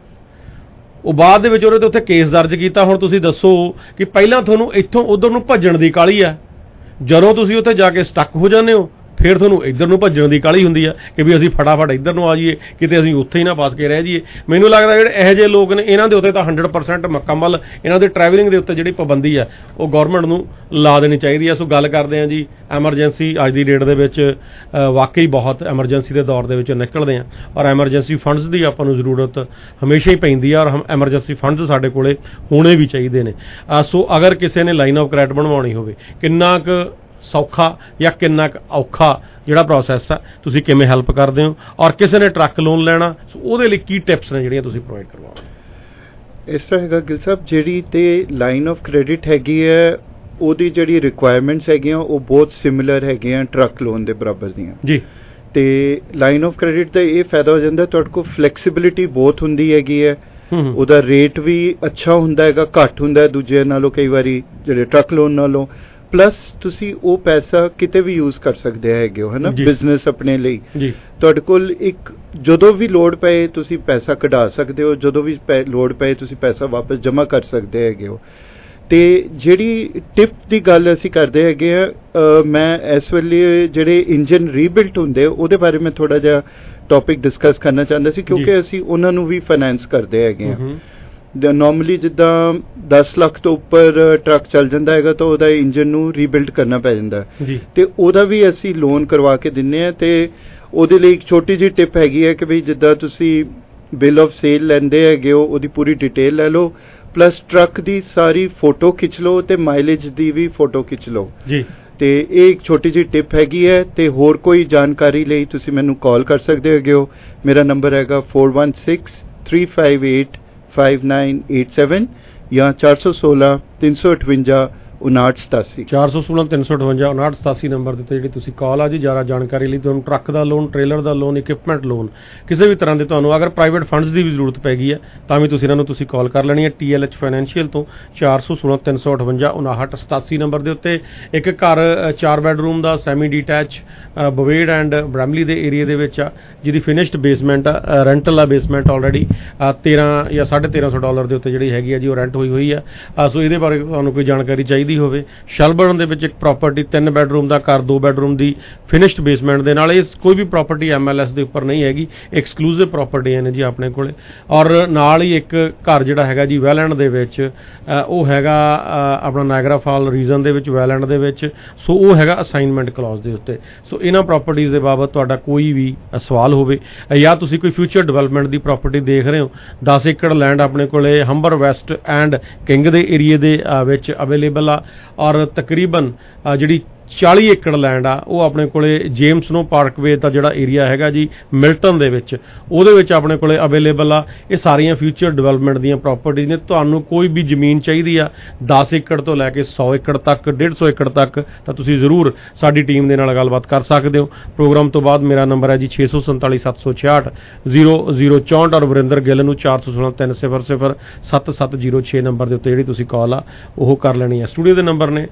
Speaker 11: ਉਹ ਬਾਅਦ ਦੇ ਵਿੱਚ ਉਹਦੇ ਤੇ ਉੱਥੇ ਕੇਸ ਦਰਜ ਕੀਤਾ। ਹੁਣ ਤੁਸੀਂ ਦੱਸੋ ਕਿ ਪਹਿਲਾਂ ਤੁਹਾਨੂੰ ਇੱਥੋਂ ਉਧਰ ਨੂੰ ਭੱਜਣ ਦੀ ਕਾਹਲੀ ਆ, ਜਦੋਂ ਤੁਸੀਂ ਉੱਥੇ ਜਾ ਕੇ ਸਟਕ ਹੋ ਜਾਂਦੇ ਹੋ, ਫਿਰ ਤੁਹਾਨੂੰ ਇੱਧਰ ਨੂੰ ਭੱਜਣ ਦੀ ਕਾਹਲੀ ਹੁੰਦੀ ਆ ਕਿ ਵੀ ਅਸੀਂ ਫਟਾਫਟ ਇੱਧਰ ਨੂੰ ਆ ਜਾਈਏ, ਕਿਤੇ ਅਸੀਂ ਉੱਥੇ ਹੀ ਨਾ ਫਸ ਕੇ ਰਹਿ ਜਾਈਏ। ਮੈਨੂੰ ਲੱਗਦਾ ਜਿਹੜੇ ਇਹੋ ਜਿਹੇ ਲੋਕ ਨੇ, ਇਹਨਾਂ ਦੇ ਉੱਤੇ ਤਾਂ 100% ਮੁਕੰਮਲ ਇਹਨਾਂ ਦੇ ਟਰੈਵਲਿੰਗ ਦੇ ਉੱਤੇ ਜਿਹੜੀ ਪਾਬੰਦੀ ਆ, ਉਹ ਗਵਰਨਮੈਂਟ ਨੂੰ ਲਾ ਦੇਣੀ ਚਾਹੀਦੀ ਆ। ਸੋ ਗੱਲ ਕਰਦੇ ਹਾਂ ਜੀ ਐਮਰਜੈਂਸੀ। ਅੱਜ ਦੀ ਡੇਟ ਦੇ ਵਿੱਚ ਵਾਕਈ ਬਹੁਤ ਐਮਰਜੈਂਸੀ ਦੇ ਦੌਰ ਦੇ ਵਿੱਚ ਨਿਕਲਦੇ ਹਾਂ, ਔਰ ਐਮਰਜੈਂਸੀ ਫੰਡਸ ਦੀ ਆਪਾਂ ਨੂੰ ਜ਼ਰੂਰਤ ਹਮੇਸ਼ਾ ਹੀ ਪੈਂਦੀ ਆ, ਔਰ ਐਮਰਜੈਂਸੀ ਫੰਡਸ ਸਾਡੇ ਕੋਲੇ ਹੋਣੇ ਵੀ ਚਾਹੀਦੇ ਨੇ। ਸੋ ਅਗਰ ਕਿਸੇ ਨੇ ਲਾਈਨ ਆਫ ਕ੍ਰੈਡਿਟ ਬਣਵਾਉਣੀ ਹੋਵੇ, ਕਿੰਨਾ ਕੁ ਸੌਖਾ ਜਾਂ ਕਿੰਨਾ ਕੁ ਔਖਾ ਜਿਹੜਾ ਪ੍ਰੋਸੈਸ ਆ, ਤੁਸੀਂ ਕਿਵੇਂ ਹੈਲਪ ਕਰਦੇ ਹੋ, ਔਰ ਕਿਸੇ ਨੇ ਟਰੱਕ ਲੋਨ ਲੈਣਾ, ਸੋ ਉਹਦੇ ਲਈ ਕੀ ਟਿਪਸ ਨੇ ਜਿਹੜੀਆਂ ਤੁਸੀਂ ਪ੍ਰੋਵਾਈਡ ਕਰਵਾਓਗੇ?
Speaker 15: ਇਸ ਤਰ੍ਹਾਂ ਹੈਗਾ ਗਿਲ ਸਾਹਿਬ, ਜਿਹੜੀ ਤੇ ਲਾਈਨ ਆਫ ਕ੍ਰੈਡਿਟ ਹੈਗੀ ਹੈ, ਉਹਦੀ ਜਿਹੜੀ ਰਿਕੁਆਇਰਮੈਂਟਸ ਹੈਗੀਆਂ ਉਹ ਬਹੁਤ ਸਿਮਿਲਰ ਹੈਗੀਆਂ ਟਰੱਕ ਲੋਨ ਦੇ ਬਰਾਬਰ ਦੀਆਂ ਜੀ। ਤੇ ਲਾਈਨ ਆਫ ਕ੍ਰੈਡਿਟ ਦਾ ਇਹ ਫਾਇਦਾ ਹੋ ਜਾਂਦਾ, ਤੁਹਾਡੇ ਕੋਲ ਫਲੈਕਸੀਬਿਲਿਟੀ ਬਹੁਤ ਹੁੰਦੀ ਹੈਗੀ ਹੈ, ਉਹਦਾ ਰੇਟ ਵੀ ਅੱਛਾ ਹੁੰਦਾ ਹੈਗਾ, ਘੱਟ ਹੁੰਦਾ ਹੈ ਦੂਜੇ ਨਾਲੋਂ, ਕਈ ਵਾਰੀ ਜਿਹੜੇ ਟਰੱਕ ਲੋਨ ਨਾਲੋਂ। ਪਲੱਸ ਤੁਸੀਂ ਉਹ ਪੈਸਾ ਕਿਤੇ ਵੀ ਯੂਜ਼ ਕਰ ਸਕਦੇ ਹੈਗੇ ਹੋ, ਹੈ ਨਾ, ਬਿਜ਼ਨਸ ਆਪਣੇ ਲਈ। ਤੁਹਾਡੇ ਕੋਲ ਇੱਕ ਜਦੋਂ ਵੀ ਲੋੜ ਪਏ ਤੁਸੀਂ ਪੈਸਾ ਕਢਾ ਸਕਦੇ ਹੋ, ਜਦੋਂ ਵੀ ਲੋੜ ਪਏ ਤੁਸੀਂ ਪੈਸਾ ਵਾਪਸ ਜਮ੍ਹਾਂ ਕਰ ਸਕਦੇ ਹੈਗੇ ਹੋ। ਤੇ ਜਿਹੜੀ ਟਿਪ ਦੀ ਗੱਲ ਅਸੀਂ ਕਰਦੇ ਹੈਗੇ ਆ, ਮੈਂ ਇਸ ਵੇਲੇ ਜਿਹੜੇ ਇੰਜਨ ਰੀਬਿਲਟ ਹੁੰਦੇ ਉਹਦੇ ਬਾਰੇ ਮੈਂ ਥੋੜਾ ਜਿਹਾ ਟੌਪਿਕ ਡਿਸਕਸ ਕਰਨਾ ਚਾਹੁੰਦਾ ਸੀ, ਕਿਉਂਕਿ ਅਸੀਂ ਉਹਨਾਂ ਨੂੰ ਵੀ ਫਾਈਨੈਂਸ ਕਰਦੇ ਹੈਗੇ ਆ। ਨੋਰਮਲੀ ਜਿੱਦਾਂ 10 ਲੱਖ ਤੋਂ ਉੱਪਰ ਟਰੱਕ ਚੱਲ ਜਾਂਦਾ ਹੈਗਾ ਤਾਂ ਉਹਦਾ ਇੰਜਨ ਨੂੰ ਰੀਬਿਲਡ ਕਰਨਾ ਪੈ ਜਾਂਦਾ, ਤੇ ਉਹਦਾ ਵੀ ਅਸੀਂ ਲੋਨ ਕਰਵਾ ਕੇ ਦਿੰਨੇ ਆ। ਤੇ ਉਹਦੇ ਲਈ ਇੱਕ ਛੋਟੀ ਜਿਹੀ ਟਿਪ ਹੈਗੀ ਹੈ ਕਿ ਵੀ ਜਿੱਦਾਂ ਤੁਸੀਂ ਬਿੱਲ ਆਫ ਸੇਲ ਲੈਂਦੇ ਹੈਗੇ ਹੋ, ਉਹਦੀ ਪੂਰੀ ਡਿਟੇਲ ਲੈ ਲਓ, ਪਲੱਸ ਟਰੱਕ ਦੀ ਸਾਰੀ ਫੋਟੋ ਖਿੱਚ ਲਓ ਤੇ ਮਾਈਲੇਜ ਦੀ ਵੀ ਫੋਟੋ ਖਿੱਚ ਲਓ ਜੀ। ਤੇ ਇਹ ਇੱਕ ਛੋਟੀ ਜਿਹੀ ਟਿਪ ਹੈਗੀ ਹੈ। ਤੇ ਹੋਰ ਕੋਈ ਜਾਣਕਾਰੀ ਲਈ ਤੁਸੀਂ ਮੈਨੂੰ ਕਾਲ ਕਰ ਸਕਦੇ ਹੈਗੇ ਹੋ। ਮੇਰਾ ਨੰਬਰ ਹੈਗਾ 4163585987 ਜਾਂ 416-358 5987
Speaker 11: 416 358 5987 ਨੰਬਰ ਦੇ ਉੱਤੇ ਜਿਹੜੀ ਤੁਸੀਂ ਕਾਲ ਆ ਜੀ। ਜ਼ਿਆਦਾ ਜਾਣਕਾਰੀ ਲਈ ਤੁਹਾਨੂੰ ਟਰੱਕ ਦਾ ਲੋਨ, ਟ੍ਰੇਲਰ ਦਾ ਲੋਨ, ਇਕਵਿਪਮੈਂਟ ਲੋਨ, ਕਿਸੇ ਵੀ ਤਰ੍ਹਾਂ ਦੇ ਤੁਹਾਨੂੰ ਅਗਰ ਪ੍ਰਾਈਵੇਟ ਫੰਡਸ ਦੀ ਵੀ ਜ਼ਰੂਰਤ ਪੈ ਗਈ ਹੈ ਤਾਂ ਵੀ ਤੁਸੀਂ ਇਹਨਾਂ ਨੂੰ ਤੁਸੀਂ ਕਾਲ ਕਰ ਲੈਣੀ ਹੈ TLH ਫਾਈਨੈਂਸ਼ੀਅਲ ਤੋਂ 416 358 5987 ਨੰਬਰ ਦੇ ਉੱਤੇ। ਇੱਕ ਘਰ 4 ਬੈਡਰੂਮ ਦਾ semi detach Bovaird and Bramalea ਦੇ ਏਰੀਆ ਦੇ ਵਿੱਚ ਆ, ਜਿਹਦੀ ਫਿਨਿਸ਼ਡ ਬੇਸਮੈਂਟ ਆ, ਰੈਂਟਲ ਆ ਬੇਸਮੈਂਟ ਆਲਰੇਡੀ 13 ਜਾਂ $1350 ਦੇ ਉੱਤੇ ਜਿਹੜੀ ਹੈਗੀ ਆ ਜੀ ਉਹ ਰੈਂਟ ਹੋਈ ਹੋਈ ਆ। ਸੋ ਇਹਦੇ ਬਾਰੇ ਤੁਹਾਨੂੰ ਕੋਈ ਜਾਣਕਾਰੀ ਚਾਹੀਦੀ ਹੋਵੇ, ਸ਼ੈਲਬਰਨ ਦੇ ਵਿੱਚ ਇੱਕ ਪ੍ਰਾਪਰਟੀ 3 ਬੈਡਰੂਮ ਦਾ ਘਰ 2 ਬੈਡਰੂਮ ਦੀ ਫਿਨਿਸ਼ਡ ਬੇਸਮੈਂਟ ਦੇ ਨਾਲ। ਇਸ ਕੋਈ ਵੀ ਪ੍ਰਾਪਰਟੀ MLS ਦੇ ਉੱਪਰ ਨਹੀਂ ਹੈਗੀ, ਐਕਸਕਲੂਸਿਵ ਪ੍ਰਾਪਰਟੀਆਂ ਨੇ ਜੀ ਆਪਣੇ ਕੋਲੇ। ਔਰ ਨਾਲ ਹੀ ਇੱਕ ਘਰ ਜਿਹੜਾ ਹੈਗਾ ਜੀ ਵੈਲੈਂਡ ਦੇ ਵਿੱਚ, ਉਹ ਹੈਗਾ ਆਪਣਾ ਨਾਇਗਰਾ ਫਾਲ ਰੀਜਨ ਦੇ ਵਿੱਚ, ਵੈਲੈਂਡ ਦੇ ਵਿੱਚ। ਸੋ ਉਹ ਹੈਗਾ ਅਸਾਈਨਮੈਂਟ ਕਲੌਜ਼ ਦੇ ਉੱਤੇ। ਸੋ ਇਹਨਾਂ ਪ੍ਰਾਪਰਟੀਜ਼ ਦੇ ਬਾਬਤ ਤੁਹਾਡਾ ਕੋਈ ਵੀ ਸਵਾਲ ਹੋਵੇ ਜਾਂ ਤੁਸੀਂ ਕੋਈ ਫਿਊਚਰ ਡਿਵੈਲਪਮੈਂਟ ਦੀ ਪ੍ਰਾਪਰਟੀ ਦੇਖ ਰਹੇ ਹੋ, 10 ਏਕੜ ਲੈਂਡ ਆਪਣੇ ਕੋਲੇ ਹੰਬਰ ਵੈਸਟ ਐਂਡ ਕਿੰਗ ਦੇ ਏਰੀਏ ਦੇ ਵਿੱਚ ਅਵੇਲੇਬਲ ਆ। ਔਰ ਤਕਰੀਬਨ ਜਿਹੜੀ 40 ਏਕੜ ਲੈਂਡ ਆ ਉਹ ਆਪਣੇ ਕੋਲੇ ਜੇਮਸ ਸਨੋ ਪਾਰਕਵੇ ਦਾ ਜਿਹੜਾ ਏਰੀਆ ਹੈਗਾ ਜੀ ਮਿਲਟਨ ਦੇ ਵਿੱਚ, ਉਹਦੇ ਵਿੱਚ ਆਪਣੇ ਕੋਲੇ ਅਵੇਲੇਬਲ ਆ। ਇਹ ਸਾਰੀਆਂ ਫਿਊਚਰ ਡਿਵੈਲਪਮੈਂਟ ਦੀਆਂ ਪ੍ਰਾਪਰਟੀਜ਼ ਨੇ। ਤੁਹਾਨੂੰ ਕੋਈ ਵੀ ਜ਼ਮੀਨ ਚਾਹੀਦੀ ਆ 10 ਏਕੜ ਤੋਂ ਲੈ ਕੇ 100 ਏਕੜ ਤੱਕ, 150 ਏਕੜ ਤੱਕ, ਤਾਂ ਤੁਸੀਂ ਜ਼ਰੂਰ ਸਾਡੀ ਟੀਮ ਦੇ ਨਾਲ ਗੱਲਬਾਤ ਕਰ ਸਕਦੇ ਹੋ। ਪ੍ਰੋਗਰਾਮ ਤੋਂ ਬਾਅਦ ਮੇਰਾ ਨੰਬਰ ਹੈ ਜੀ 647 766 0064 ਔਰ ਵਰਿੰਦਰ ਗਿੱਲ ਨੂੰ 416 300 7706 ਨੰਬਰ ਦੇ ਉੱਤੇ ਜਿਹੜੀ ਤੁਸੀਂ ਕਾਲ ਆ ਉਹ ਕਰ ਲੈਣੀ ਹੈ। ਸਟੂਡੀਓ ਦੇ ਨੰਬਰ ਨੇ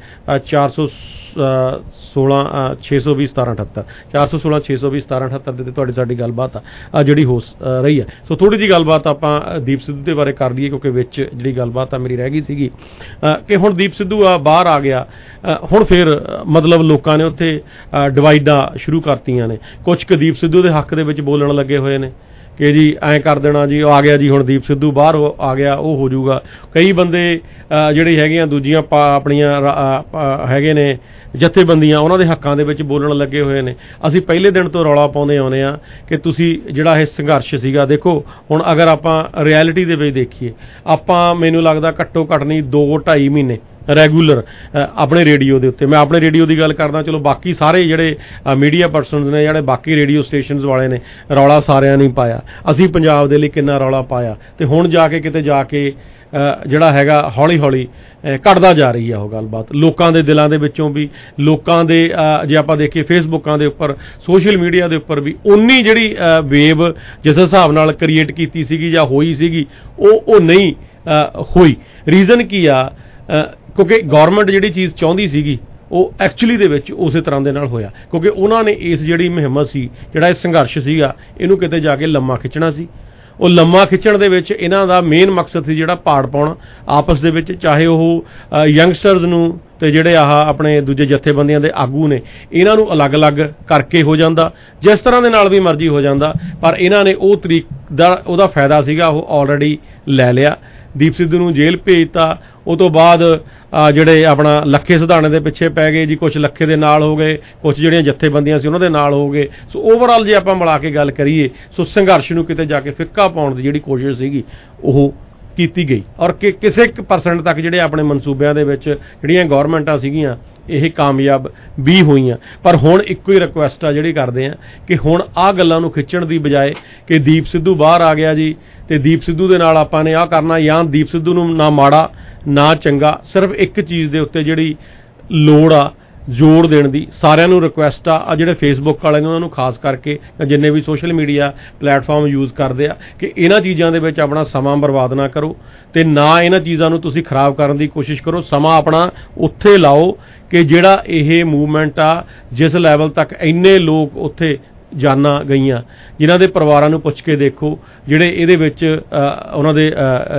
Speaker 11: 416 620 1778 416 620 1778 ਦੇ ਤੁਹਾਡੀ ਸਾਡੀ ਗੱਲਬਾਤ ਆ ਜਿਹੜੀ ਹੋ ਰਹੀ ਹੈ। ਸੋ ਥੋੜੀ ਜਿਹੀ ਗੱਲਬਾਤ ਆਪਾਂ ਦੀਪ ਸਿੱਧੂ ਦੇ ਬਾਰੇ ਕਰ ਲਈਏ, ਕਿਉਂਕਿ ਵਿੱਚ ਜਿਹੜੀ ਗੱਲਬਾਤ ਆ ਮੇਰੀ ਰਹਿ ਗਈ ਸੀਗੀ ਕਿ ਹੁਣ ਦੀਪ ਸਿੱਧੂ ਆ ਬਾਹਰ ਆ ਗਿਆ, ਹੁਣ ਫਿਰ ਮਤਲਬ ਲੋਕਾਂ ਨੇ ਉੱਥੇ ਡਿਵਾਈਡਾਂ ਸ਼ੁਰੂ ਕਰਤੀਆਂ ਨੇ। ਕੁਝ ਕੁ ਦੀਪ ਸਿੱਧੂ ਦੇ ਹੱਕ ਦੇ ਵਿੱਚ ਬੋਲਣ ਲੱਗੇ ਹੋਏ ਨੇ ਕਿ ਜੀ ਐਂ ਕਰ ਦੇਣਾ ਜੀ, ਉਹ ਆ ਗਿਆ ਜੀ, ਹੁਣ ਦੀਪ ਸਿੱਧੂ ਬਾਹਰ ਆ ਗਿਆ, ਉਹ ਹੋ ਜਾਊਗਾ। ਕਈ ਬੰਦੇ ਜਿਹੜੇ ਹੈਗੀਆਂ ਦੂਜੀਆਂ ਆਪਣੀਆਂ ਹੈਗੇ ਨੇ ਜਥੇਬੰਦੀਆਂ, ਉਹਨਾਂ ਦੇ ਹੱਕਾਂ ਦੇ ਵਿੱਚ ਬੋਲਣ ਲੱਗੇ ਹੋਏ ਨੇ। ਅਸੀਂ ਪਹਿਲੇ ਦਿਨ ਤੋਂ ਰੌਲਾ ਪਾਉਂਦੇ ਆਉਂਦੇ ਆ ਕਿ ਤੁਸੀਂ ਜਿਹੜਾ ਇਹ ਸੰਘਰਸ਼ ਸੀਗਾ, ਦੇਖੋ ਹੁਣ ਅਗਰ ਆਪਾਂ ਰਿਐਲਿਟੀ ਦੇ ਵਿੱਚ ਦੇਖੀਏ, ਆਪਾਂ ਮੈਨੂੰ ਲੱਗਦਾ ਘੱਟੋ ਘੱਟ ਨਹੀਂ 2-2.5 ਮਹੀਨੇ ਰੈਗੂਲਰ ਆਪਣੇ ਰੇਡੀਓ ਦੇ ਉੱਤੇ, ਮੈਂ ਆਪਣੇ ਰੇਡੀਓ ਦੀ ਗੱਲ ਕਰਦਾ, ਚਲੋ ਬਾਕੀ ਸਾਰੇ ਜਿਹੜੇ ਮੀਡੀਆ ਪਰਸਨਸ ਨੇ, ਜਿਹੜੇ ਬਾਕੀ ਰੇਡੀਓ ਸਟੇਸ਼ਨਸ ਵਾਲੇ ਨੇ, ਰੌਲਾ ਸਾਰਿਆਂ ਨੇ ਪਾਇਆ। ਅਸੀਂ ਪੰਜਾਬ ਦੇ ਲਈ ਕਿੰਨਾ ਰੌਲਾ ਪਾਇਆ, ਤੇ ਹੁਣ ਜਾ ਕੇ ਕਿਤੇ ਜਾ ਕੇ ਜਿਹੜਾ ਹੈਗਾ ਹੌਲੀ ਹੌਲੀ ਘਟਦਾ ਜਾ ਰਹੀ ਆ ਉਹ ਗੱਲਬਾਤ ਲੋਕਾਂ ਦੇ ਦਿਲਾਂ ਦੇ ਵਿੱਚੋਂ ਵੀ। ਲੋਕਾਂ ਦੇ ਜੇ ਆਪਾਂ ਦੇਖੀਏ ਫੇਸਬੁੱਕਾਂ ਦੇ ਉੱਪਰ, ਸੋਸ਼ਲ ਮੀਡੀਆ ਦੇ ਉੱਪਰ ਵੀ ਉਨੀ ਜਿਹੜੀ ਵੇਵ ਜਿਸ ਹਿਸਾਬ ਨਾਲ ਕ੍ਰੀਏਟ ਕੀਤੀ ਸੀਗੀ ਜਾਂ ਹੋਈ ਸੀਗੀ ਉਹ ਨਹੀਂ ਹੋਈ। ਰੀਜ਼ਨ ਕੀ ਆ? ਕਿਉਂਕਿ ਗੌਰਮੈਂਟ ਜਿਹੜੀ ਚੀਜ਼ ਚਾਹੁੰਦੀ ਸੀਗੀ ਉਹ ਐਕਚੁਅਲੀ ਦੇ ਵਿੱਚ ਉਸੇ ਤਰ੍ਹਾਂ ਦੇ ਨਾਲ ਹੋਇਆ, ਕਿਉਂਕਿ ਉਹਨਾਂ ਨੇ ਇਸ ਜਿਹੜੀ ਮੁਹਿੰਮ ਸੀ, ਜਿਹੜਾ ਇਹ ਸੰਘਰਸ਼ ਸੀਗਾ, ਇਹਨੂੰ ਕਿਤੇ ਜਾ ਕੇ ਲੰਮਾ ਖਿੱਚਣਾ ਸੀ। ਉਹ ਲੰਮਾ ਖਿੱਚਣ ਦੇ ਵਿੱਚ ਇਹਨਾਂ ਦਾ ਮੇਨ ਮਕਸਦ ਸੀ ਜਿਹੜਾ ਪਾੜ ਪਾਉਣਾ ਆਪਸ ਦੇ ਵਿੱਚ, ਚਾਹੇ ਉਹ ਯੰਗਸਟਰਸ ਨੂੰ ਤੇ ਜਿਹੜੇ ਆਪਣੇ ਦੂਜੇ ਜਥੇਬੰਦੀਆਂ ਦੇ ਆਗੂ ਨੇ, ਇਹਨਾਂ ਨੂੰ ਅਲੱਗ-ਅਲੱਗ ਕਰਕੇ ਹੋ ਜਾਂਦਾ, ਜਿਸ ਤਰ੍ਹਾਂ ਦੇ ਨਾਲ ਵੀ ਮਰਜ਼ੀ ਹੋ ਜਾਂਦਾ। ਪਰ ਇਹਨਾਂ ਨੇ ਉਹ ਤਰੀਕ ਦਾ ਉਹਦਾ ਫਾਇਦਾ ਸੀਗਾ ਉਹ ਆਲਰੇਡੀ ਲੈ ਲਿਆ। ਦੀਪ ਸਿੱਧੂ ਨੂੰ ਜੇਲ੍ਹ ਭੇਜਤਾ, ਉਹ ਤੋਂ ਬਾਅਦ ਜਿਹੜੇ ਆਪਣਾ ਲੱਖੇ ਸਿਧਾਣੇ ਦੇ ਪਿੱਛੇ ਪੈ ਗਏ ਜੀ, ਕੁਝ ਲੱਖੇ ਦੇ ਨਾਲ ਹੋ ਗਏ, ਕੁਝ ਜਿਹੜੀਆਂ ਜਥੇਬੰਦੀਆਂ ਸੀ ਉਹਨਾਂ ਦੇ ਨਾਲ ਹੋ ਗਏ। ਸੋ ਓਵਰਆਲ ਜੇ ਆਪਾਂ ਮਿਲਾ ਕੇ ਗੱਲ ਕਰੀਏ, ਸੋ ਸੰਘਰਸ਼ ਨੂੰ ਕਿਤੇ ਜਾ ਕੇ ਫਿੱਕਾ ਪਾਉਣ ਦੀ ਜਿਹੜੀ ਕੋਸ਼ਿਸ਼ ਸੀਗੀ ਉਹ ਕੀਤੀ ਗਈ। ਔਰ ਕਿਸੇ 1% ਤੱਕ ਜਿਹੜੇ ਆਪਣੇ ਮਨਸੂਬਿਆਂ ਦੇ ਵਿੱਚ ਜਿਹੜੀਆਂ ਗੌਰਮੈਂਟਾਂ ਸੀਗੀਆਂ ਇਹ ਕਾਮਯਾਬ ਵੀ ਹੋਈਆਂ। ਪਰ ਹੁਣ ਇੱਕੋ ਹੀ ਰਿਕੁਐਸਟ ਆ ਜਿਹੜੀ ਕਰਦੇ ਆ ਕਿ ਹੁਣ ਆਹ ਗੱਲਾਂ ਨੂੰ ਖਿੱਚਣ ਦੀ ਬਜਾਏ ਕਿ ਦੀਪ ਸਿੱਧੂ ਬਾਹਰ ਆ ਗਿਆ ਜੀ ਤੇ ਦੀਪ ਸਿੱਧੂ ਦੇ ਨਾਲ ਆਪਾਂ ਨੇ ਆਹ ਕਰਨਾ, ਜਾਂ ਦੀਪ ਸਿੱਧੂ ਨੂੰ ਨਾ ਮਾੜਾ ਨਾ ਚੰਗਾ, ਸਿਰਫ ਇੱਕ ਚੀਜ਼ ਦੇ ਉੱਤੇ ਜਿਹੜੀ ਲੋੜ ਆ ਜੋੜ ਦੇਣ ਦੀ ਸਾਰਿਆਂ ਨੂੰ ਰਿਕੁਐਸਟ ਆ ਜਿਹੜੇ ਫੇਸਬੁੱਕ ਵਾਲੇ ਨੇ ਉਹਨਾਂ ਨੂੰ ਖਾਸ ਕਰਕੇ, ਜਿੰਨੇ ਵੀ ਸੋਸ਼ਲ ਮੀਡੀਆ ਪਲੇਟਫਾਰਮ ਯੂਜ਼ ਕਰਦੇ ਆ, ਕਿ ਇਹਨਾਂ ਚੀਜ਼ਾਂ ਦੇ ਵਿੱਚ ਆਪਣਾ ਸਮਾਂ ਬਰਬਾਦ ਨਾ ਕਰੋ ਤੇ ਨਾ ਇਹਨਾਂ ਚੀਜ਼ਾਂ ਨੂੰ ਤੁਸੀਂ ਖਰਾਬ ਕਰਨ ਦੀ ਕੋਸ਼ਿਸ਼ ਕਰੋ। ਸਮਾਂ ਆਪਣਾ ਉੱਥੇ ਲਾਓ ਕਿ ਜਿਹੜਾ ਇਹ ਮੂਵਮੈਂਟ ਆ, ਜਿਸ ਲੈਵਲ ਤੱਕ ਇੰਨੇ ਲੋਕ ਉੱਥੇ ਜਾਨਾਂ ਗਈਆਂ, ਜਿਨ੍ਹਾਂ ਦੇ ਪਰਿਵਾਰਾਂ ਨੂੰ ਪੁੱਛ ਕੇ ਦੇਖੋ, ਜਿਹੜੇ ਇਹਦੇ ਵਿੱਚ ਉਹਨਾਂ ਦੇ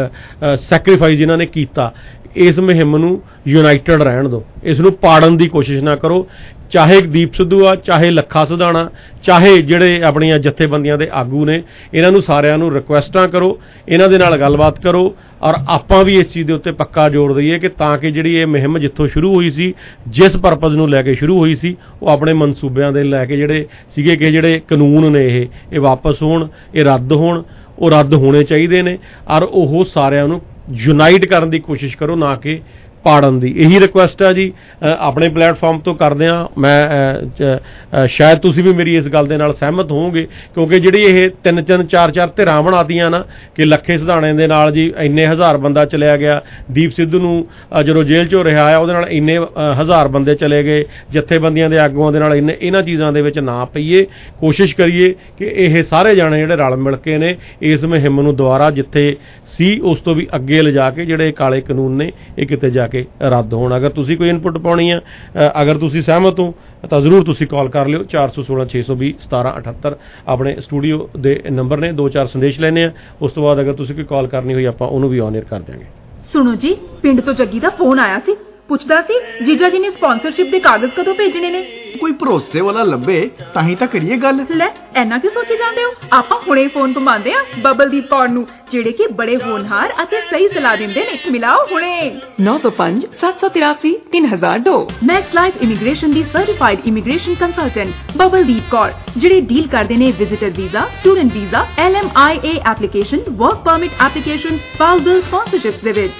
Speaker 11: ਸੈਕਰੀਫਾਈਸ ਜਿਨ੍ਹਾਂ ਨੇ ਕੀਤਾ, ਇਸ ਮੁਹਿੰਮ ਨੂੰ ਯੂਨਾਈਟਿਡ ਰਹਿਣ ਦਿਓ, ਇਸ ਨੂੰ ਪਾੜਨ ਦੀ ਕੋਸ਼ਿਸ਼ ਨਾ ਕਰੋ। ਚਾਹੇ ਦੀਪ ਸਿੱਧੂ ਆ, ਚਾਹੇ ਲੱਖਾ ਸਿਧਾਣਾ, ਚਾਹੇ ਜਿਹੜੇ ਆਪਣੀਆਂ ਜਥੇਬੰਦੀਆਂ ਦੇ ਆਗੂ ਨੇ, ਇਹਨਾਂ ਨੂੰ ਸਾਰਿਆਂ ਨੂੰ ਰਿਕੁਐਸਟਾਂ ਕਰੋ, ਇਹਨਾਂ ਦੇ ਨਾਲ ਗੱਲਬਾਤ ਕਰੋ। ਔਰ ਆਪਾਂ ਵੀ ਇਸ ਚੀਜ਼ ਦੇ ਉੱਤੇ ਪੱਕਾ ਜ਼ੋਰ ਦਈਏ ਕਿ ਤਾਂ ਕਿ ਜਿਹੜੀ ਇਹ ਮੁਹਿੰਮ ਜਿੱਥੋਂ ਸ਼ੁਰੂ ਹੋਈ ਸੀ, ਜਿਸ ਪਰਪਸ ਨੂੰ ਲੈ ਕੇ ਸ਼ੁਰੂ ਹੋਈ ਸੀ, ਉਹ ਆਪਣੇ ਮਨਸੂਬਿਆਂ ਦੇ ਲੈ ਕੇ ਜਿਹੜੇ ਸੀਗੇ ਕਿ ਜਿਹੜੇ ਕਾਨੂੰਨ ਨੇ ਇਹ ਵਾਪਸ ਹੋਣ, ਇਹ ਰੱਦ ਹੋਣ, ਉਹ ਰੱਦ ਹੋਣੇ ਚਾਹੀਦੇ ਨੇ। ਔਰ ਉਹ ਸਾਰਿਆਂ ਨੂੰ ਯੂਨਾਈਟ ਕਰਨ ਦੀ ਕੋਸ਼ਿਸ਼ ਕਰੋ, ਨਾ ਕਿ ਪਾੜਨ ਦੀ ਇਹੀ ਰਿਕੁਐਸਟ ਹੈ ਜੀ ਆਪਣੇ ਪਲੇਟਫਾਰਮ ਤੋਂ ਕਰਦੇ ਹਾਂ। ਮੈਂ ਸ਼ਾਇਦ ਤੁਸੀਂ ਵੀ ਮੇਰੀ ਇਸ ਗੱਲ ਦੇ ਨਾਲ ਸਹਿਮਤ ਹੋਵੋਗੇ, ਕਿਉਂਕਿ ਜਿਹੜੀ ਇਹ 3-3 4-4 ਧਿਰਾਂ ਬਣਾਤੀਆਂ ਨਾ ਕਿ ਲੱਖੇ ਸਿਧਾਣੇ ਦੇ ਨਾਲ ਜੀ ਇੰਨੇ ਹਜ਼ਾਰ ਬੰਦਾ ਚਲਿਆ ਗਿਆ, ਦੀਪ ਸਿੱਧੂ ਨੂੰ ਜਦੋਂ ਜੇਲ੍ਹ 'ਚੋਂ ਰਿਹਾ ਆ ਉਹਦੇ ਨਾਲ ਇੰਨੇ ਹਜ਼ਾਰ ਬੰਦੇ ਚਲੇ ਗਏ, ਜਥੇਬੰਦੀਆਂ ਦੇ ਆਗੂਆਂ ਦੇ ਨਾਲ ਇਹਨਾਂ ਚੀਜ਼ਾਂ ਦੇ ਵਿੱਚ ਨਾ ਪਈਏ। ਕੋਸ਼ਿਸ਼ ਕਰੀਏ ਕਿ ਇਹ ਸਾਰੇ ਜਾਣੇ ਜਿਹੜੇ ਰਲ ਮਿਲ ਕੇ ਨੇ ਇਸ ਮੁਹਿੰਮ ਨੂੰ ਦੁਬਾਰਾ ਜਿੱਥੇ ਸੀ ਉਸ ਤੋਂ ਵੀ ਅੱਗੇ ਲਿਜਾ ਕੇ ਜਿਹੜੇ ਕਾਲੇ ਕਾਨੂੰਨ ਨੇ ਇਹ ਕਿਤੇ ਜਾ ਕੇ ਰੱਦ ਹੋਣ। ਅਗਰ ਤੁਸੀਂ ਕੋਈ ਇਨਪੁਟ ਪਾਉਣੀ ਆ, ਅਗਰ ਤੁਸੀਂ ਸਹਿਮਤ ਹੋ ਤਾਂ ਜ਼ਰੂਰ ਤੁਸੀਂ ਕਾਲ ਕਰ ਲਿਓ 416-620-1778 ਆਪਣੇ ਸਟੂਡੀਓ ਦੇ ਨੰਬਰ ਨੇ। 2-4 ਸੰਦੇਸ਼ ਲੈਣੇ ਆ, ਉਸ ਤੋਂ ਬਾਅਦ ਅਗਰ ਤੁਸੀਂ ਕੋਈ ਕਾਲ ਕਰਨੀ ਹੋਈ ਆਪਾਂ ਉਹਨੂੰ ਵੀ ਔਨ ਏਅਰ ਕਰ ਦਿਆਂਗੇ।
Speaker 4: ਸੁਣੋ ਜੀ, ਪਿੰਡ ਤੋਂ ਜੱਗੀ ਦਾ ਫੋਨ ਆਇਆ ਸੀ, ਪੁੱਛਦਾ ਸੀ ਜੀਜਾ ਜੀ ਨੇ ਸਪਾਂਸਰਸ਼ਿਪ ਦੇ ਕਾਗਜ਼ ਕਦੋਂ ਭੇਜਣੇ ਨੇ।
Speaker 22: ਕੋਈ ਭਰੋਸੇ ਵਾਲਾ ਲੱਭੇ ਤਾਂ ਹੀ ਤਾਂ ਕਰੀਏ ਗੱਲ।
Speaker 4: ਲੈ ਐਨਾ ਕਿਉਂ ਸੋਚੀ ਜਾਂਦੇ ਹੋ, ਆਪਾਂ ਹੁਣੇ ਫੋਨ ਘੁਮਾਉਂਦੇ ਆ ਬਬਲਦੀਪ ਕੌਰ ਨੂੰ, ਜਿਹੜੇ ਕਿ ਬੜੇ ਹੋਣਹਾਰ ਅਤੇ ਸਹੀ ਸਲਾਹ ਦਿੰਦੇ ਨੇ। ਮਿਲਾਓ ਹੁਣੇ 905-783-3002। ਮੈਕਸ ਲਾਈਫ ਇਮੀਗ੍ਰੇਸ਼ਨ ਦੀ certified immigration consultant Babaldeep Kaur, ਜਿਹੜੇ ਡੀਲ ਕਰਦੇ ਨੇ visitor visa, student visa, LMIA application, work permit application, spousal sponsorships ਦੇ ਵਿੱਚ।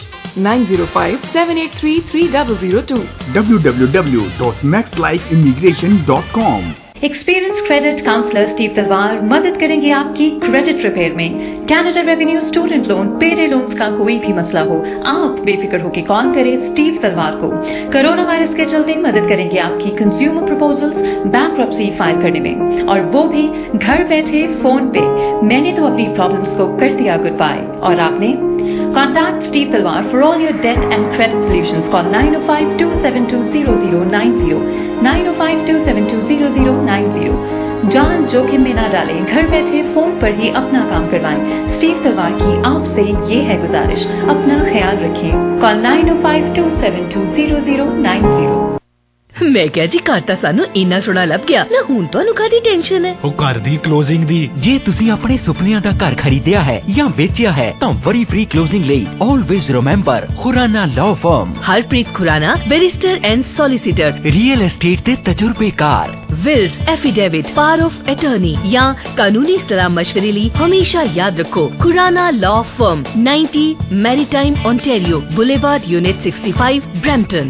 Speaker 4: 9057833002
Speaker 22: www.maxlifeimmigration.com।
Speaker 10: Experience credit counsellor Steve तलवार मदद करेंगे आपकी क्रेडिट रिपेयर में। Canada revenue student loan, payday loans का कोई भी मसला हो, आप बेफिक्र होकर कॉल करें स्टीव तलवार को। कोरोना वायरस के चलते मदद करेंगे आपकी कंज्यूमर प्रपोजल्स, बैंकरप्सी फाइल करने में, और वो भी घर बैठे फोन पे। मैंने तो अपनी प्रॉब्लम्स को कर दिया गुड बाय, और आपने? Contact Steve Talwar for all your debt and credit solutions. Call 905-272-0090, 905-272-0090। जान जोखिम में ना डालें, घर बैठे फोन पर ही अपना काम करवाएं। स्टीव तलवार की आपसे ये है गुजारिश, अपना ख्याल रखें। कॉल 905-272-0090।
Speaker 3: मैं क्या जी, घर ਤਾਂ ਸਾਨੂੰ ਇੰਨਾ ਸੋਹਣਾ ਲੱਭ ਗਿਆ ਨਾ, ਹੁਣ ਤੁਹਾਨੂੰ ਕਾਹਦੀ ਟੈਨਸ਼ਨ ਹੈ?
Speaker 8: ਉਹ ਘਰ ਦੀ ਕਲੋਜ਼ਿੰਗ ਦੀ। ਜੇ ਤੁਸੀਂ ਆਪਣੇ ਸੁਪਨਿਆਂ ਦਾ ਘਰ ਖਰੀਦਿਆ ਹੈ ਜਾਂ ਵੇਚਿਆ ਹੈ ਤਾਂ ਵਰੀ ਫ੍ਰੀ ਕਲੋਜ਼ਿੰਗ ਲਈ always remember Khurana law firm.
Speaker 3: Harpreet Khurana, barrister and solicitor,
Speaker 8: real estate ਦੇ ਤਜਰਬੇਕਾਰ।
Speaker 3: Wills, affidavit, power of attorney या कानूनी सलाह मशवरे लिए हमेशा याद रखो Khurana law firm, 90 maritime Ontario boulevard, unit 65, Brampton.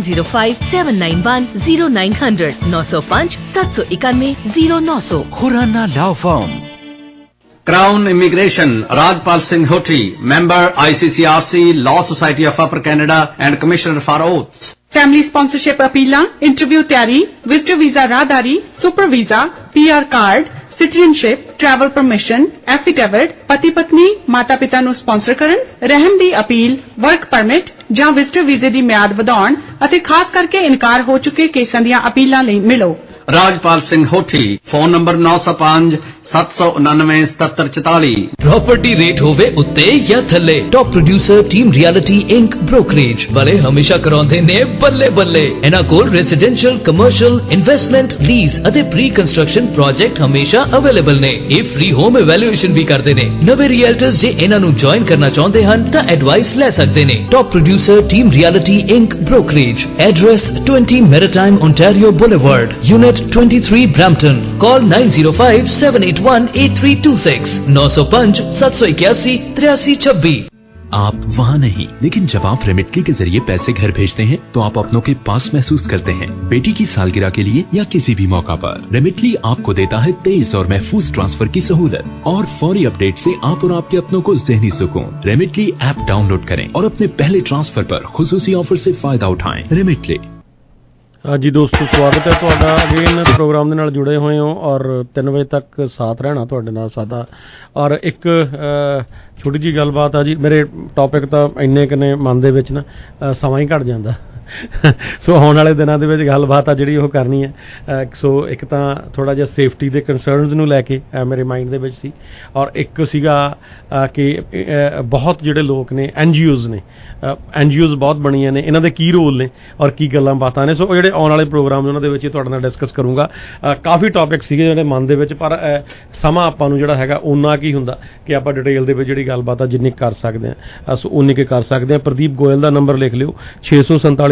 Speaker 3: 9057910900, 905-791-0900।
Speaker 8: Khurana law firm.
Speaker 23: Crown immigration, Rajpal Singh Hothi, member ICCRC, law society of upper Canada and commissioner for oaths.
Speaker 24: Family sponsorship अपीलां, इंटरव्यू तैयारी, विजिटर वीजा राहदारी, super visa, PR card, citizenship, travel permission, affidavit, पति पत्नी माता पिता ਨੂੰ sponsor ਕਰਨ, ਰਹਿਮ ਦੀ ਅਪੀਲ, ਵਰਕ ਪਰਮਿਟ ਜਾਂ ਵਿਜ਼ਟਰ ਵੀਜ਼ੇ ਦੀ ਮਿਆਦ ਵਧਾਉਣ ਅਤੇ ਖਾਸ ਕਰਕੇ ਇਨਕਾਰ ਹੋ ਚੁੱਕੇ ਕੇਸਾਂ ਦੀਆਂ ਅਪੀਲਾਂ ਲਈ ਮਿਲੋ।
Speaker 23: Rajpal Singh Hothi, phone number 905-799-7744।
Speaker 7: Property rate होवे उत्ते या थल्ले, top producer team realty inc brokerage वाले हमेशा कराउंदे ने बल्ले बल्ले। इना कोल रेजिडेंशियल, कमर्शियल, इन्वेस्टमेंट, लीज अते प्री कंस्ट्रक्शन प्रोजेक्ट हमेशा अवेलेबल ने। ये फ्री होम इवैल्यूएशन भी करते ने। नवे रियल्टर्स जे इना नु ज्वाइन करना चाहते हैं तां एडवाइस ले सकते ने। Top producer team realty inc brokerage, address 20 maritime Ontario boulevard, unit 23 Brampton. Call 9057818326, 905-781-8326।
Speaker 6: आप वहाँ नहीं, लेकिन जब आप रेमिटली के जरिए पैसे घर भेजते हैं तो आप अपनों के पास महसूस करते हैं। बेटी की सालगिरह के लिए या किसी भी मौका पर रेमिटली आपको देता है तेज और महफूज ट्रांसफर की सहूलत और फौरी अपडेट से आप और आपके अपनों को ज़हनी सुकून। रेमिटली ऐप डाउनलोड करें और अपने पहले ट्रांसफर पर खुसूसी ऑफर से फायदा उठाएं। रेमिटली।
Speaker 11: जी दोस्तों, स्वागत है तुहाडा अगेन प्रोग्राम दे नाल जुड़े हुए हो और 3 बजे तक साथ रहना तुहाडे नाल सादा। और एक छोटी जी गलबात है जी, मेरे टॉपिक तो इन्ने कने मन दे विच ना समा ही घट जांदा। सो आने वाले दिनों के गलबात आ जी करनी है। सो एक तो थोड़ा जिहा सेफ्टी के कंसर्नस नूं लैके मेरे माइंड दे विच सी, और एक सीगा कि बहुत जिहड़े लोग ने NGOs ने बहुत बणीਆਂ ने, इन्हां दे की रोल ने और की गल्लां बातां ने। सो जिहड़े आने वाले प्रोग्राम उन्हां दे विच तुहाडे नाल डिस्कस करूँगा। काफ़ी टॉपिक सीगे जिहड़े मन दे विच, पर समा आपां नूं जिहड़ा हैगा उन्ना की हुंदा कि आपां डिटेल दे विच जिहड़ी गलबात आ जिन्नी कर सकदे हां सो उन्नी के कर सकदे हां। प्रदीप गोयल दा नंबर लिख लिओ 647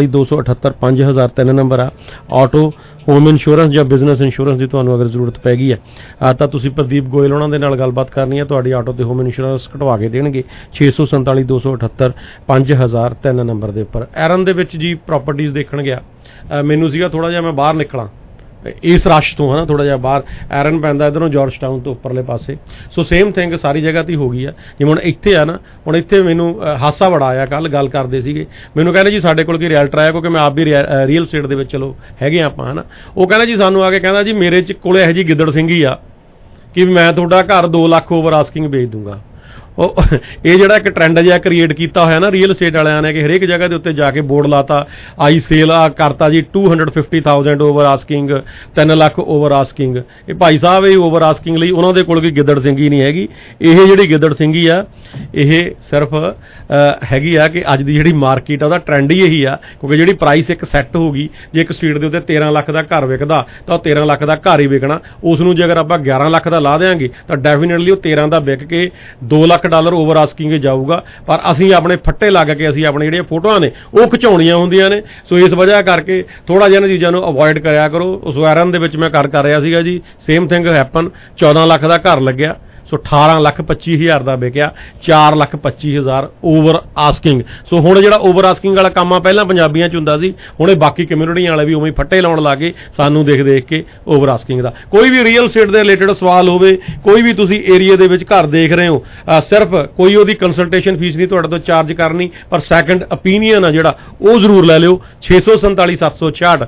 Speaker 11: 77278 5003 ਨੰਬਰ ਆ। ਆਟੋ ਹੋਮ ਇੰਸ਼ੋਰੈਂਸ ਜਾਂ ਬਿਜ਼ਨਸ ਇੰਸ਼ੋਰੈਂਸ ਦੀ ਤੁਹਾਨੂੰ ਅਗਰ ਜ਼ਰੂਰਤ ਪੈ ਗਈ ਹੈ ਤਾਂ ਤੁਸੀਂ ਪ੍ਰਦੀਪ ਗੋਇਲ ਉਹਨਾਂ ਦੇ ਨਾਲ ਗੱਲਬਾਤ ਕਰਨੀ ਹੈ, ਤੁਹਾਡੀ ਆਟੋ ਤੇ ਹੋਮ ਇੰਸ਼ੋਰੈਂਸ ਕਟਵਾ ਕੇ ਦੇਣਗੇ। 647 278 5003 ਨੰਬਰ ਦੇ ਉੱਪਰ। ਐਰਨ ਦੇ ਵਿੱਚ ਜੀ ਪ੍ਰਾਪਰਟੀਜ਼ ਦੇਖਣ ਗਿਆ, ਮੈਨੂੰ ਸੀਗਾ ਥੋੜ੍ਹਾ ਜਿਹਾ ਮੈਂ ਬਾਹਰ ਨਿਕਲਾਂ ਇਸ ਰਸ਼ ਤੋਂ, ਹੈ ਨਾ, ਥੋੜ੍ਹਾ ਜਿਹਾ ਬਾਹਰ। ਐਰਨ ਪੈਂਦਾ ਇੱਧਰੋਂ ਜਾਰਜ ਟਾਊਨ ਤੋਂ ਉੱਪਰਲੇ ਪਾਸੇ। ਸੋ ਸੇਮ ਥਿੰਗ ਸਾਰੀ ਜਗ੍ਹਾ 'ਤੇ ਹੋ ਗਈ ਆ। ਜਿਵੇਂ ਹੁਣ ਇੱਥੇ ਆ ਨਾ, ਹੁਣ ਇੱਥੇ ਮੈਨੂੰ ਹਾਸਾ ਬੜਾ ਆਇਆ, ਕੱਲ੍ਹ ਗੱਲ ਕਰਦੇ ਸੀਗੇ, ਮੈਨੂੰ ਕਹਿੰਦੇ ਜੀ ਸਾਡੇ ਕੋਲ ਕੀ ਰਿਐਲਟਰ ਆਇਆ, ਕਿਉਂਕਿ ਮੈਂ ਆਪ ਵੀ ਰੀਅਲ ਸਟੇਟ ਦੇ ਵਿੱਚ ਚਲੋ ਹੈਗੇ ਆਪਾਂ, ਹੈ ਨਾ। ਉਹ ਕਹਿੰਦਾ ਜੀ ਸਾਨੂੰ ਆ ਕੇ ਕਹਿੰਦਾ ਜੀ ਮੇਰੇ ਕੋਲ ਇਹੋ ਜਿਹੀ ਗਿੱਦੜ ਸਿੰਘੀ ਆ ਕਿ ਮੈਂ ਤੁਹਾਡਾ ਘਰ 2 ਲੱਖ ਓਵਰ ਆਸਕਿੰਗ ਵੇਚ ਦੂੰਗਾ। ਉਹ ਇਹ ਜਿਹੜਾ ਇੱਕ ਟ੍ਰੈਂਡ ਜਿਹਾ ਕ੍ਰੀਏਟ ਕੀਤਾ ਹੋਇਆ ਨਾ ਰੀਅਲ estate ਵਾਲਿਆਂ ਨੇ, ਕਿ ਹਰੇਕ ਜਗ੍ਹਾ ਦੇ ਉੱਤੇ ਜਾ ਕੇ ਬੋਰਡ ਲਾਤਾ, ਆਈ ਸੇਲ ਆ ਕਰਤਾ ਜੀ 250,000 over asking, 3 lakh over asking. ਇਹ ਭਾਈ ਸਾਹਿਬ ਇਹ ਓਵਰ ਆਸਕਿੰਗ ਲਈ ਉਹਨਾਂ ਦੇ ਕੋਲ ਵੀ ਗਿੱਦੜ ਸਿੰਘੀ ਨਹੀਂ ਹੈਗੀ। ਇਹ ਜਿਹੜੀ ਗਿੱਦੜ ਸਿੰਘੀ ਆ ਇਹ ਸਿਰਫ ਹੈਗੀ ਆ ਕਿ ਅੱਜ ਦੀ ਜਿਹੜੀ ਮਾਰਕੀਟ ਆ ਉਹਦਾ ਟ੍ਰੈਂਡ ਹੀ ਇਹੀ ਆ, ਕਿਉਂਕਿ ਜਿਹੜੀ ਪ੍ਰਾਈਸ ਇੱਕ ਸੈੱਟ ਹੋ ਗਈ, ਜੇ ਇੱਕ ਸਟਰੀਟ ਦੇ ਉੱਤੇ 13 ਲੱਖ ਦਾ ਘਰ ਵਿਕਦਾ ਤਾਂ ਉਹ 13 ਲੱਖ ਦਾ ਘਰ ਹੀ ਵਿਕਣਾ। ਉਸ ਨੂੰ ਜੇ ਅਗਰ ਆਪਾਂ 11 ਲੱਖ ਦਾ ਲਾ ਦਿਆਂਗੇ ਤਾਂ ਡੈਫੀਨੇਟਲੀ ਉਹ 13 ਦਾ ਵਿਕ ਕੇ $2 ਲੱਖ ਓਵਰ ਆਸਕਿੰਗ ਜਾਊਗਾ। ਪਰ ਅਸੀਂ ਆਪਣੇ ਫੱਟੇ ਲੱਗ ਕੇ ਅਸੀਂ ਆਪਣੇ ਜਿਹੜੀਆਂ ਫੋਟੋਆਂ ਨੇ ਉਹ ਖਿਚਾਉਣੀਆਂ ਹੁੰਦੀਆਂ ਨੇ। ਸੋ ਇਸ ਵਜ੍ਹਾ ਕਰਕੇ ਥੋੜ੍ਹਾ ਜਿਹਾ ਇਹਨਾਂ ਚੀਜ਼ਾਂ ਨੂੰ ਅਵੋਇਡ ਕਰਿਆ ਕਰੋ। ਉਸ ਐਰਨ ਦੇ ਵਿੱਚ ਮੈਂ ਕਰ ਰਿਹਾ ਸੀਗਾ ਜੀ, ਸੇਮ ਥਿੰਗ ਹੈਪਨ। 14 ਲੱਖ ਦਾ ਘਰ ਲੱਗਿਆ, ਸੋ 18,25,000 ਦਾ ਵਿਕਿਆ, 4,25,000 ਓਵਰ ਆਸਕਿੰਗ। ਸੋ ਹੁਣ ਜਿਹੜਾ ਓਵਰ ਆਸਕਿੰਗ ਵਾਲਾ ਕੰਮ ਆ ਪਹਿਲਾਂ ਪੰਜਾਬੀਆਂ 'ਚ ਹੁੰਦਾ ਸੀ, ਹੁਣ ਇਹ ਬਾਕੀ ਕਮਿਊਨਿਟੀਆਂ ਵਾਲੇ ਵੀ ਉਵੇਂ ਫੱਟੇ ਲਾਉਣ ਲੱਗੇ ਸਾਨੂੰ ਦੇਖ ਕੇ ਓਵਰ ਆਸਕਿੰਗ ਦਾ। ਕੋਈ ਵੀ ਰੀਅਲ estate ਦੇ ਰਿਲੇਟਡ ਸਵਾਲ ਹੋਵੇ, ਕੋਈ ਵੀ ਤੁਸੀਂ ਏਰੀਆ ਦੇ ਵਿੱਚ ਘਰ ਦੇਖ ਰਹੇ ਹੋ, ਸਿਰਫ ਕੋਈ ਉਹਦੀ ਕੰਸਲਟੇਸ਼ਨ ਫੀਸ ਨਹੀਂ ਤੁਹਾਡੇ ਤੋਂ ਚਾਰਜ ਕਰਨੀ, ਪਰ ਸੈਕੰਡ ਓਪੀਨੀਅਨ ਆ ਜਿਹੜਾ ਉਹ ਜ਼ਰੂਰ ਲੈ ਲਿਓ। 647 766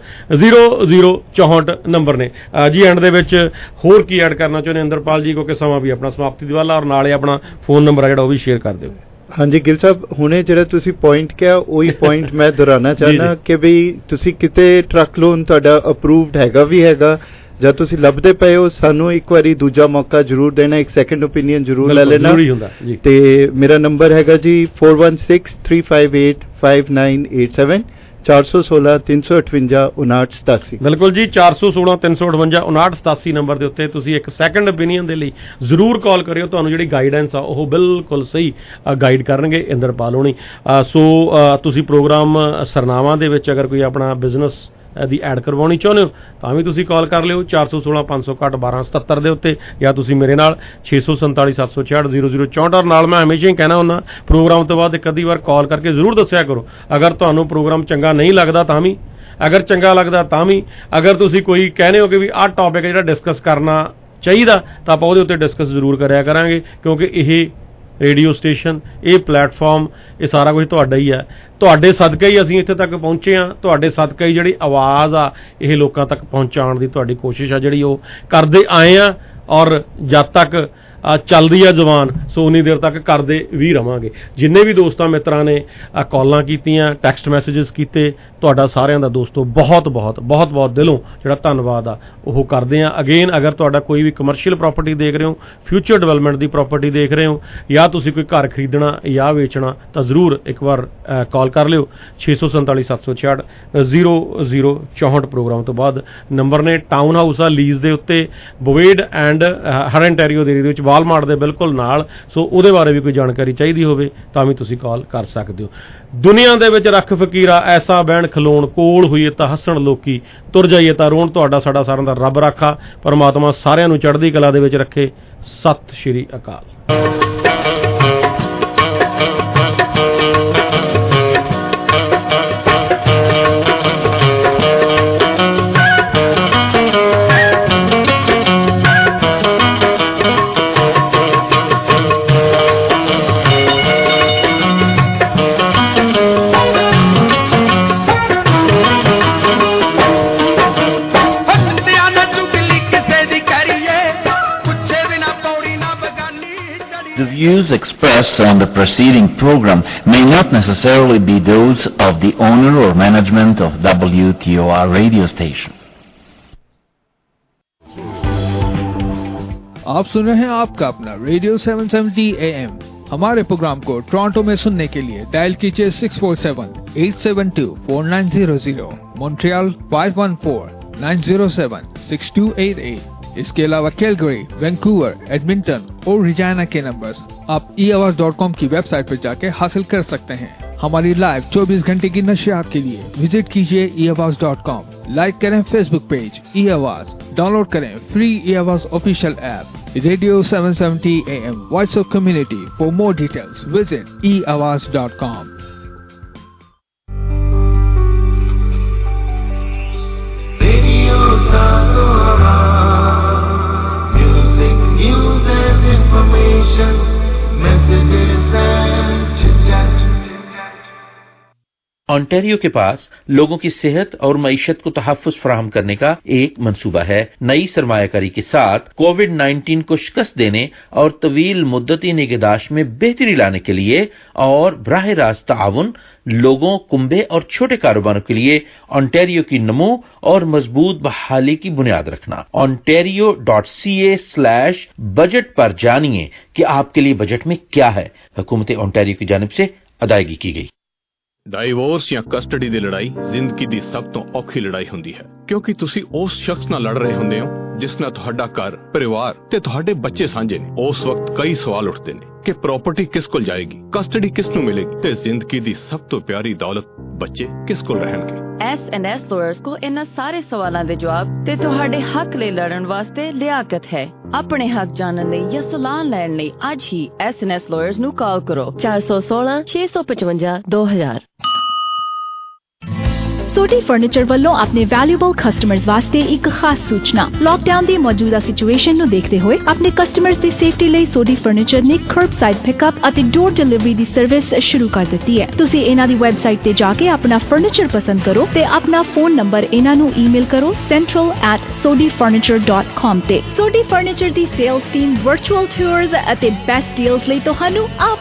Speaker 11: 0064 ਨੰਬਰ ਨੇ ਜੀ। ਐਂਡ ਦੇ ਵਿੱਚ ਹੋਰ ਕੀ ਐਡ ਕਰਨਾ ਚਾਹੁੰਦੇ ਇੰਦਰਪਾਲ ਜੀ, ਕਿਉਂਕਿ ਸਮਾਂ ਵੀ ਆਪਣਾ ਸਮਾਪਤੀ ਦੀ ਵੱਲ ਆ, ਔਰ ਨਾਲੇ ਆਪਣਾ ਫੋਨ ਨੰਬਰ ਆ ਜਿਹੜਾ ਉਹ ਵੀ ਸ਼ੇਅਰ ਕਰ ਦਿਓ।
Speaker 15: ਹਾਂਜੀ ਗਿਲ ਸਾਹਿਬ, ਹੁਣੇ ਜਿਹੜਾ ਤੁਸੀਂ ਪੁਆਇੰਟ ਕਿਹਾ ਉਹੀ ਪੁਆਇੰਟ ਮੈਂ ਦੁਹਰਾਉਣਾ ਚਾਹੁੰਦਾ ਕਿ ਬਈ ਤੁਸੀਂ ਕਿਤੇ ਟਰੱਕ ਲੋਨ ਤੁਹਾਡਾ ਅਪਰੂਵਡ ਹੈਗਾ ਵੀ ਹੈਗਾ ਜਾਂ ਤੁਸੀਂ ਲੱਭਦੇ ਪਏ ਹੋ, ਸਾਨੂੰ ਇੱਕ ਵਾਰੀ ਦੂਜਾ ਮੌਕਾ ਜ਼ਰੂਰ ਦੇਣਾ, ਇੱਕ ਸੈਕੰਡ ਓਪੀਨੀਅਨ ਜ਼ਰੂਰ ਲੈ ਲੈਣਾ। ਤੇ ਮੇਰਾ ਨੰਬਰ ਹੈਗਾ ਜੀ 4163585987 416 358 5987। ਬਿਲਕੁਲ ਜੀ, 416 358 5987 ਨੰਬਰ ਦੇ ਉੱਤੇ ਤੁਸੀਂ ਇੱਕ ਸੈਕੰਡ ਓਪੀਨੀਅਨ ਦੇ ਲਈ ਜ਼ਰੂਰ ਕਾਲ ਕਰਿਓ। ਤੁਹਾਨੂੰ ਜਿਹੜੀ ਗਾਈਡੈਂਸ ਆ ਉਹ ਬਿਲਕੁਲ ਸਹੀ ਗਾਈਡ ਕਰਨਗੇ ਇੰਦਰਪਾਲ ਹੋਣੀ। ਸੋ ਤੁਸੀਂ ਪ੍ਰੋਗਰਾਮ ਸਰਨਾਵਾਂ ਦੇ ਵਿੱਚ ਅਗਰ ਕੋਈ ਆਪਣਾ ਬਿਜ਼ਨਸ ਦੀ ਐਡ ਕਰਵਾਉਣੀ ਚਾਹੁੰਦੇ ਹੋ ਤਾਂ ਵੀ ਤੁਸੀਂ ਕਾਲ ਕਰ ਲਿਓ 416 561 1277 ਦੇ ਉੱਤੇ, ਜਾਂ ਤੁਸੀਂ ਮੇਰੇ ਨਾਲ 647 766 0064। ਔਰ ਨਾਲ ਮੈਂ ਹਮੇਸ਼ਾ ਹੀ ਕਹਿਣਾ ਹੁੰਦਾ, ਪ੍ਰੋਗਰਾਮ ਤੋਂ ਬਾਅਦ ਇੱਕ ਅੱਧੀ ਵਾਰ ਕਾਲ ਕਰਕੇ ਜ਼ਰੂਰ ਦੱਸਿਆ ਕਰੋ ਅਗਰ ਤੁਹਾਨੂੰ ਪ੍ਰੋਗਰਾਮ ਚੰਗਾ ਨਹੀਂ ਲੱਗਦਾ ਤਾਂ ਵੀ, ਅਗਰ ਚੰਗਾ ਲੱਗਦਾ ਤਾਂ ਵੀ, ਅਗਰ ਤੁਸੀਂ ਕੋਈ ਕਹਿੰਦੇ ਹੋ ਕਿ ਵੀ ਆਹ ਟੌਪਿਕ ਜਿਹੜਾ ਡਿਸਕਸ ਕਰਨਾ ਚਾਹੀਦਾ ਤਾਂ ਆਪਾਂ ਉਹਦੇ ਉੱਤੇ ਡਿਸਕਸ ਜ਼ਰੂਰ ਕਰਿਆ ਕਰਾਂਗੇ, ਕਿਉਂਕਿ ਇਹ ਰੇਡੀਓ ਸਟੇਸ਼ਨ, ਇਹ ਪਲੇਟਫਾਰਮ, ਇਹ ਸਾਰਾ ਕੁਝ ਤੁਹਾਡਾ ਹੀ ਹੈ। ਤੁਹਾਡੇ ਸਦਕਾ ਹੀ ਅਸੀਂ ਇੱਥੇ ਤੱਕ ਪਹੁੰਚੇ ਹਾਂ, ਤੁਹਾਡੇ ਸਦਕਾ ਹੀ ਜਿਹੜੀ ਆਵਾਜ਼ ਆ ਇਹ ਲੋਕਾਂ ਤੱਕ ਪਹੁੰਚਾਉਣ ਦੀ ਤੁਹਾਡੀ ਕੋਸ਼ਿਸ਼ ਆ ਜਿਹੜੀ ਉਹ ਕਰਦੇ ਆਏ ਆ, ਔਰ ਜਦ ਤੱਕ ਚੱਲਦੀ ਆ ਜ਼ਬਾਨ ਸੋ ਉਨੀ ਦੇਰ ਤੱਕ ਕਰਦੇ ਵੀ ਰਵਾਂਗੇ। ਜਿੰਨੇ ਵੀ ਦੋਸਤਾਂ ਮਿੱਤਰਾਂ ਨੇ ਕਾਲਾਂ ਕੀਤੀਆਂ, ਟੈਕਸਟ ਮੈਸੇजेस ਕੀਤੇ, ਤੁਹਾਡਾ ਸਾਰਿਆਂ ਦਾ ਦੋਸਤੋ ਬਹੁਤ ਬਹੁਤ ਬਹੁਤ ਬਹੁਤ ਦਿਲੋਂ ਜਿਹੜਾ ਧੰਨਵਾਦ ਆ ਉਹ ਕਰਦੇ ਆ। ਅਗੇਨ ਅਗਰ ਤੁਹਾਡਾ ਕੋਈ ਵੀ ਕਮਰਸ਼ੀਅਲ ਪ੍ਰਾਪਰਟੀ ਦੇਖ ਰਹੇ ਹੋ, ਫਿਊਚਰ ਡਿਵੈਲਪਮੈਂਟ ਦੀ ਪ੍ਰਾਪਰਟੀ ਦੇਖ ਰਹੇ ਹੋ, ਜਾਂ ਤੁਸੀਂ ਕੋਈ ਘਰ ਖਰੀਦਣਾ ਜਾਂ ਵੇਚਣਾ ਤਾਂ ਜ਼ਰੂਰ ਇੱਕ ਵਾਰ ਕਾਲ ਕਰ ਲਿਓ 647 766 0064 ਪ੍ਰੋਗਰਾਮ ਤੋਂ ਬਾਅਦ। ਨੰਬਰ ਨੇ ਟਾਊਨ ਹਾਊਸ ਆ ਲੀਜ਼ ਦੇ ਉੱਤੇ ਬੋਵੇਡ ਐਂਡ ਹਰਨਟੈਰੀਓ ਦੇ ਏਰੀਆ ਦੇ ਵਿੱਚ, ਵਾਲਮਾਰਟ ਦੇ ਬਿਲਕੁਲ ਨਾਲ। ਸੋ ਉਹਦੇ ਬਾਰੇ ਵੀ ਕੋਈ ਜਾਣਕਾਰੀ ਚਾਹੀਦੀ ਹੋਵੇ ਤਾਂ ਵੀ ਤੁਸੀਂ ਕਾਲ ਕਰ ਸਕਦੇ ਹੋ। ਦੁਨੀਆ ਦੇ ਵਿੱਚ ਰੱਖ ਫਕੀਰਾ ਐਸਾ ਬਹਿਣ ਖਲੋਣ, ਕੋਲ ਹੋਈਏ ਤਾਂ ਹੱਸਣ ਲੋਕੀ, ਤੁਰ ਜਾਈਏ ਤਾਂ ਰੋਣ। ਤੁਹਾਡਾ ਸਾਡਾ ਸਾਰਿਆਂ ਦਾ ਰੱਬ ਰਾਖਾ, ਪਰਮਾਤਮਾ ਸਾਰਿਆਂ ਨੂੰ ਚੜ੍ਹਦੀ ਕਲਾ ਦੇ ਵਿੱਚ ਰੱਖੇ। ਸਤਿ ਸ਼੍ਰੀ ਅਕਾਲ।
Speaker 12: The views expressed on the preceding program may not necessarily be those of the owner or management of WTOR radio station.
Speaker 13: आप सुन रहे हैं आपका अपना रेडियो 770 AM। हमारे प्रोग्राम को टोरंटो में सुनने के लिए डायल कीजिए 647-872-4900, मॉन्ट्रियल 514-907-6288। इसके अलावा कैलगरी, वैंकूवर, एडमिंटन और रिजाना के नंबर्स आप eAwas.com की वेबसाइट पर जाकर हासिल कर सकते हैं। हमारी लाइव 24 घंटे की नशियात के लिए विजिट कीजिए eAwaaz.com। लाइक करें फेसबुक पेज eAwaaz, डाउनलोड करें free eAwaaz official app. Radio 770 AM voice of community. For more details visit eAwaaz.com।
Speaker 5: Music, news and information, messages and chit-chat.
Speaker 9: Ontario के पास लोगों की सेहत और मईशत को तहफ़्फ़ुज़ फराहम करने का एक मंसूबा है। नई सरमायाकारी के साथ कोविड-19 को शिकस्त देने और तवील मुद्दती निगहदाश्त में बेहतरी लाने के लिए और बराह रास्त ताउन लोगों, कुंबे और छोटे कारोबारों के लिए ओंटारियो की नमो और मजबूत बहाली की बुनियाद रखना। ontario.ca/budget पर जानिए कि आपके लिए बजट में क्या है। हुकूमत ओंटारियो की जानिब से अदायगी की गई।
Speaker 14: ਡਾਈਵੋਰਸ ਜਾਂ ਕਸਟਡੀ ਦੀ ਲੜਾਈ ਜ਼ਿੰਦਗੀ ਦੀ ਸਭ ਤੋਂ ਔਖੀ ਲੜਾਈ ਹੁੰਦੀ ਹੈ, ਕਿਉਂਕਿ ਤੁਸੀਂ ਉਸ ਸ਼ਖਸ ਨਾਲ ਲੜ ਰਹੇ ਹੁੰਦੇ ਹੋ ਜਿਸ ਨਾਲ ਤੁਹਾਡਾ ਘਰ, ਪਰਿਵਾਰ ਤੇ ਤੁਹਾਡੇ ਬੱਚੇ ਸਾਂਝੇ ਨੇ। ਉਸ ਵਕਤ ਕਈ ਸਵਾਲ ਉੱਠਦੇ ਨੇ ਕਿ ਪ੍ਰਾਪਰਟੀ ਕਿਸ ਕੋਲ ਜਾਏਗੀ, ਕਸਟਡੀ ਕਿਸ ਨੂੰ ਮਿਲੇਗੀ ਤੇ ਜ਼ਿੰਦਗੀ ਦੀ ਸਭ ਤੋਂ ਪਿਆਰੀ ਦੌਲਤ ਬੱਚੇ ਕਿਸ ਕੋਲ ਰਹਿਣਗੇ।
Speaker 16: S&S lawyers ਕੋਲ ਇਹਨਾਂ ਸਾਰੇ ਸਵਾਲਾਂ ਦੇ ਜਵਾਬ ਤੇ ਤੁਹਾਡੇ ਹੱਕ ਲਈ ਲੜਨ ਵਾਸਤੇ ਲਿਆਕਤ ਹੈ। ਆਪਣੇ ਹੱਕ ਜਾਣਨ ਲਈ ਜਾਂ ਸਲਾਹ ਲੈਣ ਲਈ ਅੱਜ ਹੀ S&S lawyers ਨੂੰ ਕਾਲ ਕਰੋ 416 655 2000।
Speaker 25: सोडी फर्नीचर ਵੱਲੋਂ ਆਪਣੇ ਵੈਲਿਊਬਲ ਕਸਟਮਰਸ ਵਾਸਤੇ ਇੱਕ ਖਾਸ ਸੂਚਨਾ। ਲੌਕਡਾਊਨ ਦੀ ਮੌਜੂਦਾ ਸਿਚੁਏਸ਼ਨ ਨੂੰ ਦੇਖਦੇ ਹੋਏ ਆਪਣੇ ਕਸਟਮਰਸ ਦੀ ਸੇਫਟੀ ਲਈ ਸੋਡੀ ਫਰਨੀਚਰ ਨੇ ਕਰਬਸਾਈਡ ਪਿਕਅਪ ਅਤੇ ਡੋਰ ਡਿਲੀਵਰੀ ਦੀ ਸਰਵਿਸ ਸ਼ੁਰੂ ਕਰ ਦਿੱਤੀ ਹੈ। ਤੁਸੀਂ ਇਹਨਾਂ ਦੀ ਵੈਬਸਾਈਟ ਤੇ ਜਾ ਕੇ ਆਪਣਾ ਫਰਨੀਚਰ ਪਸੰਦ ਕਰੋ ਤੇ ਆਪਣਾ ਫੋਨ ਨੰਬਰ ਇਹਨਾਂ ਨੂੰ ਈਮੇਲ ਕਰੋ central@sodifurniture.com ਤੇ। ਸੋਡੀ ਫਰਨੀਚਰ ਦੀ ਸੇਲਸ ਟੀਮ ਵਰਚੁਅਲ ਟੂਰਸ ਅਤੇ ਬੈਸਟ ਡੀਲਸ ਲਈ ਤੁਹਾਨੂੰ